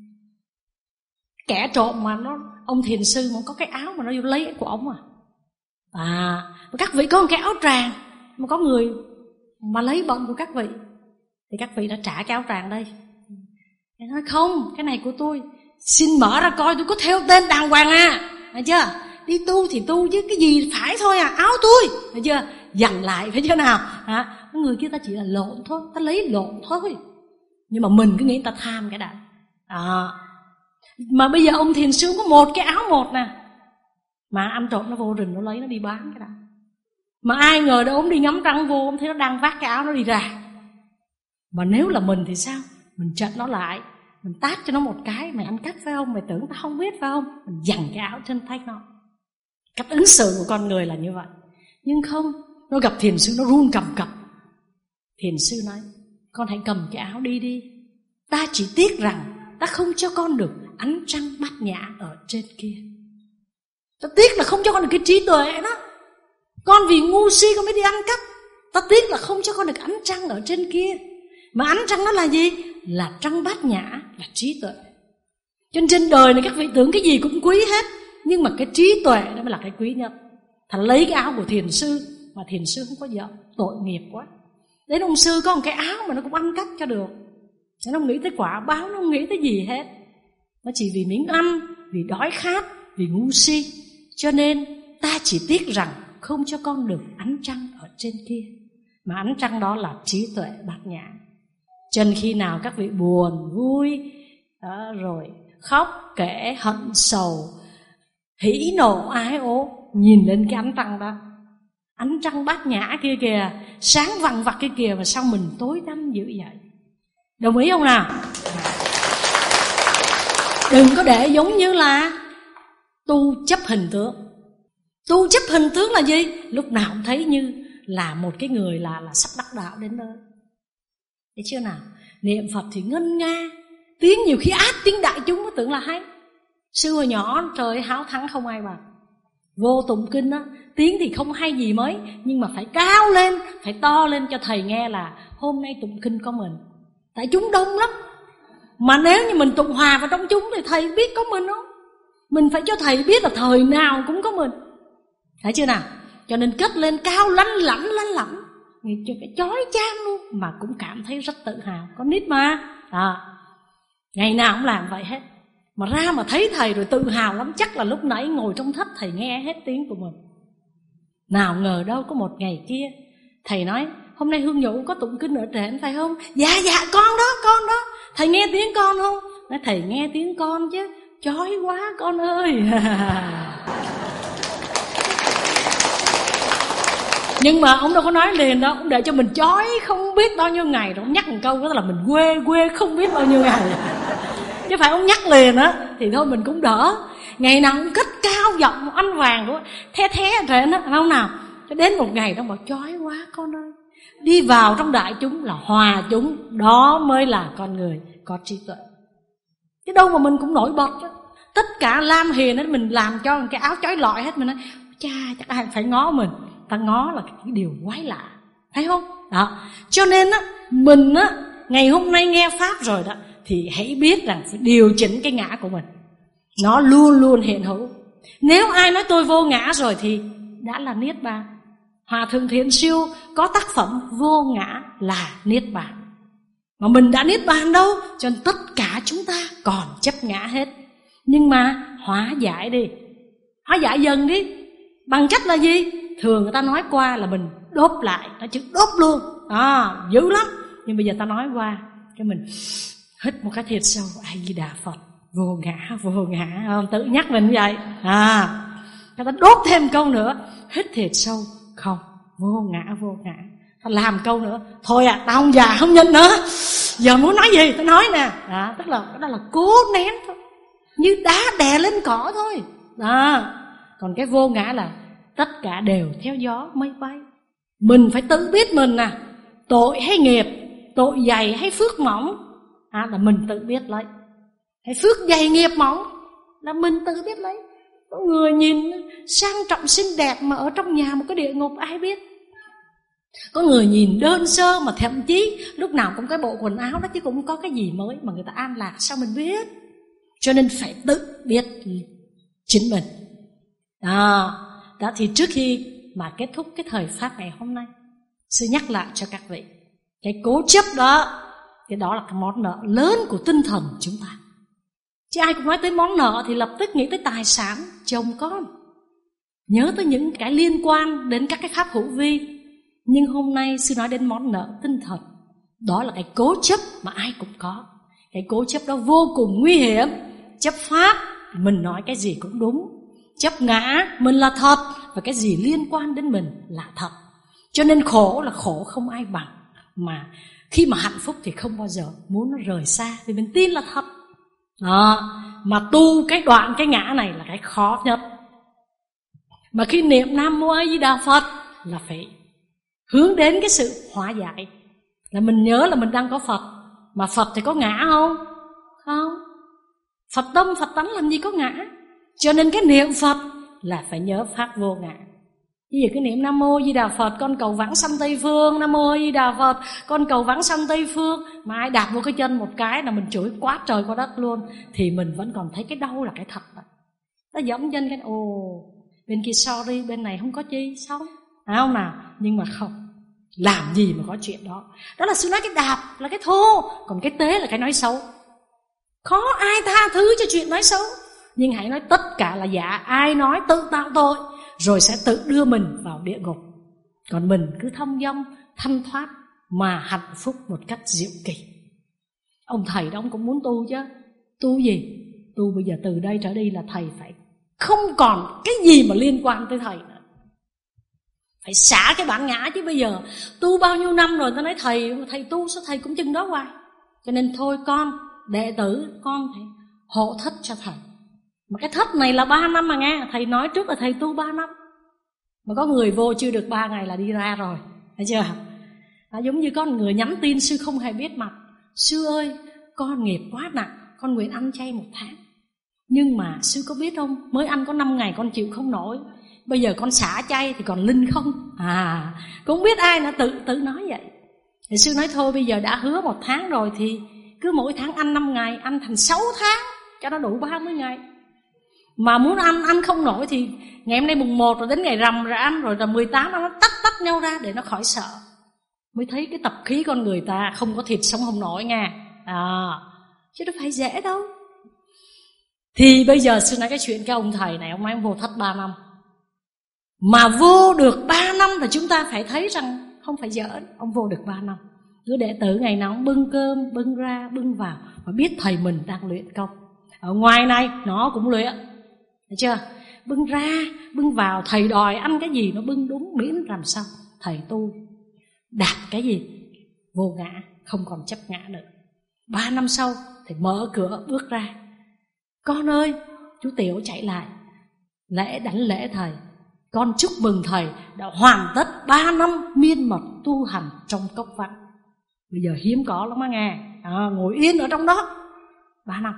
Kẻ trộm mà nó, ông thiền sư mà có cái áo mà nó vô lấy của ông à. À, các vị có một cái áo tràng, mà có người mà lấy bận của các vị, thì các vị đã trả cái áo tràng đây. Thì nói không, cái này của tôi, xin mở ra coi tôi có theo tên đàng hoàng à. Thấy chưa? Đi tu thì tu chứ cái gì phải thôi à, áo tôi. Thấy chưa? Dằn lại, phải chưa nào? À, người kia ta chỉ là lộn thôi, ta lấy lộn thôi. Nhưng mà mình cứ nghĩ ta tham cái đã. À, mà bây giờ ông thiền sư có một cái áo một nè, mà ăn trộm nó vô rừng nó lấy nó đi bán cái đã. Mà ai ngờ đâu ông đi ngắm trăng vô, ông thấy nó đang vác cái áo nó đi ra. Mà nếu là mình thì sao? Mình chặn nó lại, mình tát cho nó một cái. Mày ăn cắp phải không? Mày tưởng tao không biết phải không? Mình giằng cái áo trên tay nó. Cách ứng xử của con người là như vậy. Nhưng không, nó gặp thiền sư nó run cầm cập. Thiền sư nói, con hãy cầm cái áo đi đi. Ta chỉ tiếc rằng ta không cho con được ánh trăng bát nhã ở trên kia. Ta tiếc là không cho con được cái trí tuệ đó. Con vì ngu si con mới đi ăn cắp. Ta tiếc là không cho con được ánh trăng ở trên kia. Mà ánh trăng nó là gì? Là trăng bát nhã, là trí tuệ. Cho nên trên đời này các vị tưởng cái gì cũng quý hết, nhưng mà cái trí tuệ đó mới là cái quý nhất. Thành lấy cái áo của thiền sư mà thiền sư không có giận, tội nghiệp quá. Đến ông sư có một cái áo mà nó cũng ăn cắp cho được. Nó không nghĩ tới quả báo, nó không nghĩ tới gì hết. Nó chỉ vì miếng ăn, vì đói khát, vì ngu si. Cho nên ta chỉ tiếc rằng không cho con được ánh trăng ở trên kia. Mà ánh trăng đó là trí tuệ bát nhã. Cho nên khi nào các vị buồn, vui, đó, rồi khóc, kể, hận, sầu, hỉ nộ, ái ố, nhìn lên cái ánh trăng đó. Ánh trăng bát nhã kia kìa, sáng vằng vặc kia kìa, mà sao mình tối tăm dữ vậy? Đồng ý không nào? Đừng có để giống như là tu chấp hình tướng. Tu chấp hình tướng là gì? Lúc nào cũng thấy như là một cái người là, là sắp đắc đạo đến nơi. Thấy chưa nào? Niệm Phật thì ngân nga, Tiếng nhiều khi át tiếng đại chúng nó tưởng là hay. Sư hồi nhỏ trời háo thắng không ai bằng. Vô tụng kinh á, tiếng thì không hay gì mấy, nhưng mà phải cao lên, phải to lên cho thầy nghe là hôm nay tụng kinh có mình. Tại chúng đông lắm. Mà nếu như mình tụng hòa vào trong chúng thì thầy biết có mình không? Mình phải cho thầy biết là thời nào cũng có mình. Thấy chưa nào? Cho nên cất lên cao lanh lảnh lanh lảnh, nghe cho cái chói chang luôn, mà cũng cảm thấy rất tự hào. Con nít mà à, ngày nào cũng làm vậy hết. Mà ra mà thấy thầy rồi tự hào lắm. Chắc là lúc nãy ngồi trong thất thầy nghe hết tiếng của mình. Nào ngờ đâu có một ngày kia thầy nói hôm nay Hương Nhũ có tụng kinh ở trển phải không? Dạ dạ con đó con đó. Thầy nghe tiếng con không? Nói thầy nghe tiếng con chứ, chói quá con ơi. Nhưng mà ông đâu có nói liền đâu, ông để cho mình chói không biết bao nhiêu ngày rồi ông nhắc một câu đó là mình quê quê không biết bao nhiêu ngày. Chứ phải ông nhắc liền á thì thôi mình cũng đỡ. Ngày nào cũng cất cao giọng anh vàng của the the trển á, không nào? Cho đến một ngày nó bảo chói quá con ơi. Đi vào trong đại chúng là hòa chúng, đó mới là con người có trí tuệ. Chứ đâu mà mình cũng nổi bật đó. Tất cả Lam Hiền ấy mình làm cho cái áo chói lọi hết. Mình nói cha chắc ai phải ngó mình. Ta ngó là cái điều quái lạ, thấy không? Đó. Cho nên á, mình á, ngày hôm nay nghe Pháp rồi đó, thì hãy biết rằng phải điều chỉnh cái ngã của mình. Nó luôn luôn hiện hữu. Nếu ai nói tôi vô ngã rồi thì đã là Niết Bàn. Hòa Thượng Thiện Siêu có tác phẩm Vô Ngã là Niết Bàn. Mà mình đã Niết Bàn đâu, cho nên tất cả chúng ta còn chấp ngã hết. Nhưng mà hóa giải đi, hóa giải dần đi. Bằng cách là gì? Thường người ta nói qua là mình đốt lại, nó chữ đốt luôn à, dữ lắm. Nhưng bây giờ ta nói qua cái mình hít một cái thiệt sâu, A Di Đà Phật, vô ngã vô ngã, không? Tự nhắc mình như vậy à. Người ta đốt thêm câu nữa, hít thiệt sâu, không, vô ngã vô ngã. Ta làm câu nữa, thôi à, tao không già không nhìn nữa, giờ muốn nói gì tao nói nè à, tức là đó là cố nén thôi, như đá đè lên cỏ thôi à. Còn cái vô ngã là tất cả đều theo gió mây bay. Mình phải tự biết mình nè, tội hay nghiệp, tội dày hay phước mỏng à, là mình tự biết lấy. Hay phước dày nghiệp mỏng là mình tự biết lấy. Có người nhìn sang trọng xinh đẹp mà ở trong nhà một cái địa ngục ai biết. Có người nhìn đơn sơ mà thậm chí lúc nào cũng cái bộ quần áo đó chứ cũng có cái gì mới mà người ta an lạc, sao mình biết? Cho nên phải tự biết chính mình đó. Đó thì trước khi mà kết thúc cái thời Pháp ngày hôm nay, sư nhắc lại cho các vị, cái cố chấp đó, cái đó là cái món nợ lớn của tinh thần chúng ta. Chứ ai cũng nói tới món nợ thì lập tức nghĩ tới tài sản, chồng con, nhớ tới những cái liên quan đến các cái pháp hữu vi. Nhưng hôm nay sư nói đến món nợ tinh thần. Đó là cái cố chấp mà ai cũng có. Cái cố chấp đó vô cùng nguy hiểm. Chấp pháp, mình nói cái gì cũng đúng. Chấp ngã, mình là thật, và cái gì liên quan đến mình là thật. Cho nên khổ là khổ không ai bằng. Mà khi mà hạnh phúc thì không bao giờ muốn nó rời xa, vì mình tin là thật đó. Mà tu cái đoạn cái ngã này là cái khó nhất. Mà khi niệm Nam Mô A Di Đà Phật là phải hướng đến cái sự hóa giải. Là mình nhớ là mình đang có Phật. Mà Phật thì có ngã không? Không. Phật tâm Phật tánh làm gì có ngã. Cho nên cái niệm Phật là phải nhớ pháp vô ngã. Bây giờ cái niệm Nam Mô A Di Đà Phật, con cầu vãng sanh Tây Phương. Nam Mô A Di Đà Phật, con cầu vãng sanh Tây Phương. Mà ai đạp vô cái chân một cái là mình chửi quá trời quá đất luôn, thì mình vẫn còn thấy cái đau là cái thật đó. Nó giống chân cái ồ, bên kia sorry, bên này không có chi, xong phải không nào? Nhưng mà không, làm gì mà có chuyện đó. Đó là sư nói cái đạp là cái thô, còn cái tế là cái nói xấu. Khó ai tha thứ cho chuyện nói xấu. Nhưng hãy nói tất cả là giả. Ai nói tự tạo tội, rồi sẽ tự đưa mình vào địa ngục. Còn mình cứ thông dong, thanh thoát mà hạnh phúc một cách diệu kỳ. Ông thầy đó ông cũng muốn tu chứ. Tu gì? Tu bây giờ từ đây trở đi là thầy phải không còn cái gì mà liên quan tới thầy nữa. Phải xả cái bản ngã chứ. Bây giờ tu bao nhiêu năm rồi, ta nói thầy thầy tu sao thầy cũng chừng đó hoài. Cho nên thôi con, đệ tử con phải hộ thất cho thầy. Mà cái thất này là ba năm mà nghe. Thầy nói trước là thầy tu ba năm. Mà có người vô chưa được ba ngày là đi ra rồi. Thấy chưa? À, giống như có người nhắn tin sư không hề biết mặt. Sư ơi, con nghiệp quá nặng, con nguyện ăn chay một tháng. Nhưng mà sư có biết không, mới ăn có năm ngày con chịu không nổi, bây giờ con xả chay thì còn linh không? À, cũng biết ai nữa tự tự nói vậy. Thì sư nói thôi bây giờ đã hứa một tháng rồi thì cứ mỗi tháng ăn năm ngày, ăn thành sáu tháng cho nó đủ ba mươi ngày. Mà muốn ăn, ăn không nổi thì ngày hôm nay mùng một rồi đến ngày rằm rồi ăn, rồi là mười tám nó tách tách nhau ra để nó khỏi sợ. Mới thấy cái tập khí con người ta không có thịt sống không nổi nha. À, chứ đâu phải dễ đâu. Thì bây giờ sư nói cái chuyện cái ông thầy này, ông ấy vô thất ba năm. Mà vô được ba năm thì chúng ta phải thấy rằng không phải giỡn. Ông vô được ba năm. Đứa đệ tử ngày nào ông bưng cơm, bưng ra, bưng vào, và biết thầy mình đang luyện công. Ở ngoài này nó cũng luyện, thấy chưa? Bưng ra, bưng vào, thầy đòi ăn cái gì nó bưng đúng, miễn làm sao thầy tu đạt cái gì vô ngã, không còn chấp ngã nữa. Ba năm sau thầy mở cửa bước ra. Con ơi, chú Tiểu chạy lại, lễ đảnh lễ thầy. Con chúc mừng thầy đã hoàn tất ba năm miên mật tu hành trong cốc vắng. Bây giờ hiếm có lắm á nghe, à, ngồi yên ở trong đó ba năm.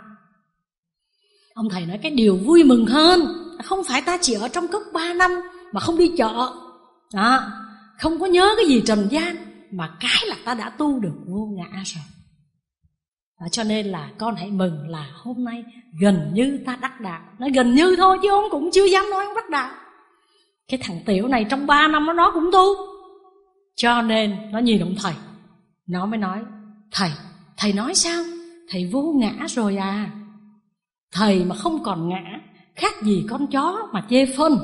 Ông thầy nói cái điều vui mừng hơn, không phải ta chỉ ở trong cốc ba năm mà không đi chợ, đó, không có nhớ cái gì trần gian, mà cái là ta đã tu được vô ngã rồi. Đó, cho nên là con hãy mừng là hôm nay gần như ta đắc đạo. Nói gần như thôi chứ ông cũng chưa dám nói ông đắc đạo. Cái thằng Tiểu này trong ba năm nó, nó cũng tu. Cho nên nó nhìn ông thầy, nó mới nói: Thầy, thầy nói sao? Thầy vô ngã rồi à? Thầy mà không còn ngã, khác gì con chó mà chê phân.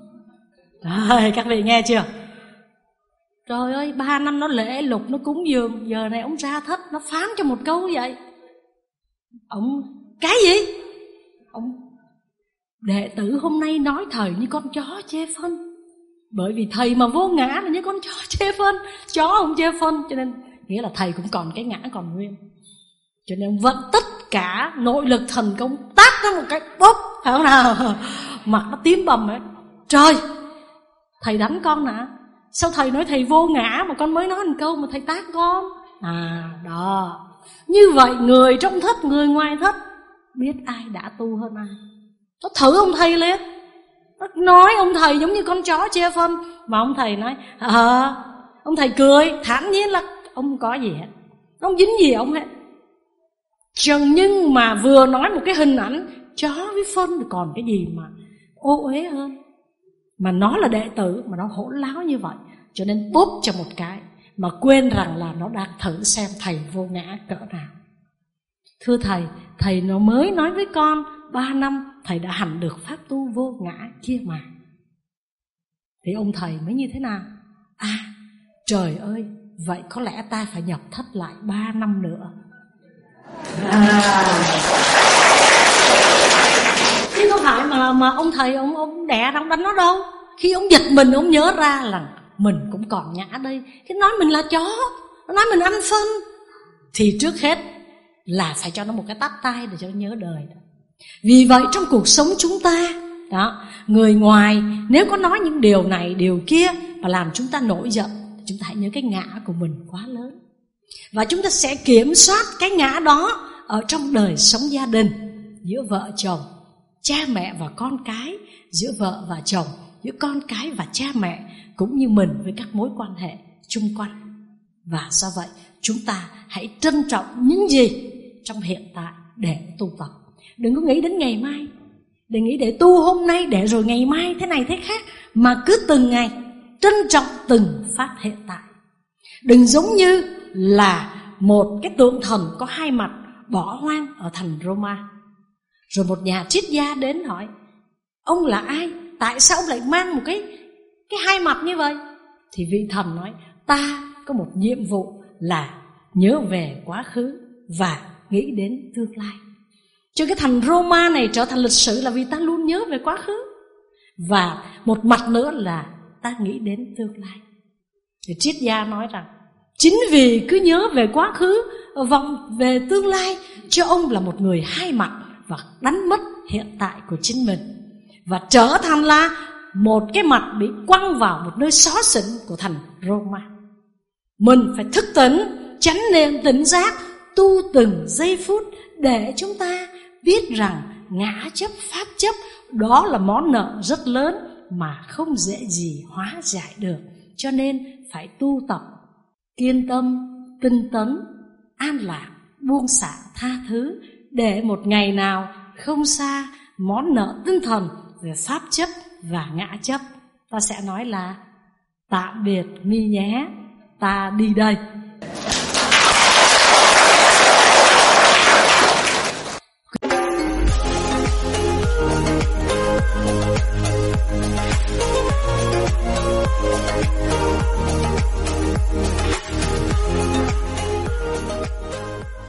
Rồi, các vị nghe chưa? Trời ơi, ba năm nó lễ lục, nó cúng dường, giờ này ông ra thất, nó phán cho một câu vậy. Ông, cái gì? Ông, đệ tử hôm nay nói thầy như con chó chê phân. Bởi vì thầy mà vô ngã là như con chó chê phân. Chó ông chê phân, cho nên nghĩa là thầy cũng còn cái ngã còn nguyên. Cho nên ông vận tất cả nội lực thần công, tát ra một cái bóp, phải không nào? Mặt nó tím bầm ấy. Trời, thầy đánh con hả? Sao thầy nói thầy vô ngã mà con mới nói một câu mà thầy tát con? À, đó. Như vậy người trong thất, người ngoài thất, biết ai đã tu hơn ai. Nó thử ông thầy lên, nó nói ông thầy giống như con chó che phân. Mà ông thầy nói, à, ông thầy cười, thản nhiên là ông không có gì hết, không dính gì ông hết. Chẳng nhưng mà vừa nói một cái hình ảnh chó với phân thì còn cái gì mà ô uế hơn. Mà nó là đệ tử mà nó hỗn láo như vậy, cho nên bóp cho một cái mà quên rằng là nó đang thử xem thầy vô ngã cỡ nào. Thưa thầy, thầy nó mới nói với con ba năm thầy đã hành được pháp tu vô ngã kia mà. Thì ông thầy mới như thế nào? À, trời ơi, vậy có lẽ ta phải nhập thất lại ba năm nữa. À, chứ không phải mà mà ông thầy ông ông đẻ ông đánh nó đâu. Khi ông giật mình, ông nhớ ra là mình cũng còn ngã đây. Cái nói mình là chó, nó nói mình ăn phân, thì trước hết là phải cho nó một cái tát tay để cho nó nhớ đời. Vì vậy trong cuộc sống chúng ta đó, người ngoài nếu có nói những điều này điều kia mà làm chúng ta nổi giận, chúng ta hãy nhớ cái ngã của mình quá lớn. Và chúng ta sẽ kiểm soát cái ngã đó ở trong đời sống gia đình, giữa vợ chồng, cha mẹ và con cái, giữa vợ và chồng, giữa con cái và cha mẹ, cũng như mình với các mối quan hệ chung quanh. Và do vậy chúng ta hãy trân trọng những gì trong hiện tại để tu tập. Đừng có nghĩ đến ngày mai, đừng nghĩ để tu hôm nay để rồi ngày mai thế này thế khác, mà cứ từng ngày trân trọng từng pháp hiện tại. Đừng giống như là một cái tượng thần có hai mặt bỏ hoang ở thành Roma. Rồi một nhà triết gia đến hỏi: ông là ai? Tại sao ông lại mang một cái cái hai mặt như vậy? Thì vị thần nói: ta có một nhiệm vụ là nhớ về quá khứ và nghĩ đến tương lai. Cho cái thành Roma này trở thành lịch sử là vì ta luôn nhớ về quá khứ, và một mặt nữa là ta nghĩ đến tương lai. Thì triết gia nói rằng chính vì cứ nhớ về quá khứ, vọng về tương lai, cho ông là một người hai mặt và đánh mất hiện tại của chính mình, và trở thành là một cái mặt bị quăng vào một nơi xó xỉnh của thành Roma. Mình phải thức tỉnh, chánh niệm, tỉnh giác, tu từng giây phút để chúng ta biết rằng ngã chấp, pháp chấp đó là món nợ rất lớn mà không dễ gì hóa giải được. Cho nên phải tu tập kiên tâm, tinh tấn, an lạc, buông xả, tha thứ, để một ngày nào không xa món nợ tinh thần về pháp chấp và ngã chấp. Ta sẽ nói là tạm biệt mi nhé, ta đi đây.